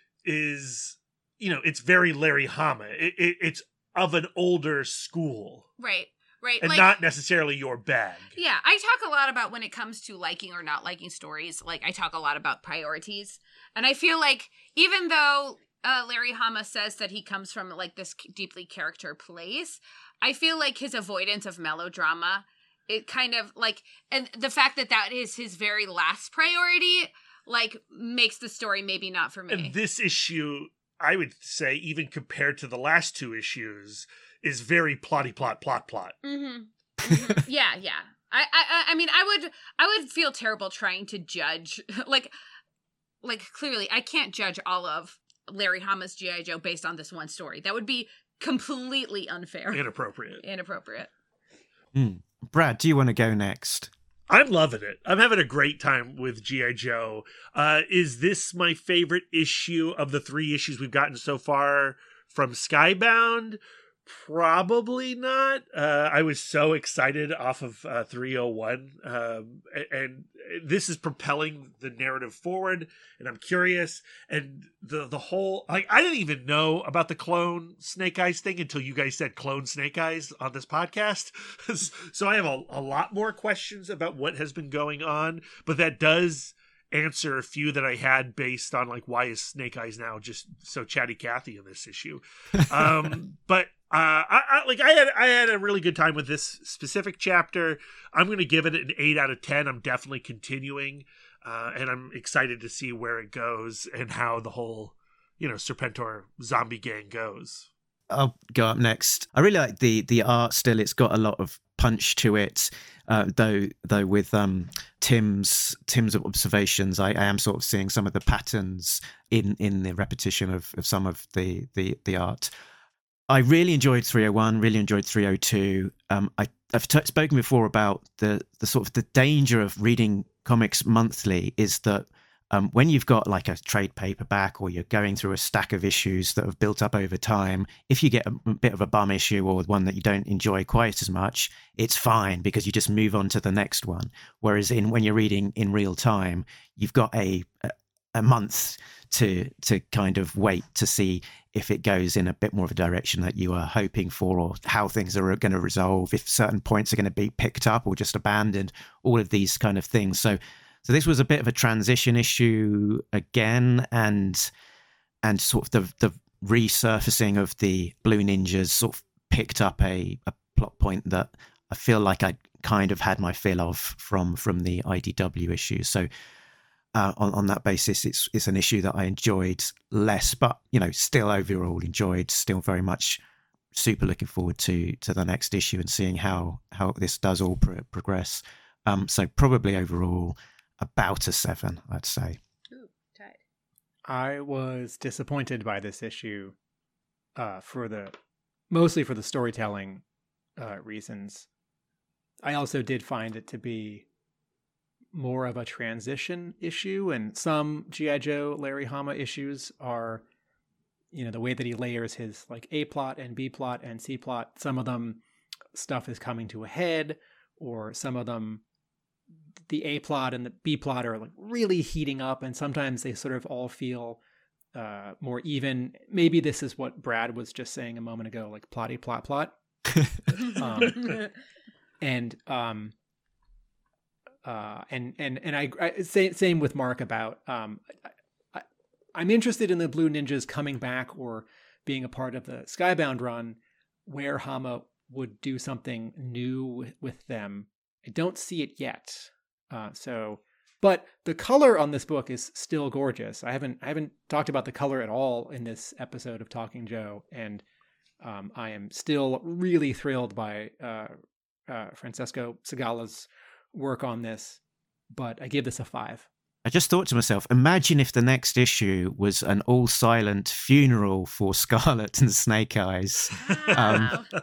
is, you know, it's very Larry Hama. It, it, it's of an older school Right. Right. and like, not necessarily your bag. Yeah, I talk a lot about when it comes to liking or not liking stories. Like, I talk a lot about priorities. And I feel like even though uh, Larry Hama says that he comes from, like, this deeply character place, I feel like his avoidance of melodrama, it kind of, like, and the fact that that is his very last priority, like, makes the story maybe not for me. And this issue, I would say, even compared to the last two issues, is very plotty plot plot plot. Mm-hmm. Mm-hmm. yeah, yeah. I, I, I mean, I would, I would feel terrible trying to judge, like, like clearly, I can't judge all of Larry Hama's G I. Joe based on this one story. That would be completely unfair, Inappropriate. inappropriate. Mm. Brad, do you want to go next? I'm loving it. I'm having a great time with G I. Joe. Uh, is this my favorite issue of the three issues we've gotten so far from Skybound? Probably not. Uh, I was so excited off of uh, three oh one, um, and, and this is propelling the narrative forward. And I'm curious. And the the whole like I didn't even know about the clone Snake Eyes thing until you guys said clone Snake Eyes on this podcast. So I have a, a lot more questions about what has been going on, but that does answer a few that I had based on like why is Snake Eyes now just so chatty Cathy in this issue. Um, but uh, I, I like I had I had a really good time with this specific chapter. I'm going to give it an eight out of ten. I'm definitely continuing, uh, and I'm excited to see where it goes and how the whole you know Serpentor zombie gang goes. I'll go up next. I really like the the art still. It's got a lot of punch to it. Uh, though, though with um, Tim's Tim's observations, I, I am sort of seeing some of the patterns in, in the repetition of, of some of the, the the art. I really enjoyed three oh one. Really enjoyed three oh two. Um, I, I've t- spoken before about the the sort of the danger of reading comics monthly is that um, when you've got like a trade paperback or you're going through a stack of issues that have built up over time, if you get a, a bit of a bum issue or one that you don't enjoy quite as much, it's fine because you just move on to the next one. Whereas in when you're reading in real time, you've got a a, a month to to kind of wait to see if it goes in a bit more of a direction that you are hoping for, or how things are going to resolve, if certain points are going to be picked up or just abandoned, all of these kind of things. So so this was a bit of a transition issue again, and and sort of the, the resurfacing of the Blue Ninjas sort of picked up a, a plot point that I feel like I kind of had my fill of from from the I D W issues. So Uh, on, on that basis, it's it's an issue that I enjoyed less, but, you know, still overall enjoyed, still very much super looking forward to to the next issue and seeing how, how this does all pro- progress. Um, so probably overall about a seven, I'd say. Ooh, tied. I was disappointed by this issue uh, for the mostly for the storytelling uh, reasons. I also did find it to be more of a transition issue, and some G I. Joe Larry Hama issues are, you know, the way that he layers his like A plot and B plot and C plot. Some of them stuff is coming to a head, or some of them the A plot and the B plot are like really heating up, and sometimes they sort of all feel uh, more even. Maybe this is what Brad was just saying a moment ago, like plotty plot plot. um, and um Uh, and and and I, I same same with Mark about um, I, I, I'm interested in the Blue Ninjas coming back or being a part of the Skybound run, where Hama would do something new with them. I don't see it yet. Uh, so, but the color on this book is still gorgeous. I haven't I haven't talked about the color at all in this episode of Talking Joe, and um, I am still really thrilled by uh, uh, Francesco Segala's work on this, but I give this a five. I just thought to myself, imagine if the next issue was an all silent funeral for Scarlet and Snake Eyes. Wow. Um,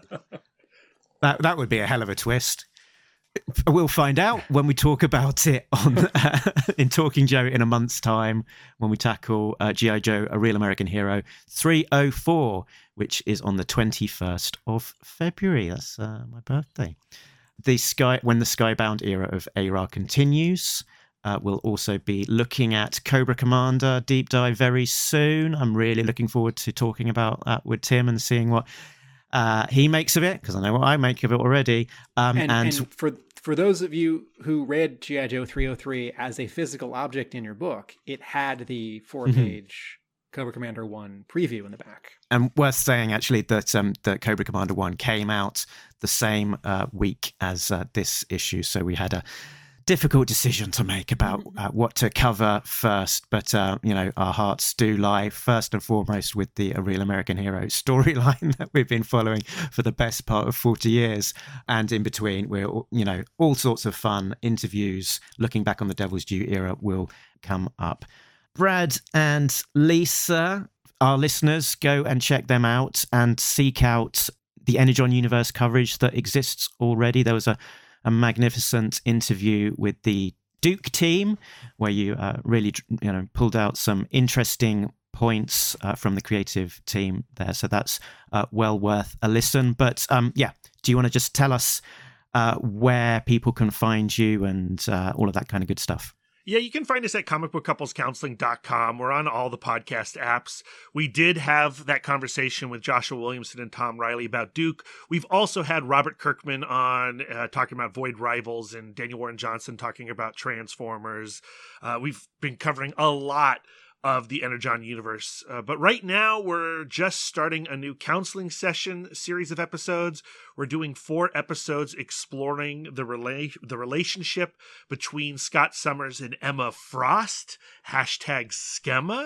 that that would be a hell of a twist. We'll find out when we talk about it on uh, in Talking Joe in a month's time, when we tackle uh, G I. Joe, A Real American Hero three oh four, which is on the twenty-first of February. That's uh, my birthday. The Sky, when the Skybound era of A R A continues, uh, we'll also be looking at Cobra Commander Deep Dive very soon. I'm really looking forward to talking about that with Tim and seeing what uh, he makes of it, because I know what I make of it already. Um, and, and, and for for those of you who read G I. Joe three oh three as a physical object in your book, it had the four-page mm-hmm. Cobra Commander one preview in the back. And worth saying, actually, that um, that Cobra Commander one came out the same uh, week as uh, this issue, so we had a difficult decision to make about uh, what to cover first. But uh, you know, our hearts do lie first and foremost with the A Real American Hero storyline that we've been following for the best part of forty years, and in between, we're you know all sorts of fun interviews looking back on the Devil's Due era will come up. Brad and Lisa, our listeners, go and check them out and seek out the Energon Universe coverage that exists already. There was a, a magnificent interview with the Duke team where you uh, really you know pulled out some interesting points uh, from the creative team there. So that's uh, well worth a listen. But um, yeah, do you want to just tell us uh, where people can find you and uh, all of that kind of good stuff? Yeah, you can find us at comic book couples counseling dot com. We're on all the podcast apps. We did have that conversation with Joshua Williamson and Tom Riley about Duke. We've also had Robert Kirkman on uh, talking about Void Rivals, and Daniel Warren Johnson talking about Transformers. Uh, we've been covering a lot of the Energon universe. Uh, but right now, we're just starting a new counseling session series of episodes. We're doing four episodes exploring the rela- the relationship between Scott Summers and Emma Frost, hashtag Schema.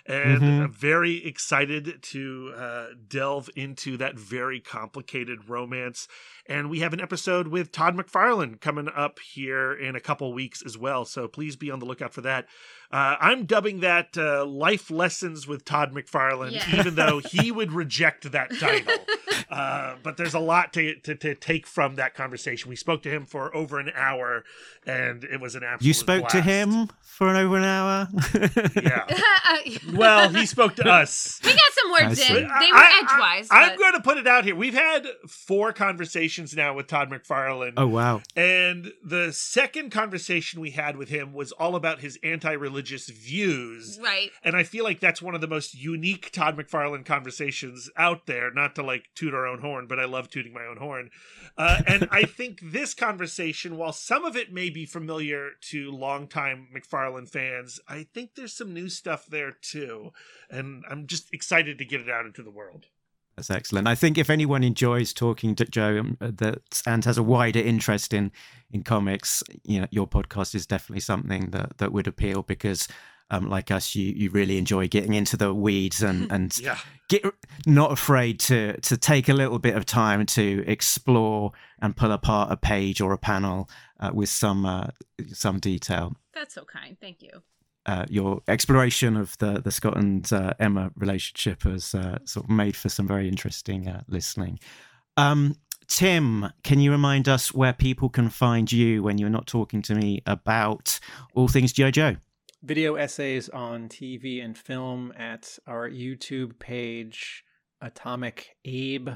And Mhm. I'm very excited to uh, delve into that very complicated romance. And we have an episode with Todd McFarlane coming up here in a couple weeks as well. So please be on the lookout for that. Uh, I'm dubbing that uh, Life Lessons with Todd McFarlane, Yeah. even though he would reject that title. Uh, but there's a lot to, to to take from that conversation. We spoke to him for over an hour, and it was an absolute You spoke blast. to him for an over an hour? Yeah. Well, he spoke to us. We got some I words see. in. They were I- edgewise. I, I'm but- going to put it out here. We've had four conversations now with Todd McFarlane. Oh, wow. And the second conversation we had with him was all about his anti-religious views. Right. And I feel like that's one of the most unique Todd McFarlane conversations out there. Not to like toot our own horn, but I love tooting my own horn. Uh, and I think this conversation, while some of it may be familiar to longtime McFarlane fans, I think there's some new stuff there too. And I'm just excited to get it out into the world. That's excellent. I think if anyone enjoys talking to Joe um, that and has a wider interest in in comics, you know, your podcast is definitely something that, that would appeal because, um, like us, you, you really enjoy getting into the weeds and and Yeah. get not afraid to to take a little bit of time to explore and pull apart a page or a panel uh, with some uh, some detail. That's so kind. Thank you. Uh, your exploration of the the Scott and uh, Emma relationship has uh, sort of made for some very interesting uh, listening. Um, Tim, can you remind us where people can find you when you're not talking to me about all things G I. Joe? Video essays on T V and film at our YouTube page, Atomic Abe.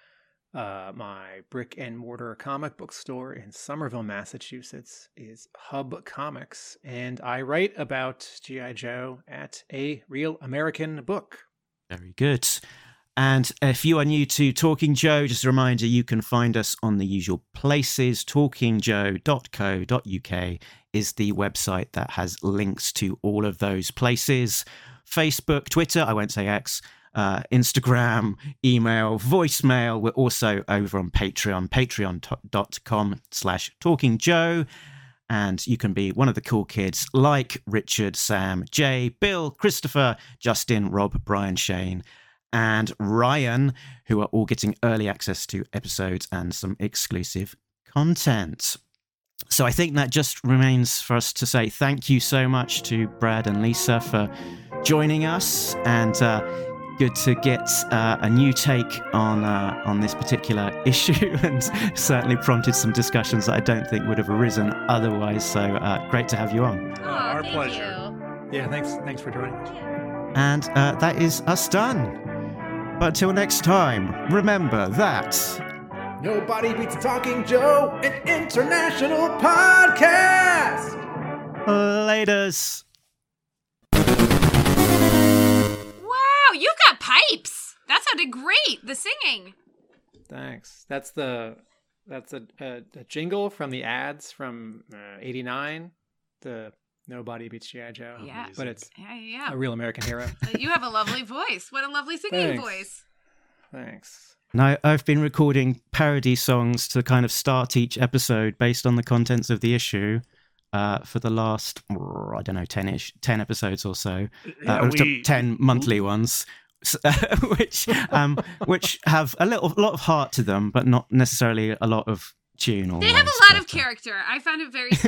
Uh, my brick and mortar comic book store in Somerville, Massachusetts is Hub Comics, and I write about G I. Joe at A Real American Book. Very good. And if you are new to Talking Joe, just a reminder, you can find us on the usual places. talking joe dot co dot uk is the website that has links to all of those places. Facebook, Twitter, I won't say X, uh, Instagram, email, voicemail. We're also over on Patreon, patreon.com slash Talking Joe. And you can be one of the cool kids like Richard, Sam, Jay, Bill, Christopher, Justin, Rob, Brian, Shane, and Ryan, who are all getting early access to episodes and some exclusive content. So I think that just remains for us to say thank you so much to Brad and Lisa for joining us, and uh, good to get uh, a new take on uh, on this particular issue, and certainly prompted some discussions that I don't think would have arisen otherwise. So uh, great to have you on. Oh, our thank pleasure. You. Yeah, thanks. Thanks for joining us. And uh, that is us done. But until next time, remember that... Nobody Beats Talking Joe, an international podcast. Laters. Wow, you got pipes. That sounded great. The singing. Thanks. That's the that's a, a, a jingle from the ads from uh, eighty-nine. The Nobody Beats G I. Joe. Yeah. But it's Yeah, yeah. a real American hero. You have a lovely voice. What a lovely singing Thanks. voice. Thanks. Now, I've been recording parody songs to kind of start each episode based on the contents of the issue uh, for the last, I don't know, ten-ish, ten episodes or so. Yeah, uh, we- ten monthly ones. s- which um, which have a little lot of heart to them, but not necessarily a lot of tune. They have a lot of character. I found it very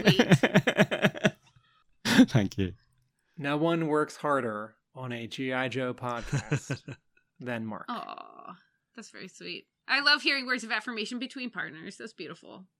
sweet. Thank you. No one works harder on a G I. Joe podcast than Mark. Aw, that's very sweet. I love hearing words of affirmation between partners. That's beautiful.